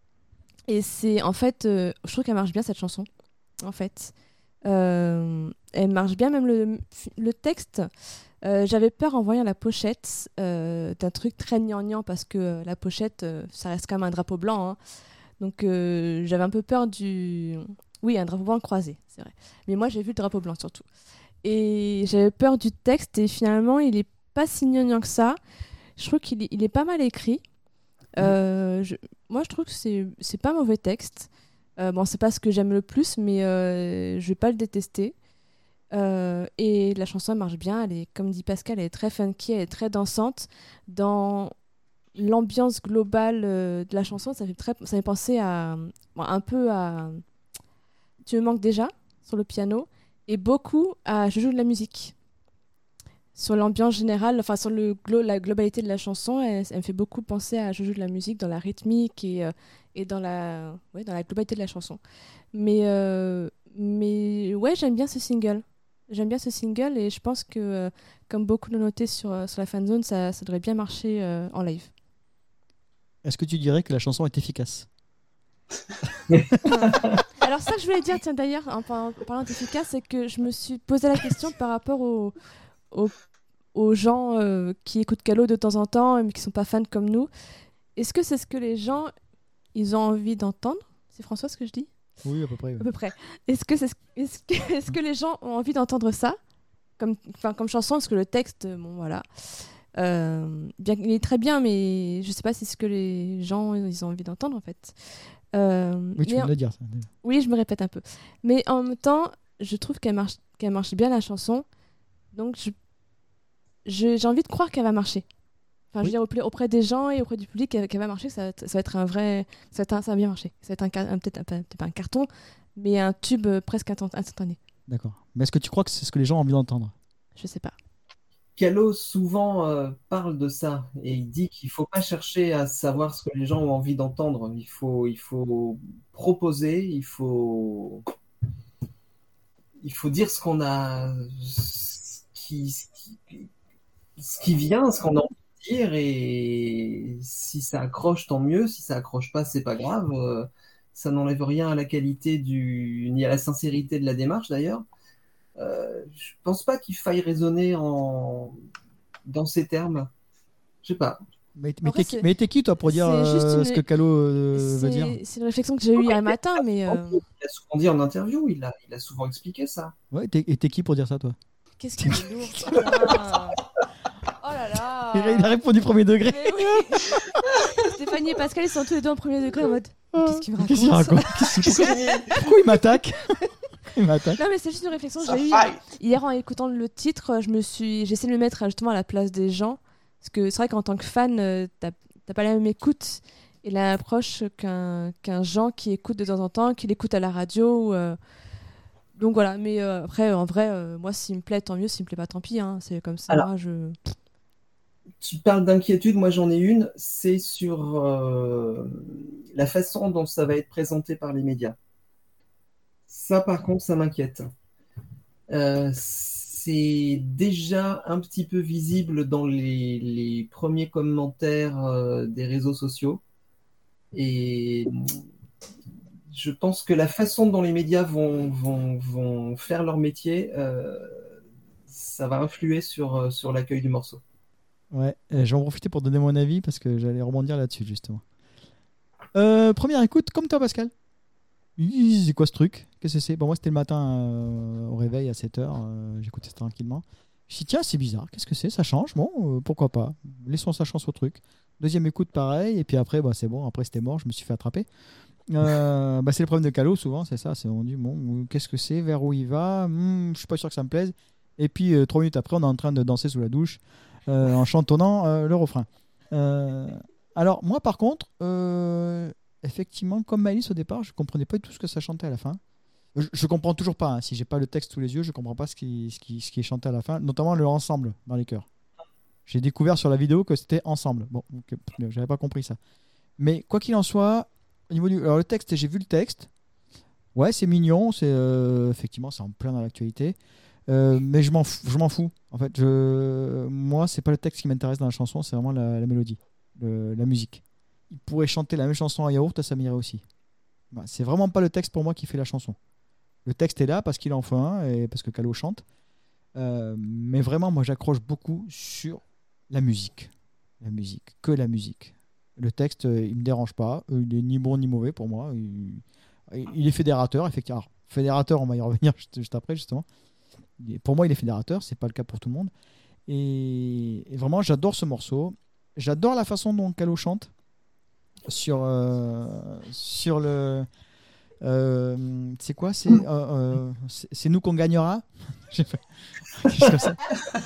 Et c'est en fait, euh, je trouve qu'elle marche bien cette chanson. En fait, Euh, elle marche bien même le, le texte. Euh, j'avais peur en voyant la pochette euh, d'un truc très gnangnan parce que euh, la pochette, euh, ça reste quand même un drapeau blanc. Hein. Donc euh, j'avais un peu peur du, oui, un drapeau blanc croisé, c'est vrai. Mais moi j'ai vu le drapeau blanc surtout. Et j'avais peur du texte et finalement il est pas si gnangnan que ça. Je trouve qu'il est, il est pas mal écrit. Euh, je, moi, je trouve que c'est, c'est pas mauvais texte. Euh, bon, c'est pas ce que j'aime le plus, mais euh, je vais pas le détester. Euh, et la chanson elle marche bien. Elle est, comme dit Pascal, elle est très funky, elle est très dansante. Dans l'ambiance globale euh, de la chanson, ça fait très, ça fait penser à bon, un peu à Tu me manques déjà sur le piano et beaucoup à Je joue de la musique. Sur l'ambiance générale, enfin sur le glo- la globalité de la chanson, elle, elle me fait beaucoup penser à Je joue de la musique dans la rythmique et, euh, et dans, la, ouais, dans la globalité de la chanson. Mais, euh, mais ouais, j'aime bien ce single. J'aime bien ce single et je pense que, euh, comme beaucoup l'ont noté sur, euh, sur la fanzone, ça, ça devrait bien marcher euh, en live. Est-ce que tu dirais que la chanson est efficace? Alors ça que je voulais dire, tiens d'ailleurs, en, par- en parlant d'efficace, c'est que je me suis posé la question par rapport au... aux, aux gens euh, qui écoutent Calo de temps en temps mais qui sont pas fans comme nous. Est-ce que c'est ce que les gens ils ont envie d'entendre? C'est François ce que je dis? Oui, à peu près. À oui. peu près. Est-ce que, c'est, est-ce que, est-ce que les gens ont envie d'entendre ça comme, enfin, comme chanson? Parce que le texte, bon voilà. Euh, bien, il est très bien, mais je sais pas si c'est ce que les gens ils ont envie d'entendre en fait. Euh, Oui, tu mais viens de le dire. Ça. oui, je me répète un peu. Mais en même temps, je trouve qu'elle marche, qu'elle marche bien la chanson. Donc, je, je- j'ai envie de croire qu'elle va marcher. Enfin, je Oui. veux dire, auprès, auprès des gens et auprès du public, qu'elle, qu'elle va marcher, ça va, être, ça va être un vrai. Ça va, être un- ça va bien marcher. Ça va être un, car- un- peut-être, un- peut-être pas un carton, mais un tube euh, presque intent- instantané. D'accord. Mais est-ce que tu crois que c'est ce que les gens ont envie d'entendre? Je sais pas. Calo souvent euh, parle de ça et il dit qu'il faut pas chercher à savoir ce que les gens ont envie d'entendre. Il faut, il faut proposer, il faut, il faut dire ce qu'on a, ce qui, ce qui- ce qui vient, ce qu'on a envie de dire, et si ça accroche, tant mieux. Si ça accroche pas, c'est pas grave. Euh, ça n'enlève rien à la qualité du, ni à la sincérité de la démarche d'ailleurs. Euh, je pense pas qu'il faille raisonner en dans ces termes. Je sais pas. Mais, mais Après, t'es qui, c'est- mais t'es qui, toi, pour dire c'est juste euh, une- ce que Calo euh, veut dire? C'est c'est une réflexion que j'ai eue hier matin, mais euh, Il a souvent dit en interview, il a, il a souvent expliqué ça. Ouais, t'es- et t'es qui pour dire ça, toi? qu'est-ce qu'il est lourd, putain. Oh là là. Il a répondu premier degré. Mais oui. Stéphanie et Pascal, ils sont tous les deux en premier degré en mode. Qu'est-ce qu'il me raconte Qu'est-ce qu'il raconte Qu'est-ce qu'il- pourquoi, pourquoi il m'attaque Il m'attaque. Non, mais c'est juste une réflexion que Ça j'ai eue fight. hier en écoutant le titre. Je me suis, j'ai essayé de me mettre justement à la place des gens, parce que c'est vrai qu'en tant que fan, euh, t'as t'as pas la même écoute et l'approche qu'un qu'un Jean qui écoute de temps en temps, qui l'écoute à la radio. euh. Donc voilà. Mais euh, après, en vrai, euh, moi, s'il me plaît, tant mieux. S'il me plaît pas, tant pis. Hein. C'est comme ça. Alors. Moi, je. Tu parles d'inquiétude, moi j'en ai une, c'est sur euh, la façon dont ça va être présenté par les médias. Ça, par contre, ça m'inquiète. Euh, c'est déjà un petit peu visible dans les, les premiers commentaires euh, des réseaux sociaux. Et je pense que la façon dont les médias vont, vont, vont faire leur métier, euh, ça va influer sur, sur l'accueil du morceau. Ouais, euh, je vais en profiter pour donner mon avis parce que j'allais rebondir là-dessus, justement. Euh, première écoute, comme toi, Pascal. Ih, c'est quoi ce truc? Qu'est-ce que c'est? Bon, moi, c'était le matin euh, au réveil à sept heures. Euh, j'écoutais ça tranquillement. Je me suis dit, tiens, c'est bizarre. Qu'est-ce que c'est? Ça change? Bon, euh, pourquoi pas? Laissons sa chance au truc. Deuxième écoute, pareil. Et puis après, bah, c'est bon. Après, c'était mort. Je me suis fait attraper. Euh, bah, c'est le problème de Calo, souvent, c'est ça. C'est, on dit, bon, qu'est-ce que c'est? Vers où il va? Hmm, je suis pas sûr que ça me plaise. Et puis, euh, trois minutes après, on est en train de danser sous la douche euh, en chantonnant euh, le refrain. Euh, alors, moi, par contre, euh, effectivement, comme Maëlys au départ, je comprenais pas du tout ce que ça chantait à la fin. Je, je comprends toujours pas. Hein. Si j'ai pas le texte sous les yeux, je comprends pas ce qui, ce qui, ce qui est chanté à la fin, notamment le ensemble dans les chœurs. J'ai découvert sur la vidéo que c'était ensemble. Bon, donc, euh, j'avais pas compris ça. Mais quoi qu'il en soit, au niveau du, alors le texte, j'ai vu le texte. Ouais, c'est mignon. C'est euh, effectivement, c'est en plein dans l'actualité. Euh, mais je m'en fous, je m'en fous. En fait, je, moi, c'est pas le texte qui m'intéresse dans la chanson, c'est vraiment la, la mélodie, le, la musique. Il pourrait chanter la même chanson à yaourt, ça m'irait aussi. Bah, c'est vraiment pas le texte pour moi qui fait la chanson. Le texte est là parce qu'il en faut un et parce que Calo chante. Euh, mais vraiment, moi, j'accroche beaucoup sur la musique. La musique, que la musique. Le texte, euh, il me dérange pas. Euh, il est ni bon ni mauvais pour moi. Il, il est fédérateur, effectivement. Alors, fédérateur, on va y revenir juste, juste après, justement. Il est- pour moi, il est fédérateur. C'est pas le cas pour tout le monde. Et, et vraiment, j'adore ce morceau. J'adore la façon dont Calo chante sur, euh, sur le. Euh, c'est quoi? C'est euh, euh, c'est c'est nous qu'on gagnera. J'ai fait- quelque chose comme ça.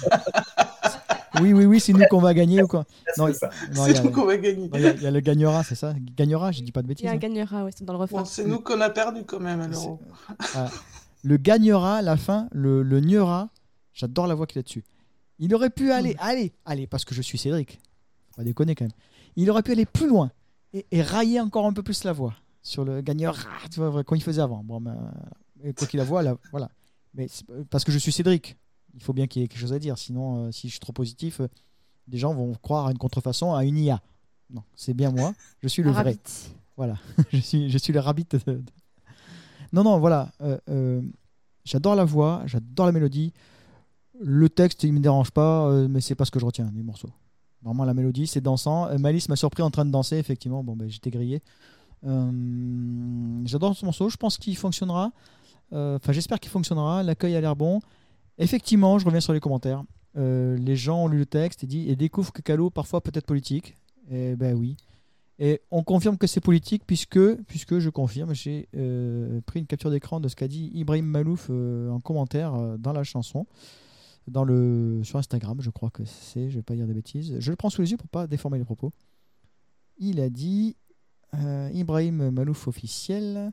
Oui, oui, oui, c'est nous qu'on va gagner ou quoi? Non, C'est il ça. non, il y C'est a- nous qu'on va gagner. non, il y a- il y a le gagnera, c'est ça? Gagnera, je dis pas de Il bêtises. y a un hein. gagnera, ouais, c'est dans le refrain. Bon, c'est nous qu'on a perdu quand même à l'euro. Ah, le gagnera, à la fin, le, le gnera, j'adore la voix qu'il a dessus. Il aurait pu aller, allez, allez, parce que je suis Cédric, faut pas déconner quand même. Il aurait pu aller plus loin et, et railler encore un peu plus la voix sur le gagnera, tu vois, quand il faisait avant. Bon, ben, et quoi qu'il a voix, là, voilà. Mais c'est- parce que je suis Cédric, il faut bien qu'il y ait quelque chose à dire. Sinon, euh, si je suis trop positif, euh, des gens vont croire à une contrefaçon, à une I A. Non, c'est bien moi, je suis le Un vrai. rabbit. Voilà, je suis, je suis le rabbit. de- de- Non, non, voilà. euh, euh, j'adore la voix, j'adore la mélodie. Le texte, il me dérange pas, euh, mais c'est pas ce que je retiens du morceau. Vraiment, la mélodie, c'est dansant. Euh, Malice m'a surpris en train de danser, effectivement. Bon, ben, j'étais grillé. Euh, j'adore ce morceau. Je pense qu'il fonctionnera. Euh, Enfin, j'espère qu'il fonctionnera. L'accueil a l'air bon. Effectivement, je reviens sur les commentaires. Euh, les gens ont lu le texte et, dit, et découvrent que Calo, parfois, peut être politique. Et ben oui. Et on confirme que c'est politique puisque, puisque je confirme, j'ai euh, pris une capture d'écran de ce qu'a dit Ibrahim Malouf euh, en commentaire euh, dans la chanson, dans le, sur Instagram, je crois que c'est, je vais pas dire de bêtises. Je le prends sous les yeux pour pas déformer les propos. Il a dit euh, Ibrahim Malouf officiel,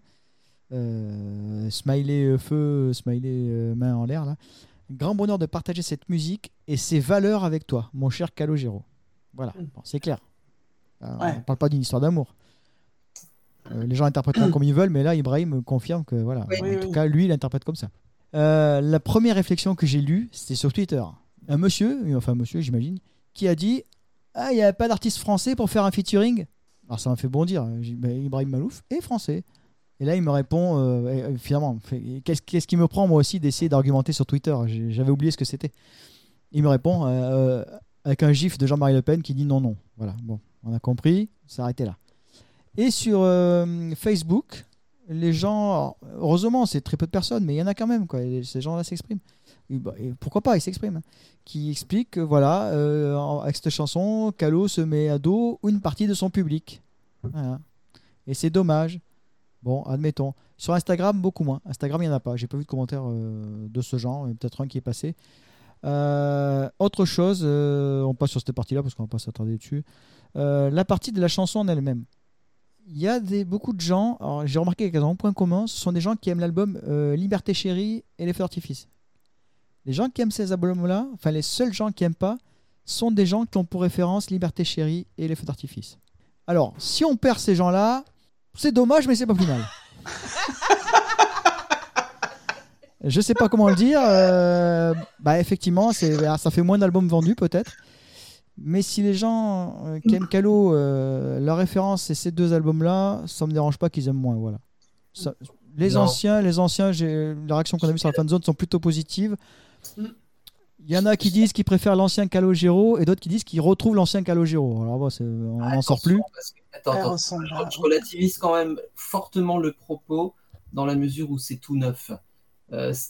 euh, smiley euh, feu, smiley euh, main en l'air là. Grand bonheur de partager cette musique et ses valeurs avec toi, mon cher Calogero. Voilà, bon, c'est clair. Euh, Ouais. On parle pas d'une histoire d'amour. Euh, les gens interpréteront comme ils veulent, mais là, Ibrahim confirme que voilà. Oui, en oui, tout oui. cas, lui, il interprète comme ça. Euh, la première réflexion que j'ai lue, c'était sur Twitter. un monsieur, enfin un monsieur j'imagine, qui a dit ah il n'y avait pas d'artiste français pour faire un featuring. Alors ça m'a fait bondir. J'ai dit, bah, Ibrahim Malouf est français. Et là il me répond euh, et, euh, finalement fait, qu'est-ce, qu'est-ce qui me prend moi aussi d'essayer d'argumenter sur Twitter. J'ai- J'avais oublié ce que c'était. Il me répond euh, avec un gif de Jean-Marie Le Pen qui dit non non. Voilà, bon, on a compris, ça s'arrêtait là. Et sur euh, Facebook, les gens, alors, heureusement c'est très peu de personnes, mais il y en a quand même quoi. Et ces gens-là s'expriment. Et bah, et pourquoi pas, ils s'expriment. Hein. Qui expliquent que voilà, euh, en- avec cette chanson, Calo se met à dos une partie de son public. Voilà. Et c'est dommage. Bon, admettons. Sur Instagram, beaucoup moins. Instagram, il n'y en a pas. J'ai pas vu de commentaires euh, de ce genre. Il y en a peut-être un qui est passé. Euh, autre chose, euh, on passe sur cette partie-là parce qu'on va pas s'attarder dessus. Euh, la partie de la chanson en elle-même. Il y a des, beaucoup de gens, alors j'ai remarqué qu'un point commun, ce sont des gens qui aiment l'album euh, Liberté Chérie et Les Feux d'Artifice. Les gens qui aiment ces albums-là, enfin les seuls gens qui n'aiment pas, sont des gens qui ont pour référence Liberté Chérie et Les Feux d'Artifice. Alors, si on perd ces gens-là, c'est dommage, mais c'est pas plus mal. Je sais pas comment le dire. euh, bah effectivement, c'est, ça fait moins d'albums vendus peut-être. Mais si les gens euh, qui aiment Calo, euh, leur référence c'est ces deux albums-là, ça me dérange pas qu'ils aiment moins. Voilà. Ça- les Non. anciens, les anciens, j'ai, les réactions qu'on a vues sur la fanzone sont plutôt positives. Mm. Il y en a qui disent qu'ils préfèrent l'ancien Calogero et d'autres qui disent qu'ils retrouvent l'ancien Calogero. Alors bon, c'est- on n'en sort plus. Attention, parce que- attends, Elle attends, ressemble à- je relativise quand même fortement le propos dans la mesure où c'est tout neuf. Euh, c'est-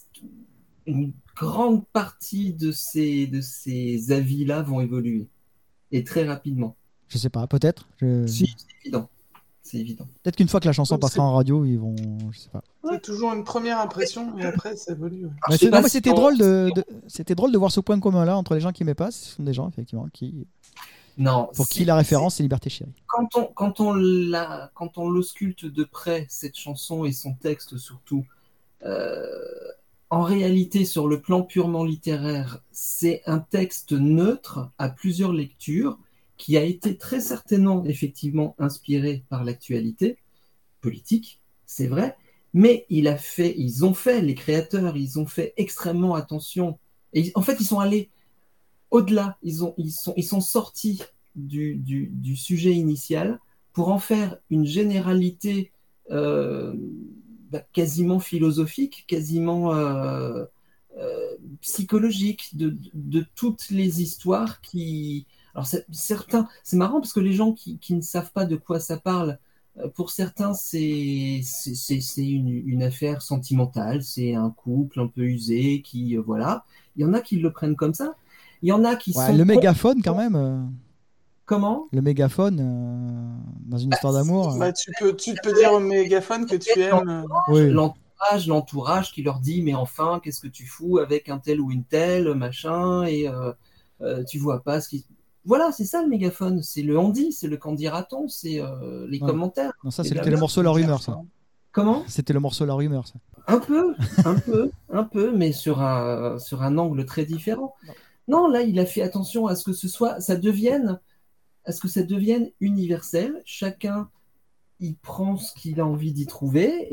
une grande partie de ces, de ces avis-là vont évoluer. Et très rapidement. Je sais pas, peut-être. Je- Si, c'est évident. C'est évident. Peut-être qu'une fois que la chanson Oui, passera c'est- en radio, ils vont. Je sais pas. C'est toujours une première impression et après ça évolue. ouais. Alors, Mais je sais c'est- pas non, mais si c'était on- drôle de, de- c'était drôle de voir ce point commun là entre les gens qui aimaient pas. Ce sont des gens effectivement qui, Non, pour c'est- qui la référence c'est Liberté Chérie. quand on, quand on la, quand on l'ausculte de près, cette chanson et son texte surtout, euh, en réalité, sur le plan purement littéraire, c'est un texte neutre à plusieurs lectures qui a été très certainement, effectivement, inspiré par l'actualité politique, c'est vrai, mais il a fait, ils ont fait, les créateurs, ils ont fait extrêmement attention. Et ils- en fait, ils sont allés au-delà, ils, ont, ils, sont, ils sont sortis du, du, du sujet initial pour en faire une généralité euh, bah, quasiment philosophique, quasiment euh, euh, psychologique de, de, de toutes les histoires qui... Alors c'est, certains, c'est marrant parce que les gens qui, qui ne savent pas de quoi ça parle, euh, pour certains c'est, c'est, c'est, c'est une, une affaire sentimentale, c'est un couple un peu usé qui... euh, voilà. Il y en a qui le prennent comme ça. Il y en a qui Ouais, sont... le mégaphone quand même. euh, Comment? le mégaphone euh, dans une histoire d'amour. euh, Bah, tu peux, tu peux dire au mégaphone que tu aimes. euh, oui. L'entourage, l'entourage qui leur dit mais enfin qu'est-ce que tu fous avec un tel ou une telle machin et euh, euh, tu vois pas ce qui voilà c'est ça le mégaphone, c'est le on dit, c'est le qu'en dira-t-on, c'est euh, les Ouais. commentaires. Non, ça Et c'était blabla. le morceau La Rumeur, ça. Comment? C'était le morceau La Rumeur, ça. Un peu, un peu, un peu, mais sur un sur un angle très différent. Non, là il a fait attention à ce que ce soit, ça devienne, à ce que ça devienne universel. Chacun il prend ce qu'il a envie d'y trouver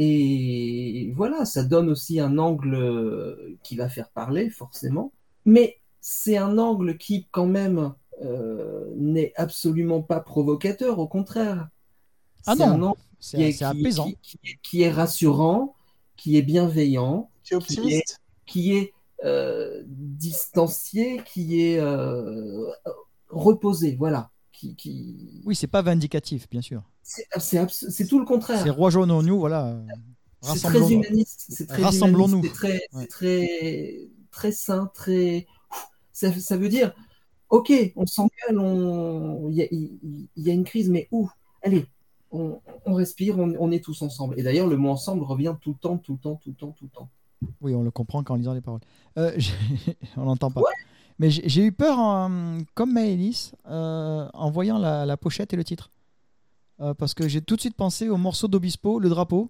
et voilà, ça donne aussi un angle qui va faire parler forcément, mais c'est un angle qui quand même euh, n'est absolument pas provocateur, au contraire. Ah C'est non, un angle c'est, qui est, c'est qui- apaisant. qui- qui- qui est rassurant, qui est bienveillant, Tu es optimiste. qui est euh, distancié, qui est euh, reposé, voilà. Qui, qui... Oui, c'est pas vindicatif, bien sûr. C'est, c'est, abs- c'est tout le contraire. C'est rejoignons-nous, voilà. euh, C'est très rassemblons-nous. humaniste, c'est très Rassemblons-nous. humaniste, c'est très, Ouais. c'est très, très sain, très. Ça, ça veut dire, ok, on s'engueule, on, il y a, il, il y a une crise, mais où? Allez, on, on respire, on, on est tous ensemble. Et d'ailleurs, le mot ensemble revient tout le temps, tout le temps, tout le temps, tout le temps. Oui, on le comprend qu'en lisant les paroles. Euh, j'ai- on l'entend pas. Mais j'ai, j'ai eu peur, en- comme Maëlys, euh, en voyant la, la pochette et le titre. Euh, parce que j'ai tout de suite pensé au morceau d'Obispo, le drapeau.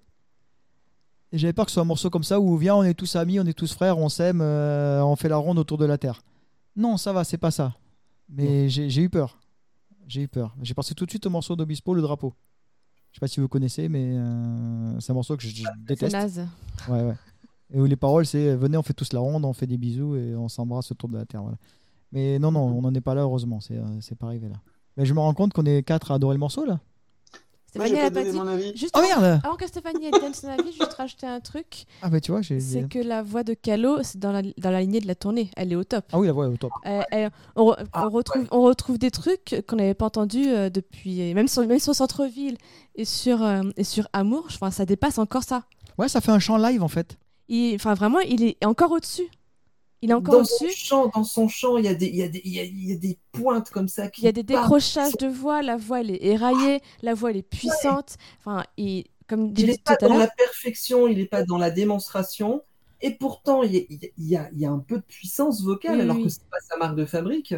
Et j'avais peur que ce soit un morceau comme ça où, viens, on est tous amis, on est tous frères, on s'aime, euh, on fait la ronde autour de la terre. Non, ça va, c'est pas ça. Mais j'ai, j'ai eu peur. J'ai eu peur. J'ai pensé tout de suite au morceau d'Obispo, le drapeau. Je sais pas si vous connaissez, mais euh, c'est un morceau que je, je C'est déteste. naze. Ouais, ouais. Et où les paroles, c'est venez, on fait tous la ronde, on fait des bisous et on s'embrasse autour de la terre. Voilà. Mais non, non, on n'en est pas là, heureusement. C'est, euh, c'est pas arrivé là. Mais je me rends compte qu'on est quatre à adorer le morceau là. Moi, Stéphanie, j'ai elle pas a pas donné dit. mon avis. Juste Oh avant, merde avant que Stéphanie elle donne son avis, juste rajouter un truc. Ah, bah tu vois, j'ai. C'est que la voix de Calo, c'est dans la, dans la lignée de la tournée. Elle est au top. Ah oui, la voix est au top. Euh, elle- on, re- Ah, on retrouve, on retrouve des trucs qu'on n'avait pas entendus euh, depuis. Même sur, même sur Centre-ville et sur, euh, et sur Amour, je pense, ça dépasse encore ça. Ouais, ça fait un chant live en fait. Il- Enfin, vraiment, il est encore au-dessus. Il est encore Dans son au-dessus. chant, dans son chant, il y a des, il y a des, il y a, il y a des pointes comme ça qui Il y a des partent. décrochages de voix. La voix, elle est éraillée. La voix, elle est puissante. Enfin, et comme j'ai Il dit n'est pas tout à dans la l'heure, perfection, il n'est pas dans la démonstration, et pourtant il y a, il y a- il y a un peu de puissance vocale, Oui, alors oui. que c'est pas sa marque de fabrique.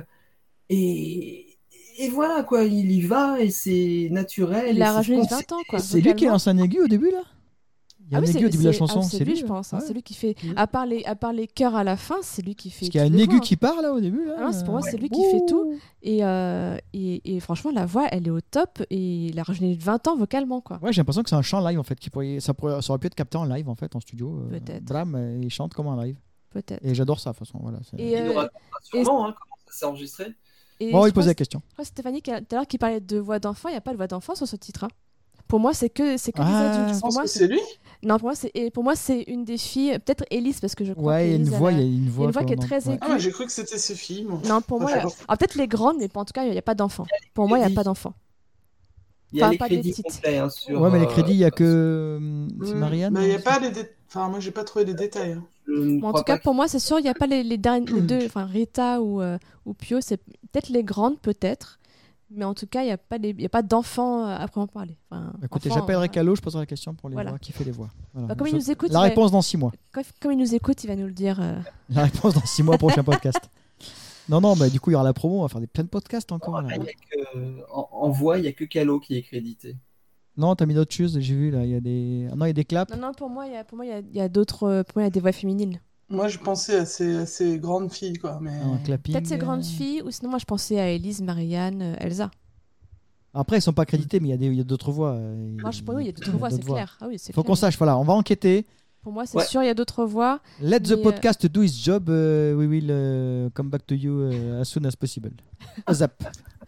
Et, et voilà quoi, il y va et c'est naturel. il et a c'est rajeuni de spontané. vingt ans, quoi. C'est lui qui vocalement. lance un aigu au début là. Il y a Ah un oui, aigu c'est au début de la c'est- chanson. ah, c'est lui, je pense. hein. Ouais. C'est lui qui fait. Mhm. À part les, à part les chœurs à la fin, c'est lui qui fait. Parce qu'il y a toutes un les aigu voix, hein. qui part là au début là. Ah non, c'est pour moi, euh, c'est lui qui fait tout. ouh. Et, euh, et, et franchement, la voix, elle est au top. Et il a rajeuni de vingt ans vocalement, quoi. Ouais, j'ai l'impression que c'est un chant live en fait. Qui pourrait... ça, pourrait... ça aurait pu être capté en live en fait, en studio. euh, Peut-être. Bram, euh, il chante comme un live. Peut-être. Et j'adore ça de toute façon. Voilà, c'est- Et, Il euh, nous racontera sûrement hein, comment ça s'est enregistré. et Bon, je il posait crois- la question. je crois que Stéphanie, qui a- tout à l'heure, qui parlait de voix d'enfant, il n'y a pas de voix d'enfant sur ce titre. hein. Pour moi, c'est que, c'est que Ah. des Je adultes. Pour pense moi, que c'est... c'est lui. Non, pour moi, c'est... et pour moi, c'est une des filles. Peut-être Élise, parce que je crois Ouais, il y a une qu'Élise, voix, elle il a- y a une voix. voix qui est qu'on- très ouais. aiguë. Ah, mais j'ai cru que c'était ce film. Non, pour moi, Enfin, il y a- je sais ah, peut-être les grandes, mais en tout cas, il n'y a pas d'enfants. Pour moi, il n'y a pas d'enfants. Il y a Enfin, les pas des crédits titres. complets hein, sur. Ouais, mais les euh, crédits, il y a que. hum, C'est Hmm, Marianne Mais il n'y a non, pas les dé- Enfin, moi, j'ai pas trouvé les détails. hein. je ne Bon, en crois tout cas, pas pour moi, c'est sûr, il n'y a pas les, les, derniers, les deux, enfin Rita ou, euh, ou Pio, c'est peut-être les grandes, peut-être. Mais en tout cas, il n'y a pas, les- il y a pas d'enfants euh, à proprement parler. Enfin, Écoutez, enfants, j'appellerai euh, Calo, je poserai la question pour les Voilà. voir qui fait les voix. Voilà. Bah, comme il Je- nous écoute, La il va- réponse dans six mois. Quand- Comme il nous écoute, il va nous le dire. euh. La réponse dans six mois, prochain podcast. Non, non, bah, du coup, il y aura la promo, on va faire des, plein de podcasts encore. Là. il y a que- en, en voix, il n'y a que Calo qui est crédité. Non, t'as mis d'autres choses, j'ai vu là, il y a des. Ah non, il y a des claps. Non, non, pour moi, il y a, pour moi, il y a, il y a d'autres. euh, Pour moi, il y a des voix féminines. Moi, je pensais à ces, à ces grandes filles, quoi. Mais... Un clapping. Peut-être ces grandes euh. filles, ou sinon, moi, je pensais à Élise, Marianne, euh, Elsa. Après, ils sont pas crédités, mais il y a des- il y a d'autres voix. euh, Moi, je pense, oui, il y a d'autres voix, c'est clair. Ah oui, c'est Faut clair. qu'on sache, voilà, on va enquêter. Pour moi, c'est Ouais. sûr, il y a d'autres voix. Let the Mais, euh, podcast do its job. uh, we will uh, come back to you uh, as soon as possible. Zap.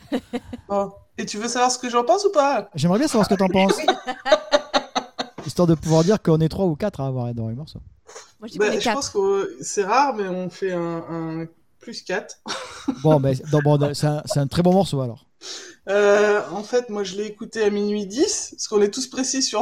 Bon. Et tu veux savoir ce que j'en pense ou pas? J'aimerais bien savoir ce que t'en penses. Histoire de pouvoir dire qu'on est trois ou quatre à avoir adoré le morceau. Moi, je dis Bah, qu'on est je quatre. pense que c'est rare, mais on fait un, un plus quatre. Bon, ben, non, bon, c'est un, c'est un très bon morceau alors. Euh, en fait, moi, je l'ai écouté à minuit dix, parce qu'on est tous précis sur...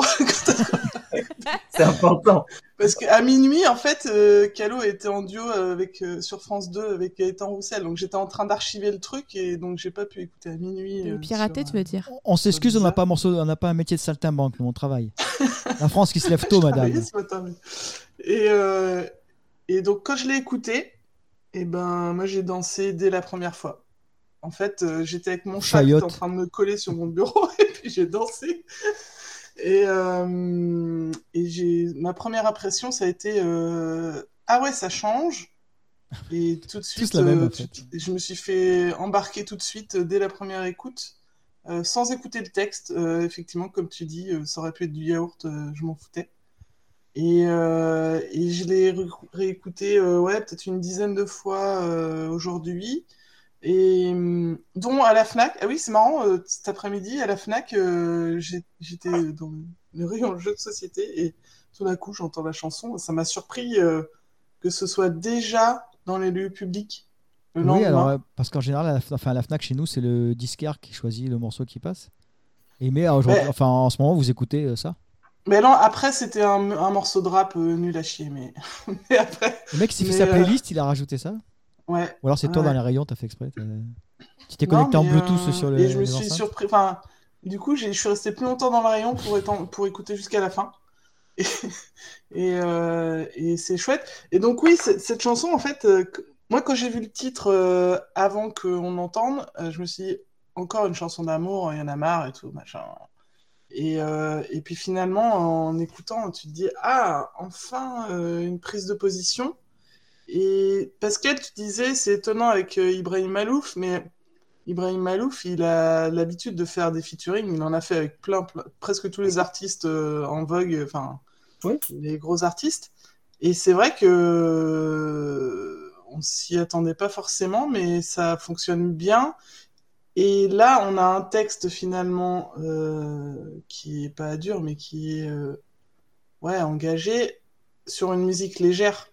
C'est important. Parce qu'à minuit, en fait, euh, Calo était en duo avec, euh, sur France deux avec Gaëtan Roussel, donc j'étais en train d'archiver le truc, et donc j'ai pas pu écouter à minuit. Le euh, piraté, sur, tu veux dire? On s'excuse, on n'a pas un morceau, on n'a pas un métier de saltimbanque, nous on travaille. La France qui se lève tôt, madame. travaillé ce matin, mais- Et, euh, et donc, quand je l'ai écouté, eh ben, moi, j'ai dansé dès la première fois. En fait, euh, j'étais avec mon chat qui était en Chayotte. train de me coller sur mon bureau, et puis j'ai dansé. Et, euh, et j'ai... ma première impression, ça a été euh, ah ouais, ça change. Et tout de suite, la même, euh, en fait. tout- je me suis fait embarquer tout de suite euh, dès la première écoute, euh, sans écouter le texte. Euh, effectivement, comme tu dis, euh, ça aurait pu être du yaourt, euh, je m'en foutais. Et, euh, et je l'ai ré- réécouté euh, ouais, peut-être une dizaine de fois euh, aujourd'hui. Et hum, dont à la Fnac, ah oui, c'est marrant, euh, cet après-midi, à la Fnac, euh, j'ai- j'étais dans le, le rayon jeux de société et tout d'un coup, j'entends la chanson. Ça m'a surpris euh, que ce soit déjà dans les lieux publics le Oui, lendemain. alors, euh, parce qu'en général, à la, enfin, à la Fnac chez nous, c'est le disquaire qui choisit le morceau qui passe. Et mais euh, aujourd'hui, Ouais. enfin, en ce moment, vous écoutez euh, ça. Mais non, après, c'était un, un morceau de rap euh, nul à chier, mais, mais après, Le mec, s'il fait Mais, sa euh, playlist, il a rajouté ça. ouais. Ou alors c'est toi Ouais. dans les rayons, t'as fait exprès. t'as- Tu t'es Non, connecté en mais, Bluetooth euh, sur le. Et je me les suis enceintes surpris. Enfin, du coup, j'ai- je suis resté plus longtemps dans le rayon pour, étant- pour écouter jusqu'à la fin. Et, et, euh, et c'est chouette. Et donc, oui, c'est- cette chanson, en fait, euh, que- moi, quand j'ai vu le titre euh, avant qu'on l'entende, euh, je me suis dit, encore une chanson d'amour, il y en a marre et tout, machin. Et, euh, et puis finalement, en écoutant, tu te dis, ah, enfin, euh, une prise de position. Et Pascal, tu disais, c'est étonnant avec euh, Ibrahim Malouf, mais Ibrahim Malouf, il a l'habitude de faire des featuring. Il en a fait avec plein, plein- presque tous les artistes euh, en vogue, enfin, Oui. les gros artistes. Et c'est vrai que euh, on s'y attendait pas forcément, mais ça fonctionne bien. Et là, on a un texte finalement euh, qui est pas dur, mais qui est euh, ouais engagé sur une musique légère.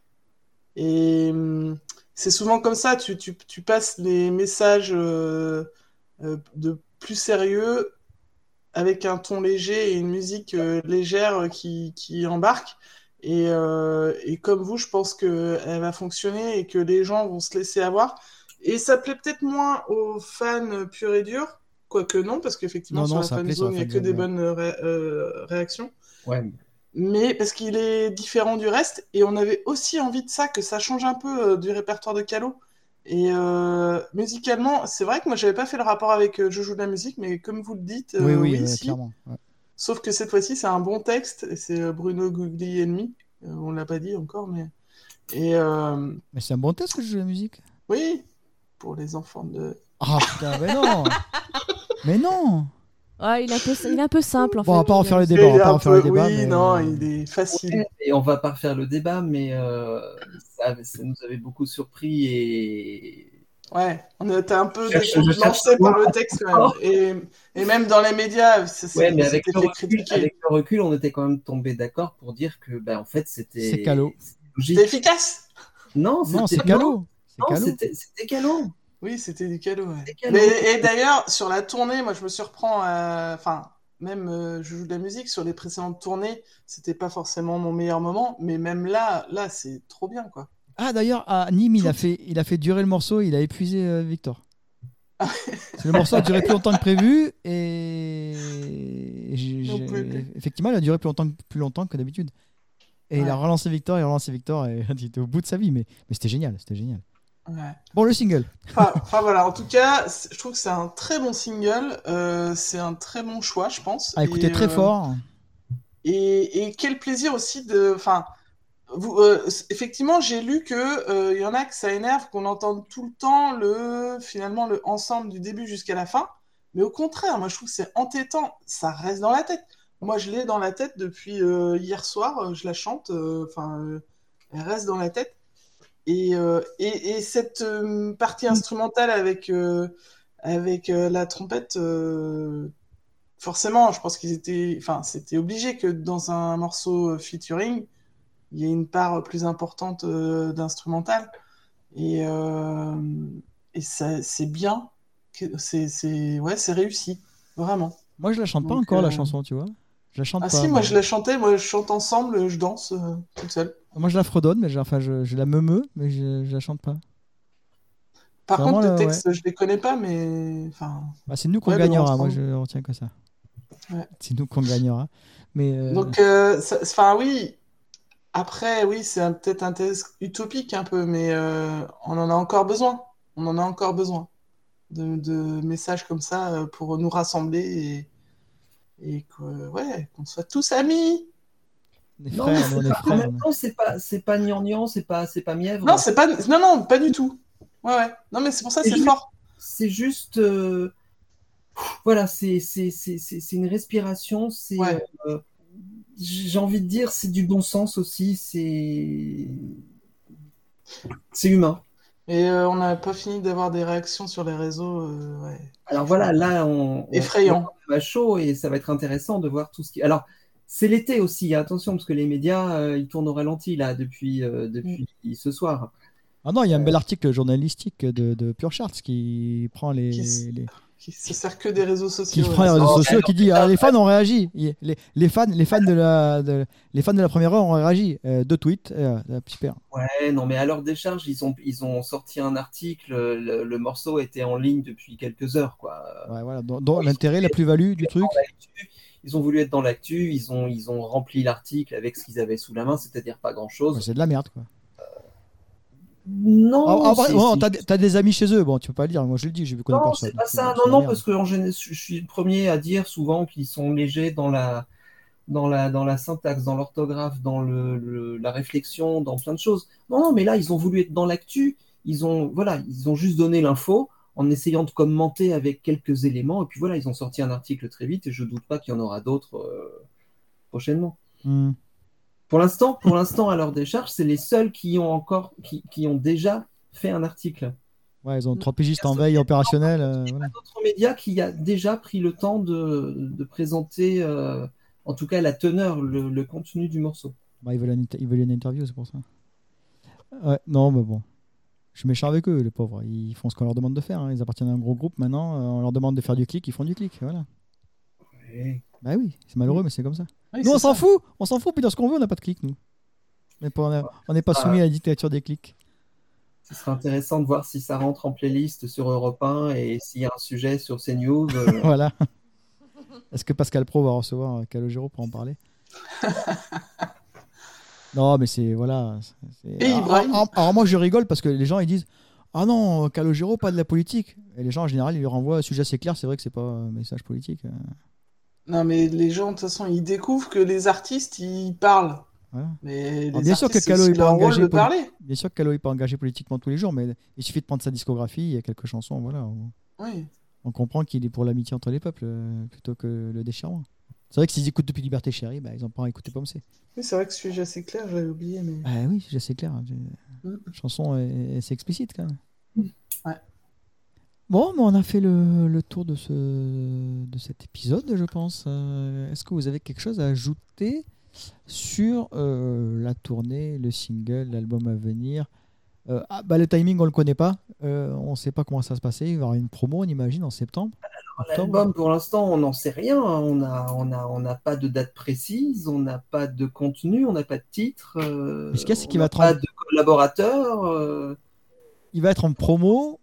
Et hum, c'est souvent comme ça. Tu tu tu passes les messages euh, euh, de plus sérieux avec un ton léger et une musique euh, légère qui, qui embarque. Et, euh, et comme vous, je pense qu'elle va fonctionner et que les gens vont se laisser avoir. Et ça plaît peut-être moins aux fans purs et durs, quoique non, parce qu'effectivement, Non, sur non, la ça plaît sur fanzone, la il n'y a que fanzone, des ouais. bonnes ré- euh, réactions. Ouais. Mais parce qu'il est différent du reste, et on avait aussi envie de ça, que ça change un peu euh, du répertoire de Calo. Et euh, musicalement, c'est vrai que moi j'avais pas fait le rapport avec euh, Je joue de la musique, mais comme vous le dites, Oui, euh, oui, oui, ouais, si. clairement. Ouais. Sauf que cette fois-ci, c'est un bon texte, et c'est euh, Bruno Guglielmi. Euh, on l'a pas dit encore, mais. Et euh, Mais c'est un bon test que je joue la musique. oui, pour les enfants de. Ah putain, mais non Mais non Ouais, il est un peu, il est un peu simple en Bon, fait. on va pas en faire le Et débat, on il est va pas un en faire le peu- débat. Oui, mais... non, il est facile. Ouais, et on va pas refaire le débat, mais euh, ça, ça nous avait beaucoup surpris et Ouais, on était un peu Je cherche- je cherche décontenancé le mot. par le texte quand même. Et, et même dans les médias, ça, c'est- ouais, mais avec c'était le, fait recul, critiquer. avec le recul, on était quand même tombé d'accord pour dire que, bah, en fait, c'était C'est Calo. c'était logique. C'était efficace. Non, Non, c'est c'était Calo. C'est Non, Calo. c'était c'était Calo. Oui, c'était du cadeau. Ouais. C'était Calo. Mais, et d'ailleurs, sur la tournée, moi, je me surprends. à- Enfin, même euh, je joue de la musique sur les précédentes tournées, c'était pas forcément mon meilleur moment, mais même là, là, c'est trop bien, quoi. Ah d'ailleurs, à Nîmes, il a, Tout- fait, il a fait durer le morceau, il a épuisé euh, Victor. Parce que le morceau a duré plus longtemps que prévu et j'ai- Non j'ai- plus. effectivement, il a duré plus longtemps, que- plus longtemps que d'habitude. Et il a Ouais. relancé Victor, il a relancé Victor et il était au bout de sa vie, mais, mais c'était génial, c'était génial. Ouais. Bon, le single. Enfin, enfin, voilà, en tout cas, c'est- je trouve que c'est un très bon single. euh, c'est un très bon choix, je pense. À écouter Et, très euh, fort. Et, et quel plaisir aussi de. Enfin, vous, euh, c- effectivement, j'ai lu que euh, il y en a que ça énerve qu'on entende tout le temps le finalement le ensemble du début jusqu'à la fin. Mais au contraire, moi je trouve que c'est entêtant. Ça reste dans la tête. Moi, je l'ai dans la tête depuis euh, hier soir. euh, Je la chante. euh, Enfin, euh, elle reste dans la tête. Et, euh, et, et cette euh, partie instrumentale avec euh, avec euh, la trompette. euh, Forcément, je pense qu'ils étaient, enfin, c'était obligé que dans un morceau euh, featuring, il y ait une part plus importante euh, d'instrumental. Et, euh, et ça, c'est bien, que- c'est, c'est, ouais, c'est réussi, vraiment. Moi, je la chante pas Donc, encore, la euh, chanson, tu vois. Je la chante Ah pas. si, moi mais- je la chantais, moi je chante ensemble, je danse euh, toute seule. Moi, je la fredonne, mais je, enfin, je, je la meumeux, mais je, je la chante pas. Par C'est contre, vraiment les le- textes, je les connais pas, mais enfin. Bah, c'est nous qu'on Ouais, mais gagnera, moi, ensemble. je retiens que ça. Ouais. C'est nous qu'on gagnera. Mais euh, Donc, euh, ça- enfin oui. Après, oui, c'est un- peut-être un test utopique un peu, mais euh, on en a encore besoin. On en a encore besoin de, de messages comme ça euh, pour nous rassembler et, et que, ouais, qu'on soit tous amis. les Non, frères, mais nous, c'est on est pas, en frères. même temps, c'est pas, c'est pas gnangnan, c'est pas, c'est pas mièvre. Non, c'est pas, non, non, pas du tout. Ouais, ouais. Non, mais c'est pour ça, C'est c'est juste- fort. C'est juste, euh, voilà, c'est, c'est, c'est, c'est, c'est une respiration. C'est, Ouais. euh, j'ai envie de dire, c'est du bon sens aussi. C'est, c'est humain. Et euh, on n'a pas fini d'avoir des réactions sur les réseaux. euh, ouais. Alors voilà, là, on, on- Effrayant. on va chaud et ça va être intéressant de voir tout ce qui. Alors, c'est l'été aussi, attention, parce que les médias, euh, ils tournent au ralenti là depuis, euh, depuis ce soir. Ah non, il y a un bel article journalistique de, de Pure Charts qui prend les, Qui s- les- Qui se sert que des réseaux qui sociaux. prend les réseaux Oh, sociaux, alors, qui dit ah, les fans ont réagi. Il- Les, les fans, les fans de la, de, les fans de la première heure ont réagi. Euh, deux tweets, euh, super. Ouais, non, mais à leur décharge, ils ont, ils ont sorti un article, le, le morceau était en ligne depuis quelques heures, quoi. Ouais, voilà. Dont, dont Ils l'intérêt, sont- la plus-value du truc. Dans l'actu, Ils ont voulu être dans l'actu, ils ont, ils ont rempli l'article avec ce qu'ils avaient sous la main, c'est-à-dire pas Ouais, grand-chose. c'est de la merde, quoi. Non, Ah, ah, c'est- bon, c'est t'as, juste- t'as des amis chez eux, bon, tu peux pas le dire. Moi, je le dis, j'ai vu connais Non, personne. c'est pas C'est- ça. c'est de Non, la non, merde. parce que en général, je suis le premier à dire souvent qu'ils sont légers dans la, dans la, dans la syntaxe, dans l'orthographe, dans le, le- la réflexion, dans plein de choses. Non, non, mais là, ils ont voulu être dans l'actu. Ils ont, voilà, ils ont juste donné l'info en essayant de commenter avec quelques éléments. Et puis voilà, ils ont sorti un article très vite et je doute pas qu'il y en aura d'autres euh, prochainement. Hmm. Pour l'instant, pour l'instant, à leur décharge, c'est les seuls qui ont encore, qui, qui ont déjà fait un article. Ouais, ils ont trois pigistes en veille opérationnelle. euh, Il y a voilà. d'autres médias qui a déjà pris le temps de, de présenter, euh, en tout cas la teneur, le, le contenu du morceau. Bah, ils, veulent une, ils veulent une interview, c'est pour ça. Ouais, non, mais bon. Je suis méchant avec eux, les pauvres. Ils font ce qu'on leur demande de faire. hein. Ils appartiennent à un gros groupe maintenant. euh, On leur demande de faire du clic, ils font du clic. Voilà. Ouais. Bah oui, c'est malheureux, mais c'est comme ça. Oui, Nous, on c'est s'en ça. fout. On s'en fout, puis dans ce qu'on veut, on n'a pas de clic, nous. On n'est pas, on n'est pas soumis à la dictature des clics. Ce serait intéressant de voir si ça rentre en playlist sur Europe un et s'il y a un sujet sur CNews. euh, Voilà. Est-ce que Pascal Pro va recevoir euh, Calogero pour en parler? Non, mais c'est voilà. c'est- Et alors, Ibrahim. alors, alors moi, je rigole parce que les gens ils disent ah non, Calogero, pas de la politique. Et les gens en général, ils lui renvoient un sujet assez clair. C'est vrai que c'est pas un message politique. euh, Non, mais les gens, de toute façon, ils découvrent que les artistes, ils parlent. Voilà. Mais Alors, les bien sûr artistes, que Calo c'est est aussi pas leur rôle engagé de poli- parler. Bien sûr que Calo n'est pas engagé politiquement tous les jours, mais il suffit de prendre sa discographie, il y a quelques chansons, voilà. On, Oui. on comprend qu'il est pour l'amitié entre les peuples euh, plutôt que le déchirement. C'est vrai que s'ils écoutent depuis Liberté Chérie, bah, ils ont pas écouté Pomme C. Oui, c'est vrai que ce sujet assez clair, j'avais oublié, mais. Ah oui, c'est assez clair. hein. Mm. La chanson, est- c'est explicite quand même. Ouais. Bon, mais on a fait le, le tour de, ce, de cet épisode, je pense. Euh, Est-ce que vous avez quelque chose à ajouter sur euh, la tournée, le single, l'album à venir? Euh, ah, bah, le timing, on le connaît pas. Euh, on sait pas comment ça va se passer. Il va y avoir une promo, on imagine, en septembre. octobre. L'album, pour l'instant, on n'en sait rien. hein. On n'a on a, on a pas de date précise, on n'a pas de contenu, on n'a pas de titre, euh, Mais ce qu'il y a, c'est on qu'il n'a va être en- pas de collaborateur. euh. Il va être en promo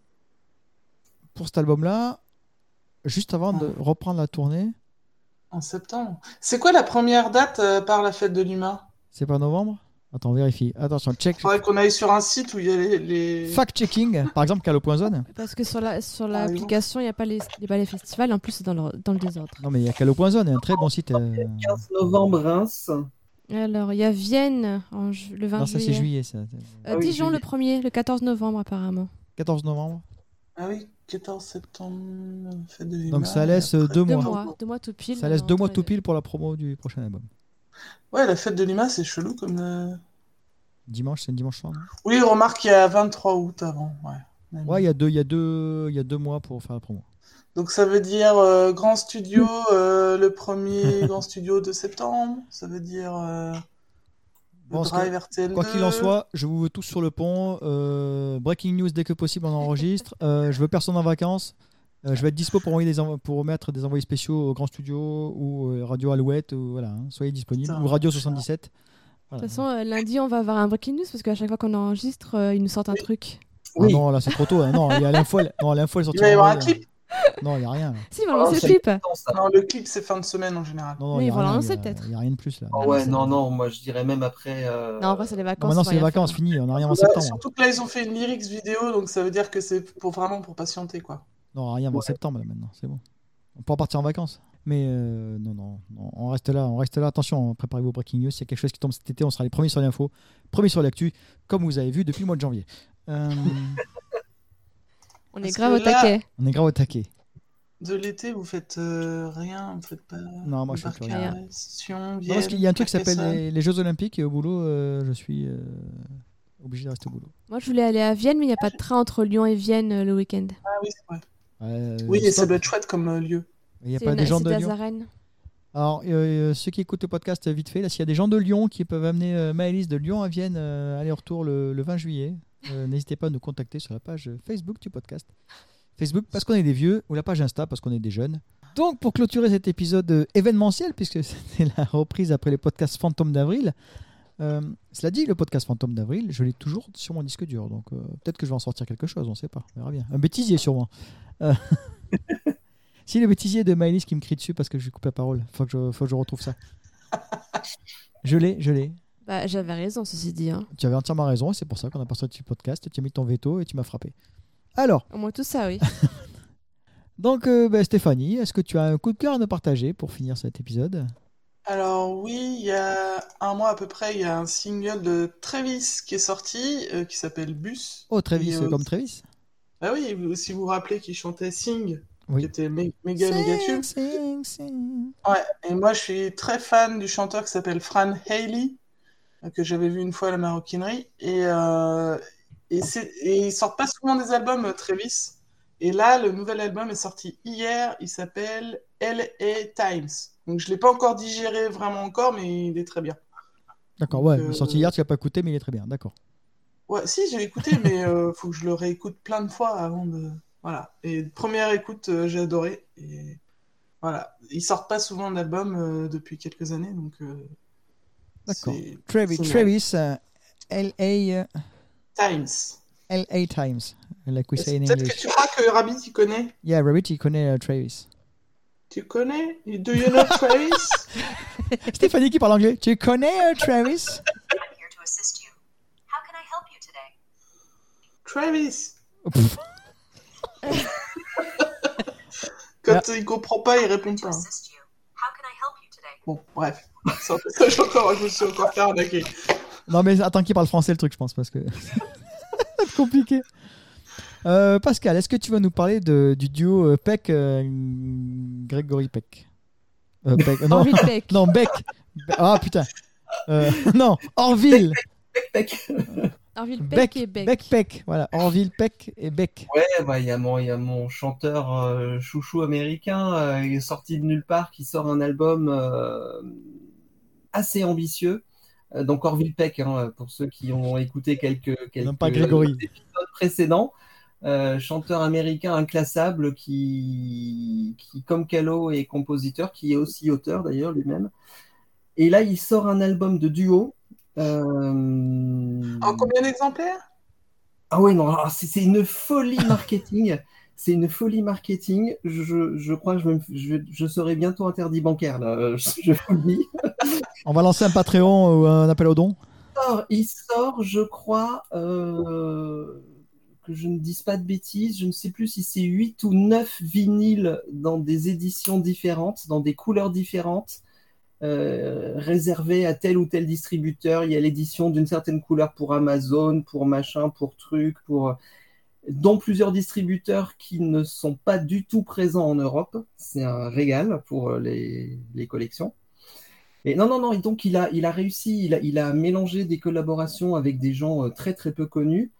pour cet album-là, juste avant de reprendre la tournée. En septembre. C'est quoi la première date euh, par la fête de l'humain? C'est pas novembre? Attends, vérifie. Attention, check. Il faudrait qu'on aille sur un site où il y a les. les... Fact-checking, par exemple, Calo.zone. Parce que sur la sur Ah, l'application, il n'y a pas les il y a pas les festivals. En plus, c'est dans le dans le désordre. Non, mais il y a Calo.zone, un très bon site. euh, quinze novembre, Reims. Alors, il y a Vienne en ju- le vingt Non, ça c'est juillet. juillet, ça. Euh, Ah oui, Dijon juillet. le premier, le quatorze novembre apparemment. quatorze novembre. Ah oui, quatorze septembre, fête de l'humain. Donc ça et laisse après- deux Deux mois. mois, deux mois tout pile. Ça laisse dans- deux mois entre tout les pile pour la promo du prochain album. Ouais, la fête de l'humain, c'est chelou comme. euh, Dimanche, c'est un dimanche soir, non? Oui, remarque, il y a vingt-trois août avant. Ouais, Ouais, il y a deux, il y a deux, il y a deux mois pour faire la promo. Donc ça veut dire euh, grand studio, euh, le premier grand studio de septembre. Ça veut dire euh, le Bon, ce que- Drive R T L deux. Quoi qu'il en soit, je vous veux tous sur le pont. Euh, breaking news dès que possible, on enregistre. Euh, je veux personne en vacances. Euh, je vais être dispo pour, envoyer des envo- pour mettre des envoyés spéciaux au Grand Studio ou euh, Radio Alouette. Ou, voilà, hein, soyez disponibles. Putain. Ou Radio soixante-dix-sept. De Voilà. toute façon, euh, lundi, on va avoir un breaking news parce qu'à chaque fois qu'on enregistre, euh, ils nous sortent un truc. Ah Oui. non, là c'est trop tôt. hein. Non, il y a l'info. elle- Non, l'info elle est Il sortie va y avoir un vendredi, clip. hein. Non, il n'y a rien. Là. Si, ils vont Oh, lancer le c'est clip. important, ça. Non, le clip, c'est fin de semaine en général. Non, non, Mais il y ils a vont la rien, lancer, il y a- peut-être. Il n'y a rien de plus là. Ah ouais, non, non, moi je dirais même après. euh, Non, en vrai, c'est les vacances. Non, maintenant ils c'est vont les rien vacances, faire. fini. On n'a rien en Bah, septembre. surtout que là, ils ont fait une lyrics vidéo, donc ça veut dire que c'est pour vraiment pour patienter, quoi. Non, rien avant Ouais. septembre là, maintenant, c'est bon. On peut partir en vacances. Mais euh, non, non, non, on reste là, on reste là. Attention, préparez vos breaking news. S'il y a quelque chose qui tombe cet été, on sera les premiers sur l'info, premiers sur l'actu, comme vous avez vu depuis le mois de janvier. Euh, On est Parce grave au que là- taquet. on est grave au taquet. De l'été, vous faites euh, rien, vous faites pas. Non, moi, de je fais plus parc rien. à Session, Non, Vienne, parce qu'il y a un truc qui s'appelle Carcassonne. les, les Jeux Olympiques et au boulot, euh, je suis euh, obligé de rester au boulot. Moi, je voulais aller à Vienne, mais il n'y a pas de train entre Lyon et Vienne euh, le week-end. Ah oui, c'est vrai. Euh, Oui, et stop. ça doit être chouette comme euh, lieu. Il n'y a C'est pas une- des gens c'est de des Lyon. arènes. Alors, euh, ceux qui écoutent le podcast vite fait, là, s'il y a des gens de Lyon qui peuvent amener euh, Maëlys de Lyon à Vienne, euh, aller-retour le, le vingt juillet, euh, n'hésitez pas à nous contacter sur la page Facebook du podcast. Facebook parce qu'on est des vieux, ou la page Insta parce qu'on est des jeunes. Donc, pour clôturer cet épisode euh, événementiel, puisque c'était la reprise après les podcasts Fantôme d'Avril, euh, cela dit, le podcast Fantôme d'Avril, je l'ai toujours sur mon disque dur, donc euh, peut-être que je vais en sortir quelque chose, on ne sait pas, on verra bien. Un bêtisier sûrement. Euh, Si le bêtisier de Maëlys qui me crie dessus parce que je lui coupe la parole, faut que je, faut que je retrouve ça. Je l'ai, je l'ai. Bah, j'avais raison, ceci dit. Hein. Tu avais entièrement raison et c'est pour ça qu'on a pas sorti le podcast. Tu as mis ton veto et tu m'as frappé. Alors, Au moins tout ça, oui. donc euh, ben, Stéphanie, est-ce que tu as un coup de cœur à nous partager pour finir cet épisode? Alors oui, il y a un mois à peu près, il y a un single de Travis qui est sorti, euh, qui s'appelle Bus. Oh, Travis, Et, euh, euh, comme Travis. Ah oui, vous- si vous vous rappelez qu'il chantait Sing, Oui. qui était mé- méga méga tube. Sing, sing. Ouais, et moi je suis très fan du chanteur qui s'appelle Fran Haley, euh, que j'avais vu une fois à la maroquinerie, et euh, Et, c'est... et ils sortent pas souvent des albums, euh, Travis. Et là, le nouvel album est sorti hier. Il s'appelle L A Times. Donc, je l'ai pas encore digéré vraiment encore, mais il est très bien. D'accord, Donc, ouais, il est euh, sorti hier, tu l'as pas écouté, mais il est très bien, d'accord. Ouais, si, j'ai écouté, mais euh, faut que je le réécoute plein de fois avant de. Voilà. Et première écoute, euh, j'ai adoré. Et voilà. Ils sortent pas souvent d'albums euh, depuis quelques années, donc euh, D'accord. c'est Travis, c'est nice. Travis euh, L A, euh, Times. L A Times, like we say in Peut-être que English. tu crois que Rabbit, il connaît. Yeah, Rabbit, il connaît euh, Travis. Tu connais? Do you know Travis? Stéphanie qui parle anglais. Tu connais euh, Travis? I'm here to assist you. How can I help you today? Travis. Oh, pff. Quand il comprend pas, il répond To pas. hein. assist you. How can I help you today? Bon, bref. Ça, ça, j'ai encore, je me suis encore fait arnaquer. Non, mais attends qu'il parle français le truc, je pense, parce que c'est compliqué. Euh, Pascal, est-ce que tu vas nous parler de, du duo euh, Peck, euh, Grégory Peck euh, Peck, non, Orville Peck. non, Beck. Be- Ah putain. Euh, non, Orville. Peck. Orville Peck Beck, et Beck. Beck, Peck. Voilà, Orville Peck et Beck. Ouais, bah il y a mon, il y a mon chanteur euh, chouchou américain euh, il est sorti de nulle part qui sort un album euh, assez ambitieux. Euh, donc Orville Peck, hein, pour ceux qui ont écouté quelques quelques Non, pas Grégory. épisodes précédents, euh, chanteur américain inclassable qui qui comme Calo est compositeur, qui est aussi auteur d'ailleurs lui-même. Et là, il sort un album de duo. Euh... En combien d'exemplaires? Ah ouais, non, alors, c'est c'est une folie marketing. C'est une folie marketing. Je, je crois que je, vais me- je, je serai bientôt interdit bancaire, là. Je, je vous le dis. On va lancer un Patreon ou un appel aux dons. sort- il sort, je crois, euh, que je ne dise pas de bêtises, je ne sais plus si c'est huit ou neuf vinyles dans des éditions différentes, dans des couleurs différentes, euh, réservées à tel ou tel distributeur. Il y a l'édition d'une certaine couleur pour Amazon, pour machin, pour truc, pour... dont plusieurs distributeurs qui ne sont pas du tout présents en Europe. C'est un régal pour les, les collections. Et non, non, non, et donc il a, il a réussi, il a, il a mélangé des collaborations avec des gens euh, très, très peu connus,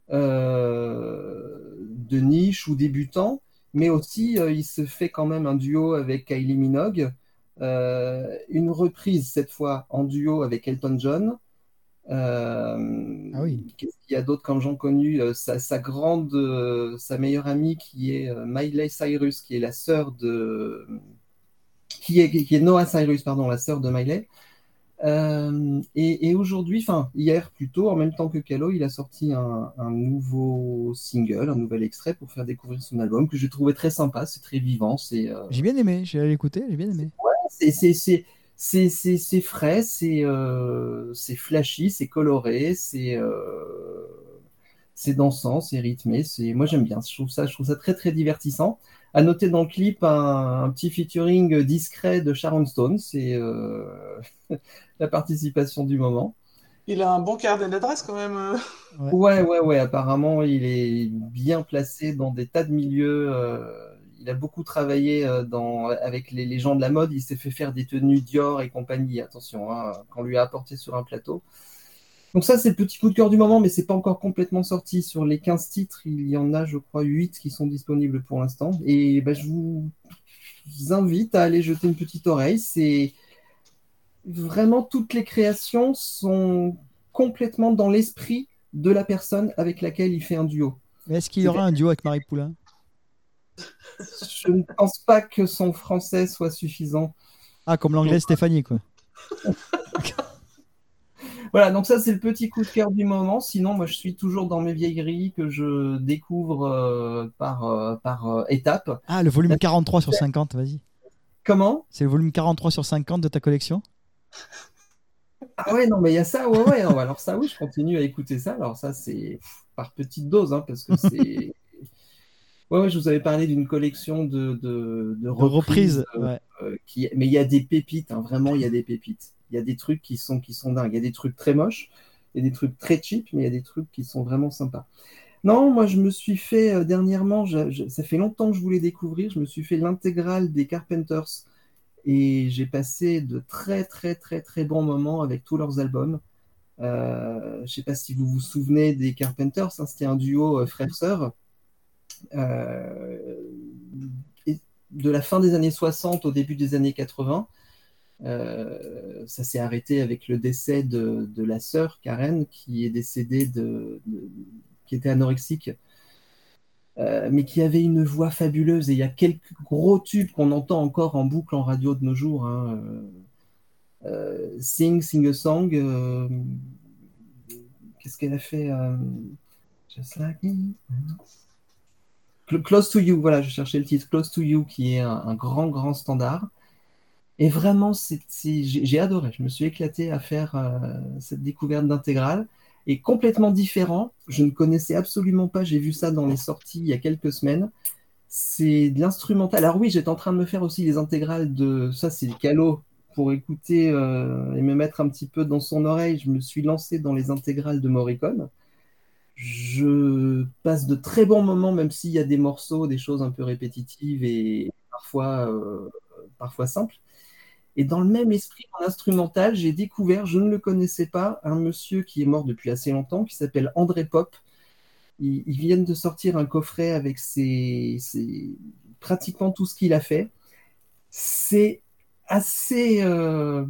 euh, de niche ou débutants, mais aussi euh, il se fait quand même un duo avec Kylie Minogue, euh, une reprise cette fois en duo avec Elton John. Euh, Ah oui. Qu'est-ce qu'il y a d'autre comme gens connus? Euh, sa, sa grande, euh, sa meilleure amie qui est euh, Miley Cyrus, qui est la sœur de, qui est, qui est Noah Cyrus, pardon, la sœur de Miley. Euh, et, et aujourd'hui, enfin hier plutôt, en même temps que Calo, il a sorti un, un nouveau single, un nouvel extrait pour faire découvrir son album que j'ai trouvé très sympa, c'est très vivant, c'est euh, J'ai bien aimé, j'ai allé l'écouter, j'ai bien aimé. c'est c'est c'est c'est c'est c'est frais, c'est euh, c'est flashy, c'est coloré, c'est euh, c'est dansant, c'est rythmé, c'est moi j'aime bien, je trouve ça je trouve ça très très divertissant. À noter dans le clip un, un petit featuring discret de Sharon Stone, c'est euh, la participation du moment. Il a un bon carnet d'adresses quand même. euh. Ouais. Ouais, ouais, ouais, apparemment, il est bien placé dans des tas de milieux. euh, il a beaucoup travaillé euh, dans, avec les, les gens de la mode. Il s'est fait faire des tenues Dior et compagnie, attention, hein, qu'on lui a apporté sur un plateau. Donc ça, c'est le petit coup de cœur du moment, mais c'est pas encore complètement sorti. Sur les quinze titres, il y en a, je crois, huit qui sont disponibles pour l'instant. Et bah, je vous invite à aller jeter une petite oreille. C'est vraiment toutes les créations sont complètement dans l'esprit de la personne avec laquelle il fait un duo. Mais est-ce qu'il y aura un duo avec Marie Poulain? Je ne pense pas que son français soit suffisant. Ah, comme l'anglais Stéphanie, quoi. Voilà, donc ça c'est le petit coup de cœur du moment. Sinon, moi je suis toujours dans mes vieilleries que je découvre euh, par, euh, par euh, étapes. Ah, le volume quarante-trois sur cinquante, vas-y. Comment? C'est le volume quarante-trois sur cinquante de ta collection? Ah ouais, non, mais il y a ça, ouais, ouais. non, alors ça, oui, je continue à écouter ça. Alors ça, c'est pff, par petite dose, hein, parce que c'est... Ouais, ouais, je vous avais parlé d'une collection de, de, de De reprises. reprise, ouais. euh, qui... Mais il y a des pépites, hein, vraiment, il y a des pépites. Il y a des trucs qui sont, qui sont dingues. Il y a des trucs très moches, il y a des trucs très cheap, mais il y a des trucs qui sont vraiment sympas. Non, moi, je me suis fait euh, dernièrement, je- je- ça fait longtemps que je voulais découvrir, je me suis fait l'intégrale des Carpenters et j'ai passé de très, très, très, très bons moments avec tous leurs albums. Euh, je ne sais pas si vous vous souvenez des Carpenters, hein, c'était un duo euh, frère-sœur. Euh, et de la fin des années soixante au début des années quatre-vingts. Euh, ça s'est arrêté avec le décès de, de la sœur Karen, qui est décédée de, de- qui était anorexique, euh, mais qui avait une voix fabuleuse. Et il y a quelques gros tubes qu'on entend encore en boucle en radio de nos jours, hein. Euh, euh, Sing, Sing a Song. euh, Qu'est-ce qu'elle a fait euh, Just like me. Cl- Close to You, voilà, je cherchais le titre. Close to You, qui est un, un grand, grand standard. Et vraiment, c'est, c'est- j'ai j'ai adoré. Je me suis éclaté à faire euh, cette découverte d'intégrale. Et complètement différent. Je ne connaissais absolument pas. J'ai vu ça dans les sorties il y a quelques semaines. C'est de l'instrumental. Alors oui, j'étais en train de me faire aussi les intégrales de... Ça, c'est Calo pour écouter euh, et me mettre un petit peu dans son oreille. Je me suis lancé dans les intégrales de Morricone. Je passe de très bons moments, même s'il y a des morceaux, des choses un peu répétitives et parfois, euh, parfois simples. Et dans le même esprit, en instrumental, j'ai découvert, je ne le connaissais pas, un monsieur qui est mort depuis assez longtemps, qui s'appelle André Pop. Ils, ils viennent de sortir un coffret avec ses, ses- pratiquement tout ce qu'il a fait. C'est assez... euh,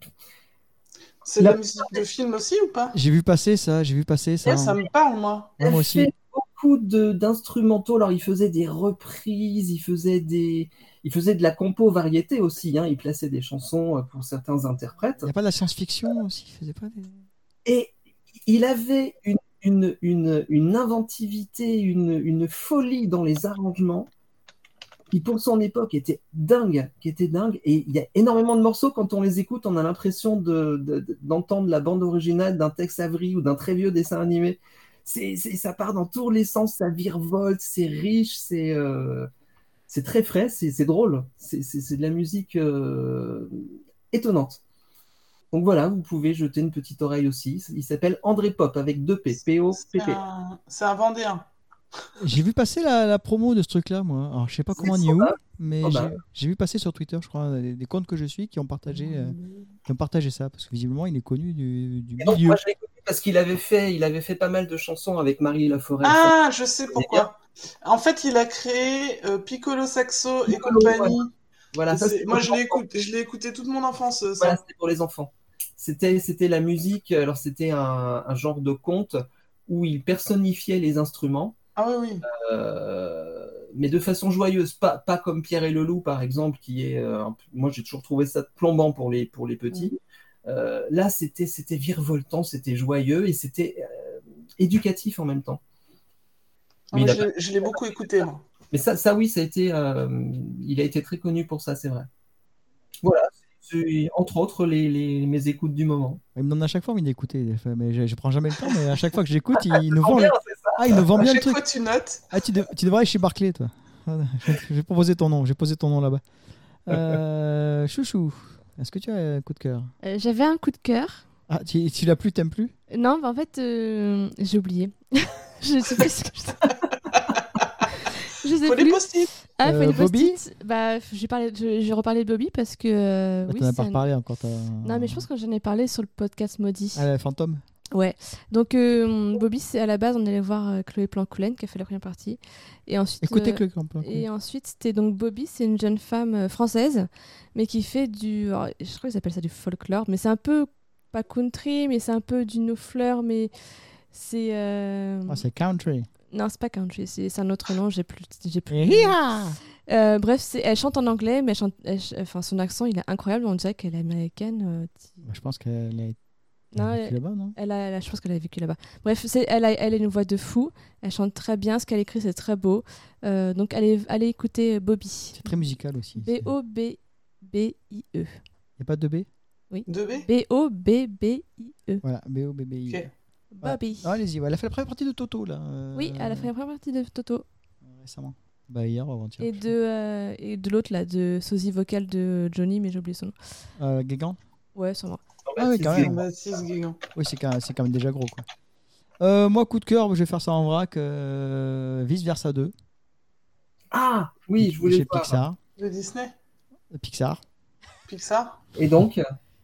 C'est de la- la musique de film aussi ou pas? J'ai vu passer ça, j'ai vu passer ça. Eh, ça me parle, moi. Ouais, moi a aussi. fait beaucoup de- d'instrumentaux. Alors, il faisait des reprises, il faisait des... Il faisait de la compo variété aussi, hein. Il plaçait des chansons pour certains interprètes. Il n'y a pas de la science-fiction aussi, il faisait pas des... Et il avait une, une, une, une inventivité, une, une folie dans les arrangements qui, pour son époque, était dingue, qui était dingue. Et il y a énormément de morceaux, quand on les écoute, on a l'impression de, de- de- d'entendre la bande originale d'un Tex Avery ou d'un très vieux dessin animé. C'est, c'est- ça part dans tous les sens, ça virevolte, c'est riche, c'est, euh, c'est très frais, c'est, c'est drôle. C'est, c'est- c'est de la musique euh, étonnante. Donc voilà, vous pouvez jeter une petite oreille aussi. Il s'appelle André Pop avec deux P, C'est P O P P. un... c'est un Vendéen. J'ai vu passer la, la promo de ce truc-là, moi. Alors, je sais pas C'est comment ni où, probable, mais probable. j'ai j'ai vu passer sur Twitter, je crois, des, des comptes que je suis qui ont partagé, euh, qui ont partagé ça, parce que visiblement, il est connu du, du Et donc, milieu. moi, je l'ai connu parce qu'il avait fait, il avait fait pas mal de chansons avec Marie Laforêt. Ah, je sais connais pourquoi. En fait, il a créé euh, Piccolo Saxo et Piccolo, compagnie. Voilà, Et ça, c'est- c'est Moi, pour je les l'ai enfants. écouté, je l'ai écouté toute mon enfance, euh, Voilà, ça. c'était pour les enfants. C'était, c'était la musique, alors c'était un, un genre de conte où il personnifiait les instruments, Ah oui, oui. euh, mais de façon joyeuse, pas, pas comme Pierre et le Loup, par exemple, qui est, euh, un peu- moi j'ai toujours trouvé ça plombant pour les, pour les petits. Euh, là, c'était, c'était virevoltant, c'était joyeux et c'était euh, éducatif en même temps. Ah, Mais, moi, il a je pas- l'ai- je l'ai beaucoup écouté, moi. mais ça, ça, oui, ça a été, euh, il a été très connu pour ça, c'est vrai. Voilà, c'est entre autres les, les- mes écoutes du moment. Il me donne à chaque fois envie d'écouter, des fois, mais je, je prends jamais le temps, mais à chaque fois que j'écoute, il, il nous Tant vend bien, le... c'est ça. Ah, il nous vend À bien le chaque truc. fois, tu notes. Ah, tu, dev- tu devrais aller chez Barclay, toi. Voilà, Je vais, je vais proposer ton nom, j'ai posé ton nom là-bas. Euh, chouchou, est-ce que tu as un coup de cœur? Euh, J'avais un coup de cœur. Ah, tu, tu l'as plus, t'aimes plus? Non, bah en fait, euh, j'ai oublié. Je sais plus ce que je. Je sais Faut les plus. post-it. Ah, faut Euh, les Bobby post-it. Bah, j'ai parlé, je- j'ai reparlé de Bobby parce que. euh, Bah, oui, T'en as c'est pas un- reparlé encore. t'as- Non, mais je pense que j'en ai parlé sur le podcast Maudit. Ah, la fantôme. Ouais. Donc, euh, Bobby, c'est à la base, on allait voir euh, Chloé Plancoulen qui a fait la première partie. Et ensuite. Écoutez euh, que le camp. Et ensuite, c'était donc Bobby, c'est une jeune femme euh, française, mais qui fait du. alors, je crois qu'ils appellent ça du folklore, mais c'est un peu. Pas country, mais c'est un peu du no-fleur, mais c'est. euh, Ah, c'est country. Non, c'est pas country, c'est c'est un autre nom, j'ai plus. J'ai plus... Hi-ha Euh, bref, c'est- elle chante en anglais, mais elle chante... elle ch- enfin, son accent, il est incroyable, on dirait qu'elle est américaine. euh, ti- Bah, je pense qu'elle est Non, vécu elle- là-bas, non? Elle a, elle a- je pense qu'elle a vécu là-bas. Bref, c'est, elle, a, elle a une voix de fou. Elle chante très bien. Ce qu'elle écrit, c'est très beau. Euh, donc, allez, allez écouter Bobby. C'est très musical aussi. B O B B I E. Il n'y a pas de B? deux B. B O B B I E. Voilà, B O B B I. Ok. Bobby. Ah, allez-y, ouais, elle a fait la première partie de Toto, là. euh, Oui, elle a fait la première partie de Toto. Récemment. Bah, hier ou avant-hier. Et de, euh, et de l'autre, là, de sosie vocale de Johnny, mais j'ai oublié son nom. Euh, Guégan? Ouais, sûrement. Ah oui, quand même. Baptiste Guégan. Oui, c'est quand, c'est quand même déjà gros, quoi. Euh, moi, coup de cœur, je vais faire ça en vrac. Euh, Vice Versa deux. Ah, oui, je voulais Chez le voir. Pixar. De Disney. Euh, Pixar. Pixar. Et donc,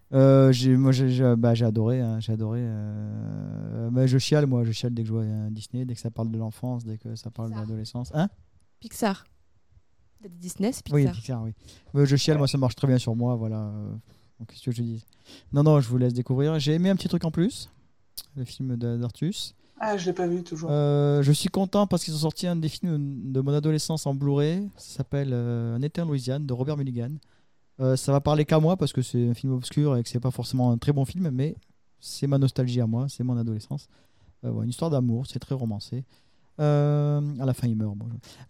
Euh, j'ai, moi, j'ai, j'ai- bah, j'ai adoré. Hein, j'ai adoré. euh, bah, je chiale, moi. Je chiale dès que je vois un Disney, dès que ça parle de l'enfance, dès que ça parle de Pixar. l'adolescence. Hein Pixar. T'as dit Disney, c'est Oui, Pixar. Pixar, oui. Euh, je chiale, moi, ça marche très bien sur moi. Voilà. euh, Donc, qu'est-ce que je dis? Non, non, je vous laisse découvrir. J'ai aimé un petit truc en plus. Le film de- d'Artus. Ah, je l'ai pas vu toujours. Euh, je suis content parce qu'ils ont sorti un des films de mon adolescence en Blu-ray. Ça s'appelle euh, Un été en Louisiane de Robert Mulligan. Euh, ça va parler qu'à moi parce que c'est un film obscur et que c'est pas forcément un très bon film, mais c'est ma nostalgie à moi, c'est mon adolescence. Euh, ouais, une histoire d'amour, c'est très romancé. Euh, à la fin, il meurt. Bon.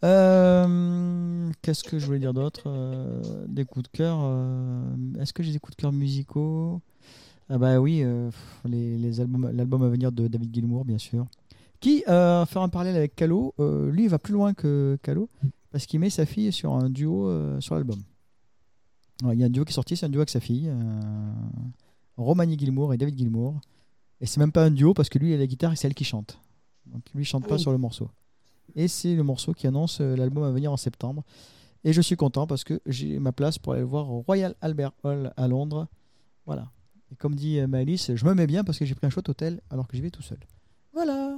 Euh, qu'est-ce que je voulais dire d'autre? Euh, Des coups de cœur. euh, Est-ce que j'ai des coups de cœur musicaux? Ah bah oui, euh, pff, les, les albums, l'album à venir de David Gilmour, bien sûr. Qui, euh, faire un parallèle avec Calo, euh, lui, il va plus loin que Calo parce qu'il met sa fille sur un duo euh, sur l'album. Ouais, il y a un duo qui est sorti, c'est un duo avec sa fille, euh, Romani Gilmour et David Gilmour. Et c'est même pas un duo parce que lui, il a la guitare et c'est elle qui chante. Donc lui, il chante pas Oui. sur le morceau. Et c'est le morceau qui annonce euh, l'album à venir en septembre. Et je suis content parce que j'ai ma place pour aller le voir au Royal Albert Hall à Londres. Voilà. Et comme dit euh, Maëlys, je me mets bien parce que j'ai pris un chouette hôtel alors que j'y vais tout seul. Voilà.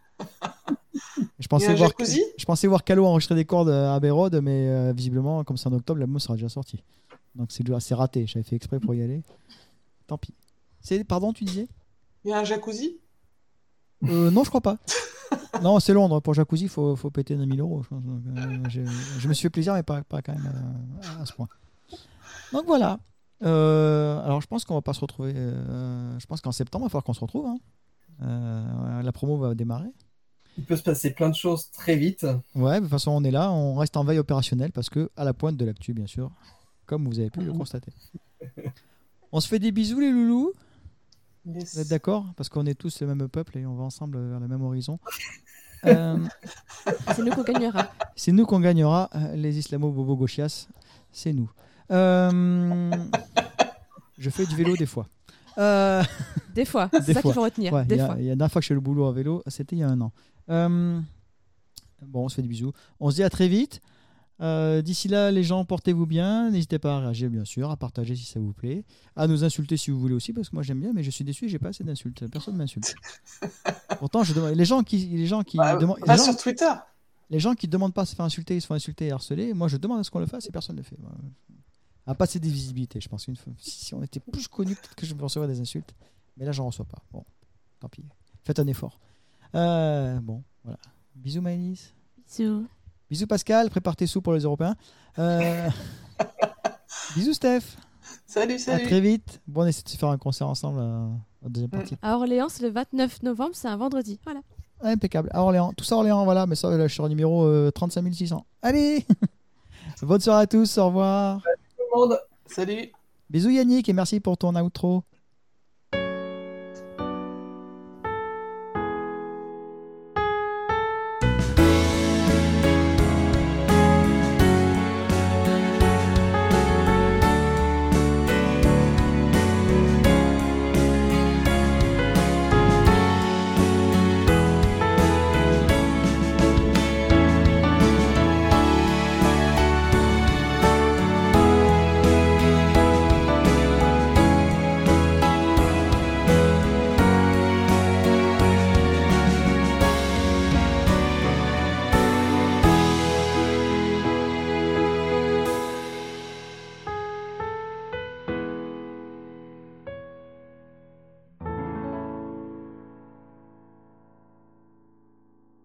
Je Il y a pensais, un voir, jacuzzi? je pensais voir Calo enregistrer des cordes à Abbey Road, mais euh, visiblement, comme c'est en octobre, l'album sera déjà sorti. Donc c'est déjà c'est raté. J'avais fait exprès pour y aller. Tant pis. C'est, pardon, tu disais? Il y a un jacuzzi? Euh, non, je crois pas. Non, c'est Londres. Pour jacuzzi, il faut, faut péter deux mille euros. Je, pense. Donc, euh, je, je me suis fait plaisir, mais pas, pas quand même euh, à ce point. Donc voilà. Euh, alors je pense qu'on va pas se retrouver. euh, je pense qu'en septembre, il va falloir qu'on se retrouve. Hein. Euh, la promo va démarrer. Il peut se passer plein de choses très vite. Ouais, de toute façon, on est là. On reste en veille opérationnelle parce que à la pointe de l'actu, bien sûr, comme vous avez pu le constater. On se fait des bisous, les loulous. Yes. Vous êtes d'accord? Parce qu'on est tous le même peuple et on va ensemble vers le même horizon. Euh, C'est nous qu'on gagnera. c'est nous qu'on gagnera. euh, Les islamo-bobo-gauchias, c'est nous. Euh, je fais du vélo des fois. Euh, Des fois, Des c'est ça fois. qu'il faut retenir. ouais, il Des y a- fois. il y a la dernière fois que je fais le boulot à vélo, c'était il y a un an. Euh, bon, on se fait des bisous. On se dit à très vite. Euh, d'ici là, les gens, portez-vous bien. N'hésitez pas à réagir, bien sûr, à partager si ça vous plaît, à nous insulter si vous voulez aussi, parce que moi j'aime bien, mais je suis déçu, j'ai pas assez d'insultes. Personne m'insulte. Pourtant, je demande. Les gens qui, les gens qui Bah, demandent, va les gens, sur Twitter. les gens qui demandent pas à se faire insulter, ils se font insulter et harceler. Moi, je demande à ce qu'on le fasse et personne ne le fait. Moi, à passer des visibilités, je pense. Une fois, si, si on était plus connus, peut-être que je me recevrais des insultes, mais là, j'en reçois pas. Bon, tant pis. Faites un effort. Euh, bon, voilà. Bisous, Maëlys. Bisous. Bisous Pascal, prépare tes sous pour les Européens. Euh, bisous Steph, Salut, à salut. très vite. Bon, on essaie de se faire un concert ensemble euh, en deuxième partie. À Orléans, c'est le vingt-neuf novembre, c'est un vendredi. Voilà. Impeccable. À Orléans, tout ça à Orléans, voilà. Mais ça, là, je suis au numéro euh, trente-cinq mille six cents. Allez. Bonne soirée à tous, au revoir. Tout le monde. Salut. Bisous Yannick et merci pour ton outro.